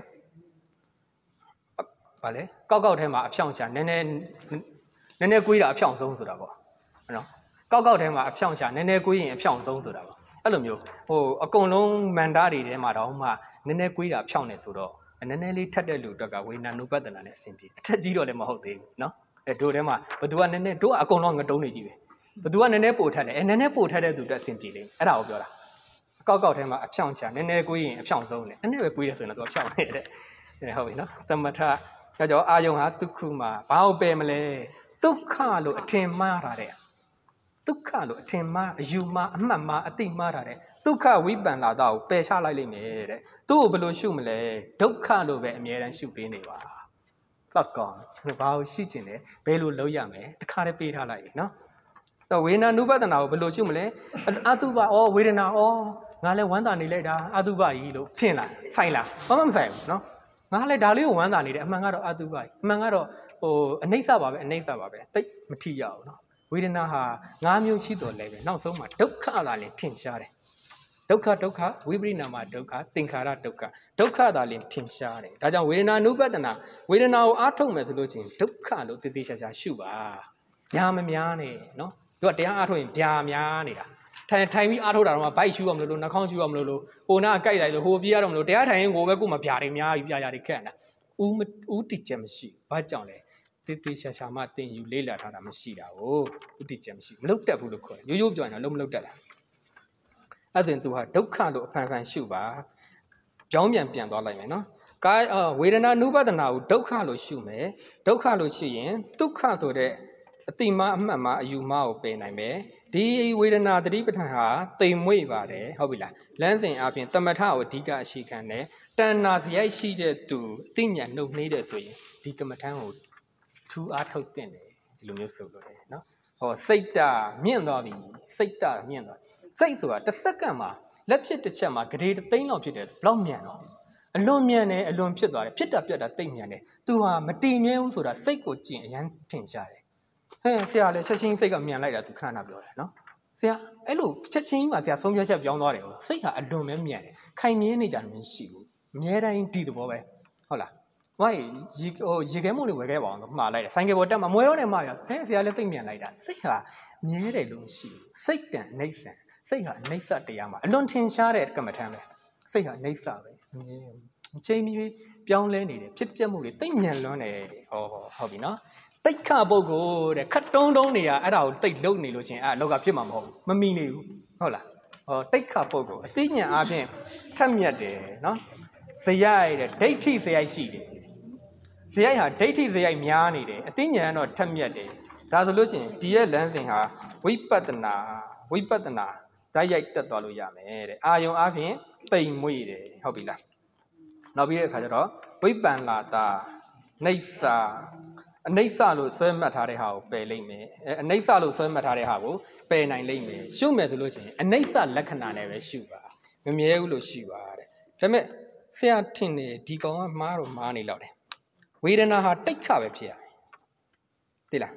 ဗာလဲကောက်ကောက်ထဲမှာအဖြောင့်ချာနည်းနည်းနည်းနည်းကွေးတာအဖြောင့်ဆုံးဆိုတာပေါ့เนาะကောက်ကောက်ထဲမှာအဖြောင့်ချာနည်းနည်းကွေးရင်အဖြောင့်ဆုံးဆိုတာပေါ့အဲ့လိုမျိုးဟိုအကုန်လုံးမန္တတွေထဲမှာတော့မှနည်းနည်းကွေးတာဖြောင့်နေဆိုတော့နည်းနည်းလေးထက်တဲ့လူအတွက်ကဝေဒနာနုပဒနာနဲ့အဆင်ပြေအထက်ကြီးတော့လည်းမဟုတ်သေးဘူးเนาะအဲတို့ထဲမှာဘသူကနည်းနည်းတို့အကုန်လုံးငတုံးနေကြီးပဲဘသူကနည်းနည်းပို့ထက်တယ်အဲနည်းနည်းပို့ထက်တဲ့သူတက်အဆင်ပြေလိမ့်အဲ့ဒါကိုပြောတာအကောက်ကောက်ထဲမှာအဖြောင့်ချာနည်းနည်းကွေးရင်အဖြောင့်ဆုံးတယ်နည်းနည်းပဲကွေးရဆိုရင်တော့သူကဖြောင့်နေတဲ့ဟုတ်ပြီနော်သမထကြောကြောအာယုံဟာဒုက္ခမှာဘာလို့ပယ်မလဲဒုက္ခလို့အထင်မှားတာတဲ့ဒုက္ခလို့အထင်မှားအယူမှားအမှတ်မှားအတိမှားတာတဲ့ဒုက္ခဝိပန္နာတာကိုပယ်ချလိုက်လိမ့်မယ်တဲ့သူ့ကိုဘယ်လိုရှုမလဲဒုက္ခလို့ပဲအမြဲတမ်းရှုပေးနေပါပတ်ကောင်ဘာလို့ရှိကျင်လဲဘယ်လိုလုပ်ရမလဲတခါတည်းပေးထားလိုက်နော်တော့ဝေဒနာနုပဒနာကိုဘယ်လိုရှုမလဲအတုပဩဝေဒနာဩငါလည်းဝမ်းသာနေလိုက်တာအတုပကြီးလို့ထင်လားဆိုင်လားဘာမှမဆိုင်ဘူးနော်ငါလည်းဒါလေးကိုဝမ်းသာနေတယ်အမှန်ကတော့အတုပကြီးအမှန်ကတော့ဟိုအနိစ္စပါပဲအနိစ္စပါပဲတိတ်မထီရအောင်နော်ဝေဒနာဟာငါးမျိုးရှိတော်လဲပဲနောက်ဆုံးမှာဒုက္ခသာလင်ထင်ရှားတယ်ဒုက္ခဒုက္ခဝိပရိနာမဒုက္ခသင်္ခါရဒုက္ခဒုက္ခသာလင်ထင်ရှားတယ်ဒါကြောင့်ဝေဒနာနုပဒနာဝေဒနာကိုအားထုတ်မယ်ဆိုလို့ချင်းဒုက္ခလို့တည်တည်ရှာရှာရှုပါညာမများနဲ့နော်သူကတရားအားထုတ်ရင်ပြာများနေတာထိုင်ထိုင်ပြီးအားထုတ်တာတော့မှဘိုက်ရှူအောင်မလို့လို့နှာခေါင်းရှူအောင်မလို့လို့ဟိုနာကြိုက်လိုက်လို့ဟိုပြေးရတော့မလို့တရားထိုင်ရင်ကိုပဲကိုမပြာတွေများပြီးပြာရတွေခက်နေတာဦးဦးတည်ချက်မရှိဘာကြောင့်လဲတည်တည်ရှာရှာမှတင်ယူလေးလာထားတာမရှိတာကိုဦးတည်ချက်မရှိမလုတ်တက်ဘူးလို့ခေါ်တယ်ရိုးရိုးပြောရင်တော့လုံးမလုတ်တက်လားအဲ့ဒါသူဟာဒုက္ခလို့အဖန်ဖန်ရှုပါပြောင်းပြန်ပြန်သွားလိုက်မယ်နော်ကာဝေဒနာနုပဒနာကိုဒုက္ခလို့ရှုမယ်ဒုက္ခလို့ရှုရင်ဒုက္ခဆိုတဲ့အတိမအမှတ်မှာအယူမကိုပယ်နိုင်မယ်ဒီဝေဒနာတတိပဋ္ဌာန်ဟာတိမ်မွေ့ပါတယ်ဟုတ်ပြီလားလမ်းစဉ်အပြင်တမထကိုအဓိကအရှိခံတယ်တဏ္ဏဇယိုက်ရှိတဲ့သူအသိဉာဏ်နှုတ်နှေးတဲ့ဆိုရင်ဒီကမ္မထံကိုထူအားထုတ်တင်တယ်ဒီလိုမျိုးဆိုလို့တယ်နော်ဟောစိတ်တမြင့်သွားပြီစိတ်တမြင့်သွားစိတ်ဆိုတာတစ်စက္ကန့်မှာလက်ဖြစ်တစ်ချက်မှာဂရေတသိန်းလောက်ဖြစ်တယ်ဘလောက်မြန်တော့အလွန်မြန်တယ်အလွန်ဖြစ်သွားတယ်ဖြစ်တာပြတ်တာတိတ်မြန်တယ်သူဟာမတည်မြဲဘူးဆိုတာစိတ်ကိုကြည့်အရန်ထင်ရှားတယ်ဟဲ့ဆရာလည်းချက်ချင်းစိတ်ကမြန်လိုက်တာသူခဏနာပြောတယ်နော်ဆရာအဲ့လိုချက်ချင်းမှာဆရာဆုံးဖြတ်ချက်ပြောင်းသွားတယ်ဟုတ်စိတ်ဟာအလွန်ပဲမြန်တယ်ခိုင်မြဲနေကြတယ်မရှိဘူးအများတိုင်းဒီသဘောပဲဟုတ်လားဝိုင်းရေဟိုရေခဲမုံလေးဝယ်ခဲ့ပါအောင်လို့မှားလိုက်တယ်ဆိုင်ကယ်ပေါ်တက်မှာမွဲတော့နဲ့မှားရဟဲ့ဆရာလည်းစိတ်မြန်လိုက်တာစိတ်ဟာမြဲတယ်လို့မရှိဘူးစိတ်တန်နှိမ့်ဆန်စိတ်ဟာနှိမ့်ဆက်တရားမှာအလွန်ထင်ရှားတဲ့ကမ္မထမ်းပဲစိတ်ဟာနှိမ့်ဆက်ပဲအချိန်မီပြောင်းလဲနေတယ်ဖြစ်ပျက်မှုတွေတိတ်မြန်လွန်းတယ်ဟောဟုတ်ပြီနော်တိတ်ခပုဂ္ဂိုလ်တဲ့ခတ်တုံးတုံးနေရအဲ့ဒါကိုတိတ်လုံနေလို့ချင်းအဲ့လောက်ကဖြစ်မှာမဟုတ်ဘူးမမီနေဘူးဟုတ်လားဟောတိတ်ခပုဂ္ဂိုလ်အသိဉာဏ်အားဖြင့်ထက်မြက်တယ်နော်ဇယိုက်တဲ့ဒိဋ္ဌိဇယိုက်ရှိတယ်ဇယိုက်ဟာဒိဋ္ဌိဇယိုက်များနေတယ်အသိဉာဏ်ကတော့ထက်မြက်တယ်ဒါဆိုလို့ချင်းဒီရဲ့လမ်းစဉ်ဟာဝိပဿနာဝိပဿနာဓာတ်ရိုက်တက်သွားလို့ရမယ်တဲ့အာယုံအားဖြင့်တိမ်မွေ့တယ်ဟုတ်ပြီလားနောက်ပြီးတဲ့အခါကျတော့ဝိပန္နာတာနေစာအနိစ္စလို့ဆွဲမှတ်ထားတဲ့ဟာကိုပယ်လိုက်မယ်အနိစ္စလို့ဆွဲမှတ်ထားတဲ့ဟာကိုပယ်နိုင်လိမ့်မယ်ရှုမယ်ဆိုလို့ရှိရင်အနိစ္စလက္ခဏာနဲ့ပဲရှုပါမမြဲဘူးလို့ရှုပါတဲ့ဒါပေမဲ့ဆရာထင်တယ်ဒီကောင်ကမှားတော့မှားနေတော့တယ်ဝေဒနာဟာတိတ်ခပဲဖြစ်ရတယ်သိလား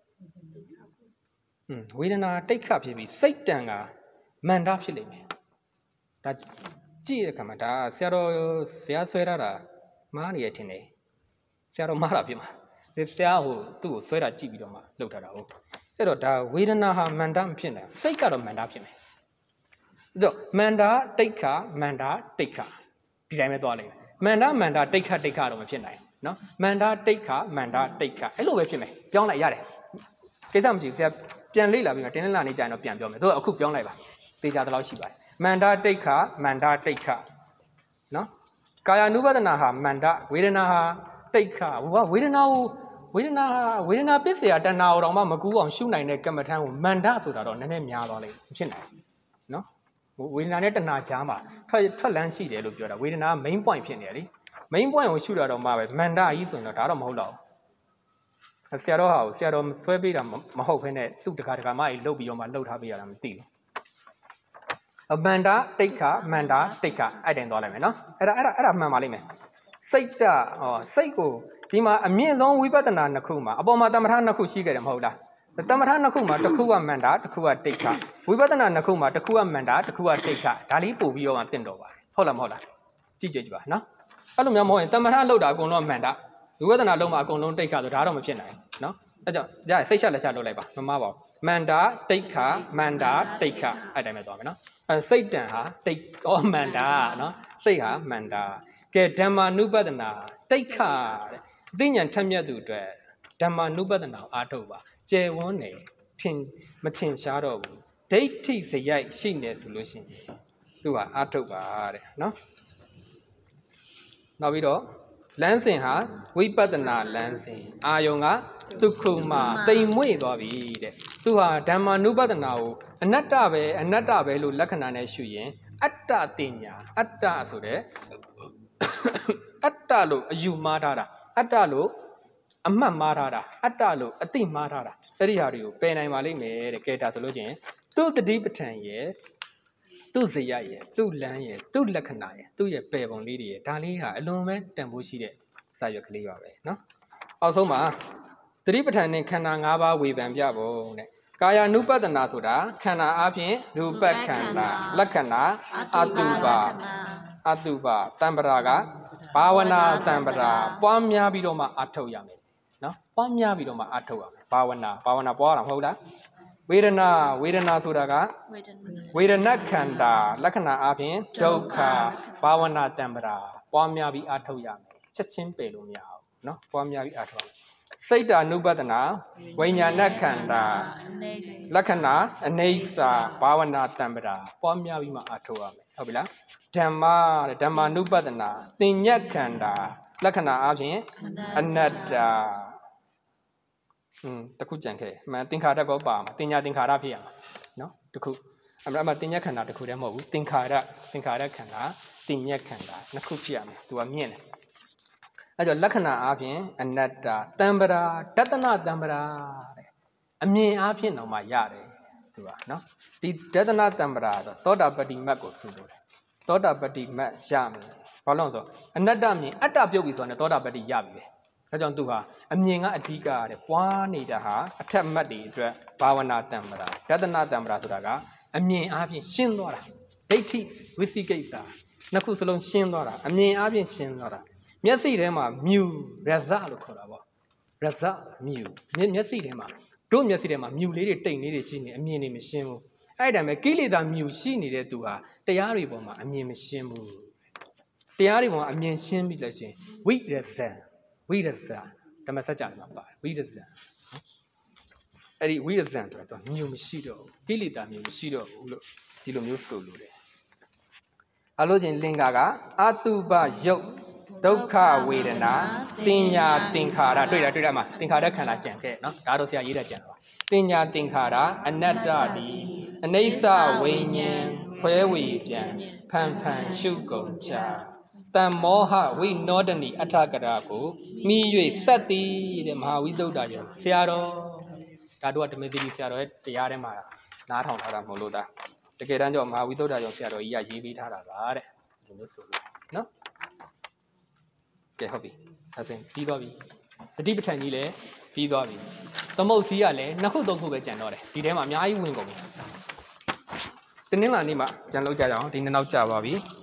อืมဝေဒနာတိတ်ခဖြစ်ပြီးစိတ်တန်ကမန္တဖြစ်လိမ့်မယ်ဒါကြည့်ရတဲ့ခါမှာဒါဆရာတော်ဆရာဆွဲရတာမှားနေရထင်တယ်ဆရာတော်မှားတာဖြစ်မှာဆရာဟိုသူ့ကိုဆွဲတာကြည့်ပြီးတော့မှလှုပ်ထားတာဟုတ်အဲ့တော့ဒါဝေဒနာဟာမန္တမဖြစ်နိုင်စိတ်ကတော့မန္တဖြစ်မယ်အဲ့တော့မန္တတိတ်ခမန္တတိတ်ခဒီတိုင်းပဲသွားလိမ့်မယ်မန္တမန္တတိတ်ခတိတ်ခတော့မဖြစ်နိုင်နော်မန္တတိတ်ခမန္တတိတ်ခအဲ့လိုပဲဖြစ်မယ်ပြောင်းလိုက်ရတယ်ကိစ္စမရှိဘူးဆရာပြန်လေ့လာပြီးတော့တင်းတင်းလာနေကြရင်တော့ပြန်ပြောမယ်တို့အခုပြောင်းလိုက်ပါသေချာတဲ့လောက်ရှိပါတယ်မန္တတိတ်ခမန္တတိတ်ခနော်ကာယ ानु ပဒနာဟာမန္တဝေဒနာဟာတိတ်ခဟိုကဝေဒနာကိုဝေဒနာဝေဒနာပစ္စယတဏှာတော်မှမကူအောင်ရှုနိုင်တဲ့ကမ္မထံကိုမန္တဆိုတာတော့နည်းနည်းများသွားလိမ့်မဖြစ်နိုင်နော်ဝေဒနာနဲ့တဏှာကြားမှာထွက်ထွက်လန်းရှိတယ်လို့ပြောတာဝေဒနာ main point ဖြစ်နေတယ်လေ main point ကိုရှုတာတော့မှပဲမန္တကြီးဆိုရင်တော့ဒါတော့မဟုတ်တော့ဆရာတော်ဟာဆရာတော်ဆွဲပေးတာမဟုတ်ဘဲနဲ့သူ့တကာတကာမကြီးလှုပ်ပြီးတော့မှလှုပ်ထားပေးရတာမသိဘူးအမန္တတိတ်ခမန္တတိတ်ခအဲ့တိုင်သွားလိုက်မယ်နော်အဲ့ဒါအဲ့ဒါအဲ့ဒါမှန်ပါလိမ့်မယ်စိတ်တဟောစိတ်ကိုဒီမှာအမြင့်ဆုံးဝိပဿနာနှစ်ခုမှာအပေါ်မှာတမထနှစ်ခုရှိခဲ့တယ်မဟုတ်လားတမထနှစ်ခုမှာတစ်ခုကမန္တတစ်ခုကတိတ်ခဝိပဿနာနှစ်ခုမှာတစ်ခုကမန္တတစ်ခုကတိတ်ခဒါလေးပို့ပြီးတော့မှတင့်တော်ပါတယ်ဟုတ်လားမဟုတ်လားကြည့်ကြည့်ကြည့်ပါနော်အဲ့လိုမျိုးမဟုတ်ရင်တမထလှုပ်တာအကုန်လုံးမန္တဝိပဿနာလုံးမှာအကုန်လုံးတိတ်ခဆိုဒါတော့မဖြစ်နိုင်နော်အဲ့ကြောင့်ရစိတ်ချက်လက်ချက်လုပ်လိုက်ပါမမပါဘူးမန္တတိတ်ခမန္တတိတ်ခအဲ့တိုင်းပဲသွားမယ်နော်အဲစိတ်တန်ဟာတိတ်ဩမန္တနော်စိတ်ဟာမန္တကဲဓမ္မာနုပဒနာတိတ်ခတဲ့အသိဉာဏ်ထက်မြက်သူအတွက်ဓမ္မာနုပဒနာအားထုတ်ပါကျယ်ဝန်းနေထင်မထင်ရှားတော့ဘူးဒိဋ္ဌိစရိုက်ရှိနေဆိုလို့ရှိရင်သူကအားထုတ်ပါတဲ့နော်နောက်ပြီးတော့လမ်းစဉ်ဟာဝိပဿနာလမ်းစဉ်အာယုံကဒုက္ခမှာတိမ်မွေ့သွားပြီတဲ့သူဟာဓမ္မာနုပဒနာကိုအနတ္တပဲအနတ္တပဲလို့လက္ခဏာနဲ့ရှုရင်အတ္တတင်ညာအတ္တဆိုတဲ့အတ္တလို့အယူမှားထားတာအတ္တလို့အမှတ်မှားထားတာအတ္တလို့အသိမှားထားတာအဲ့ဒီဟာတွေကိုပယ်နိုင်ပါလိမ့်မယ်တဲ့ကဲဒါဆိုလို့ချင်းသူ့တတိပဋ္ဌာန်ရဲ့သူ့ဇယရဲ့သူ့လမ်းရဲ့သူ့လက္ခဏာရဲ့သူ့ရဲ့ပယ်ပုံလေးတွေရဲ့ဒါလေးဟာအလွန်ပဲတန်ဖိုးရှိတဲ့စာရွက်ကလေးပါပဲနော်အောက်ဆုံးမှာတတိပဋ္ဌာန်နဲ့ခန္ဓာ၅ပါးဝေဖန်ပြပုံတဲ့ကာယ ानु ပဒနာဆိုတာခန္ဓာအပြင်ရူပခန္ဓာလက္ခဏာအတုပအတုပတံပရာကဘာဝနာတံပရာပွားများပြီးတော့မှအထုတ်ရမယ်နော်ပွားများပြီးတော့မှအထုတ်ရမယ်ဘာဝနာဘာဝနာပွားတာမဟုတ်လားဝေဒနာဝေဒနာဆိုတာကဝေဒနာခန္ဓာလက္ခဏာအပြင်ဒုက္ခဘာဝနာတံပရာပွားများပြီးအထုတ်ရမယ်ချက်ချင်းပယ်လို့မရအောင်နော်ပွားများပြီးအထုတ်ရမယ်စိတ်တ ानु ပဒနာဝိညာဏခန္ဓာလက္ခဏာအနေစာဘာဝနာတံပရာပွားများပြီးမှအထုတ်ရမယ်ဟုတ်ပြီလားဓမ္မတဲ့ဓမ္မာ ानु ပဒနာသင်ညက်ခန္ဓာလက္ခဏာအပြင်အနတ္တอืมတခုကြံခဲ့မှန်သင်္ခါရကောပါမှာသင်ညာသင်္ခါရဖြစ်ရမှာနော်တခုအမှန်အမှန်သင်ညက်ခန္ဓာတခုတည်းမဟုတ်ဘူးသင်္ခါရသင်္ခါရခန္ဓာသင်ညက်ခန္ဓာနှစ်ခုဖြစ်ရမယ်သူကမြင့်တယ်အဲကြောင့်လက္ခဏာအပြင်အနတ္တတံပရာတတနာတံပရာတဲ့အမြင်အပြင်တော့မှရတယ်သူကနော်ဒီတတနာတံပရာဆိုသောတာပတ္တိမတ်ကိုဆိုလိုတယ်သောတာပတ္တိမတ်ရမယ်ဘာလို့လဲဆိုတော့အနတ္တမြင်အတ္တပြုတ်ပြီဆိုတော့သောတာပတ္တိရပြီပဲအဲကြောင့်သူဟာအမြင်ကအဓိကတဲ့ပွားနေတာဟာအထက်မတ်တွေအတွက်ဘာဝနာတံပရာတတနာတံပရာဆိုတာကအမြင်အပြင်ရှင်းသွားတာဒိဋ္ဌိဝိသိကိစ္စနှစ်ခုစလုံးရှင်းသွားတာအမြင်အပြင်ရှင်းသွားတာမျက်စိထဲမှာမြူရဇလို့ခေါ်တာပေါ့ရဇမြူမျက်စိထဲမှာတို့မျက်စိထဲမှာမြူလေးတွေတိမ်လေးတွေရှိနေအမြင်တွေမရှင်းဘူးအဲ့ဒါမဲ့ကိလေသာမြူရှိနေတဲ့သူဟာတရားတွေပေါ်မှာအမြင်မရှင်းဘူးတရားတွေပေါ်မှာအမြင်ရှင်းပြီလဲရှင်ဝိရဇဝိရဇဓမ္မစကြာမှာပါတယ်ဝိရဇအဲ့ဒီဝိရဇဆိုတော့မြူမရှိတော့ဘူးကိလေသာမြူမရှိတော့ဘူးလို့ဒီလိုမျိုးဆိုလို့တယ်အလို့ချင်းလင်္ကာကအတုပယုတ်ဒုက္ခဝေဒနာတင်ညာသင်္ခါရတွေ့တာတွေ့တာမှာသင်္ခါရခန္ဓာကြံခဲ့နော်ဒါတော့ဆရာရေးတဲ့ကြံတော့တင်ညာသင်္ခါရအနတ္တဒီအနိစ္စဝိညာဉ်ခွဲဝေပြန်ဖန်ဖန်ရှုကုန်ချတမ္မောဟဝိနောဒနိအထကရာကိုမိ၍စက်တိတဲ့မဟာဝိသုဒ္ဓရောဆရာတော်ဒါတို့ကဓမ္မစီဆရာတော်ရဲ့တရားထဲမှာနားထောင်ထားတာမဟုတ်လို့ဒါတကယ်တမ်းကျတော့မဟာဝိသုဒ္ဓရောဆရာတော်ကြီးကရေးပေးထားတာပါတဲ့ဒီလိုဆိုလို့နော်ကဲဟုတ်ပြီအဲဆိုပြီးသွားပြီတတိပဋ္ဌာန်ကြီးလည်းပြီးသွားပြီသမုတ်စီကလည်းနှစ်ခုသုံးခုပဲကြံတော့တယ်ဒီထဲမှာအများကြီးဝင်ကုန်ပြီတင်းနှင်းလာနေ့မှကြံလို့ကြရအောင်ဒီနှစ်နောက်ကြပါပြီ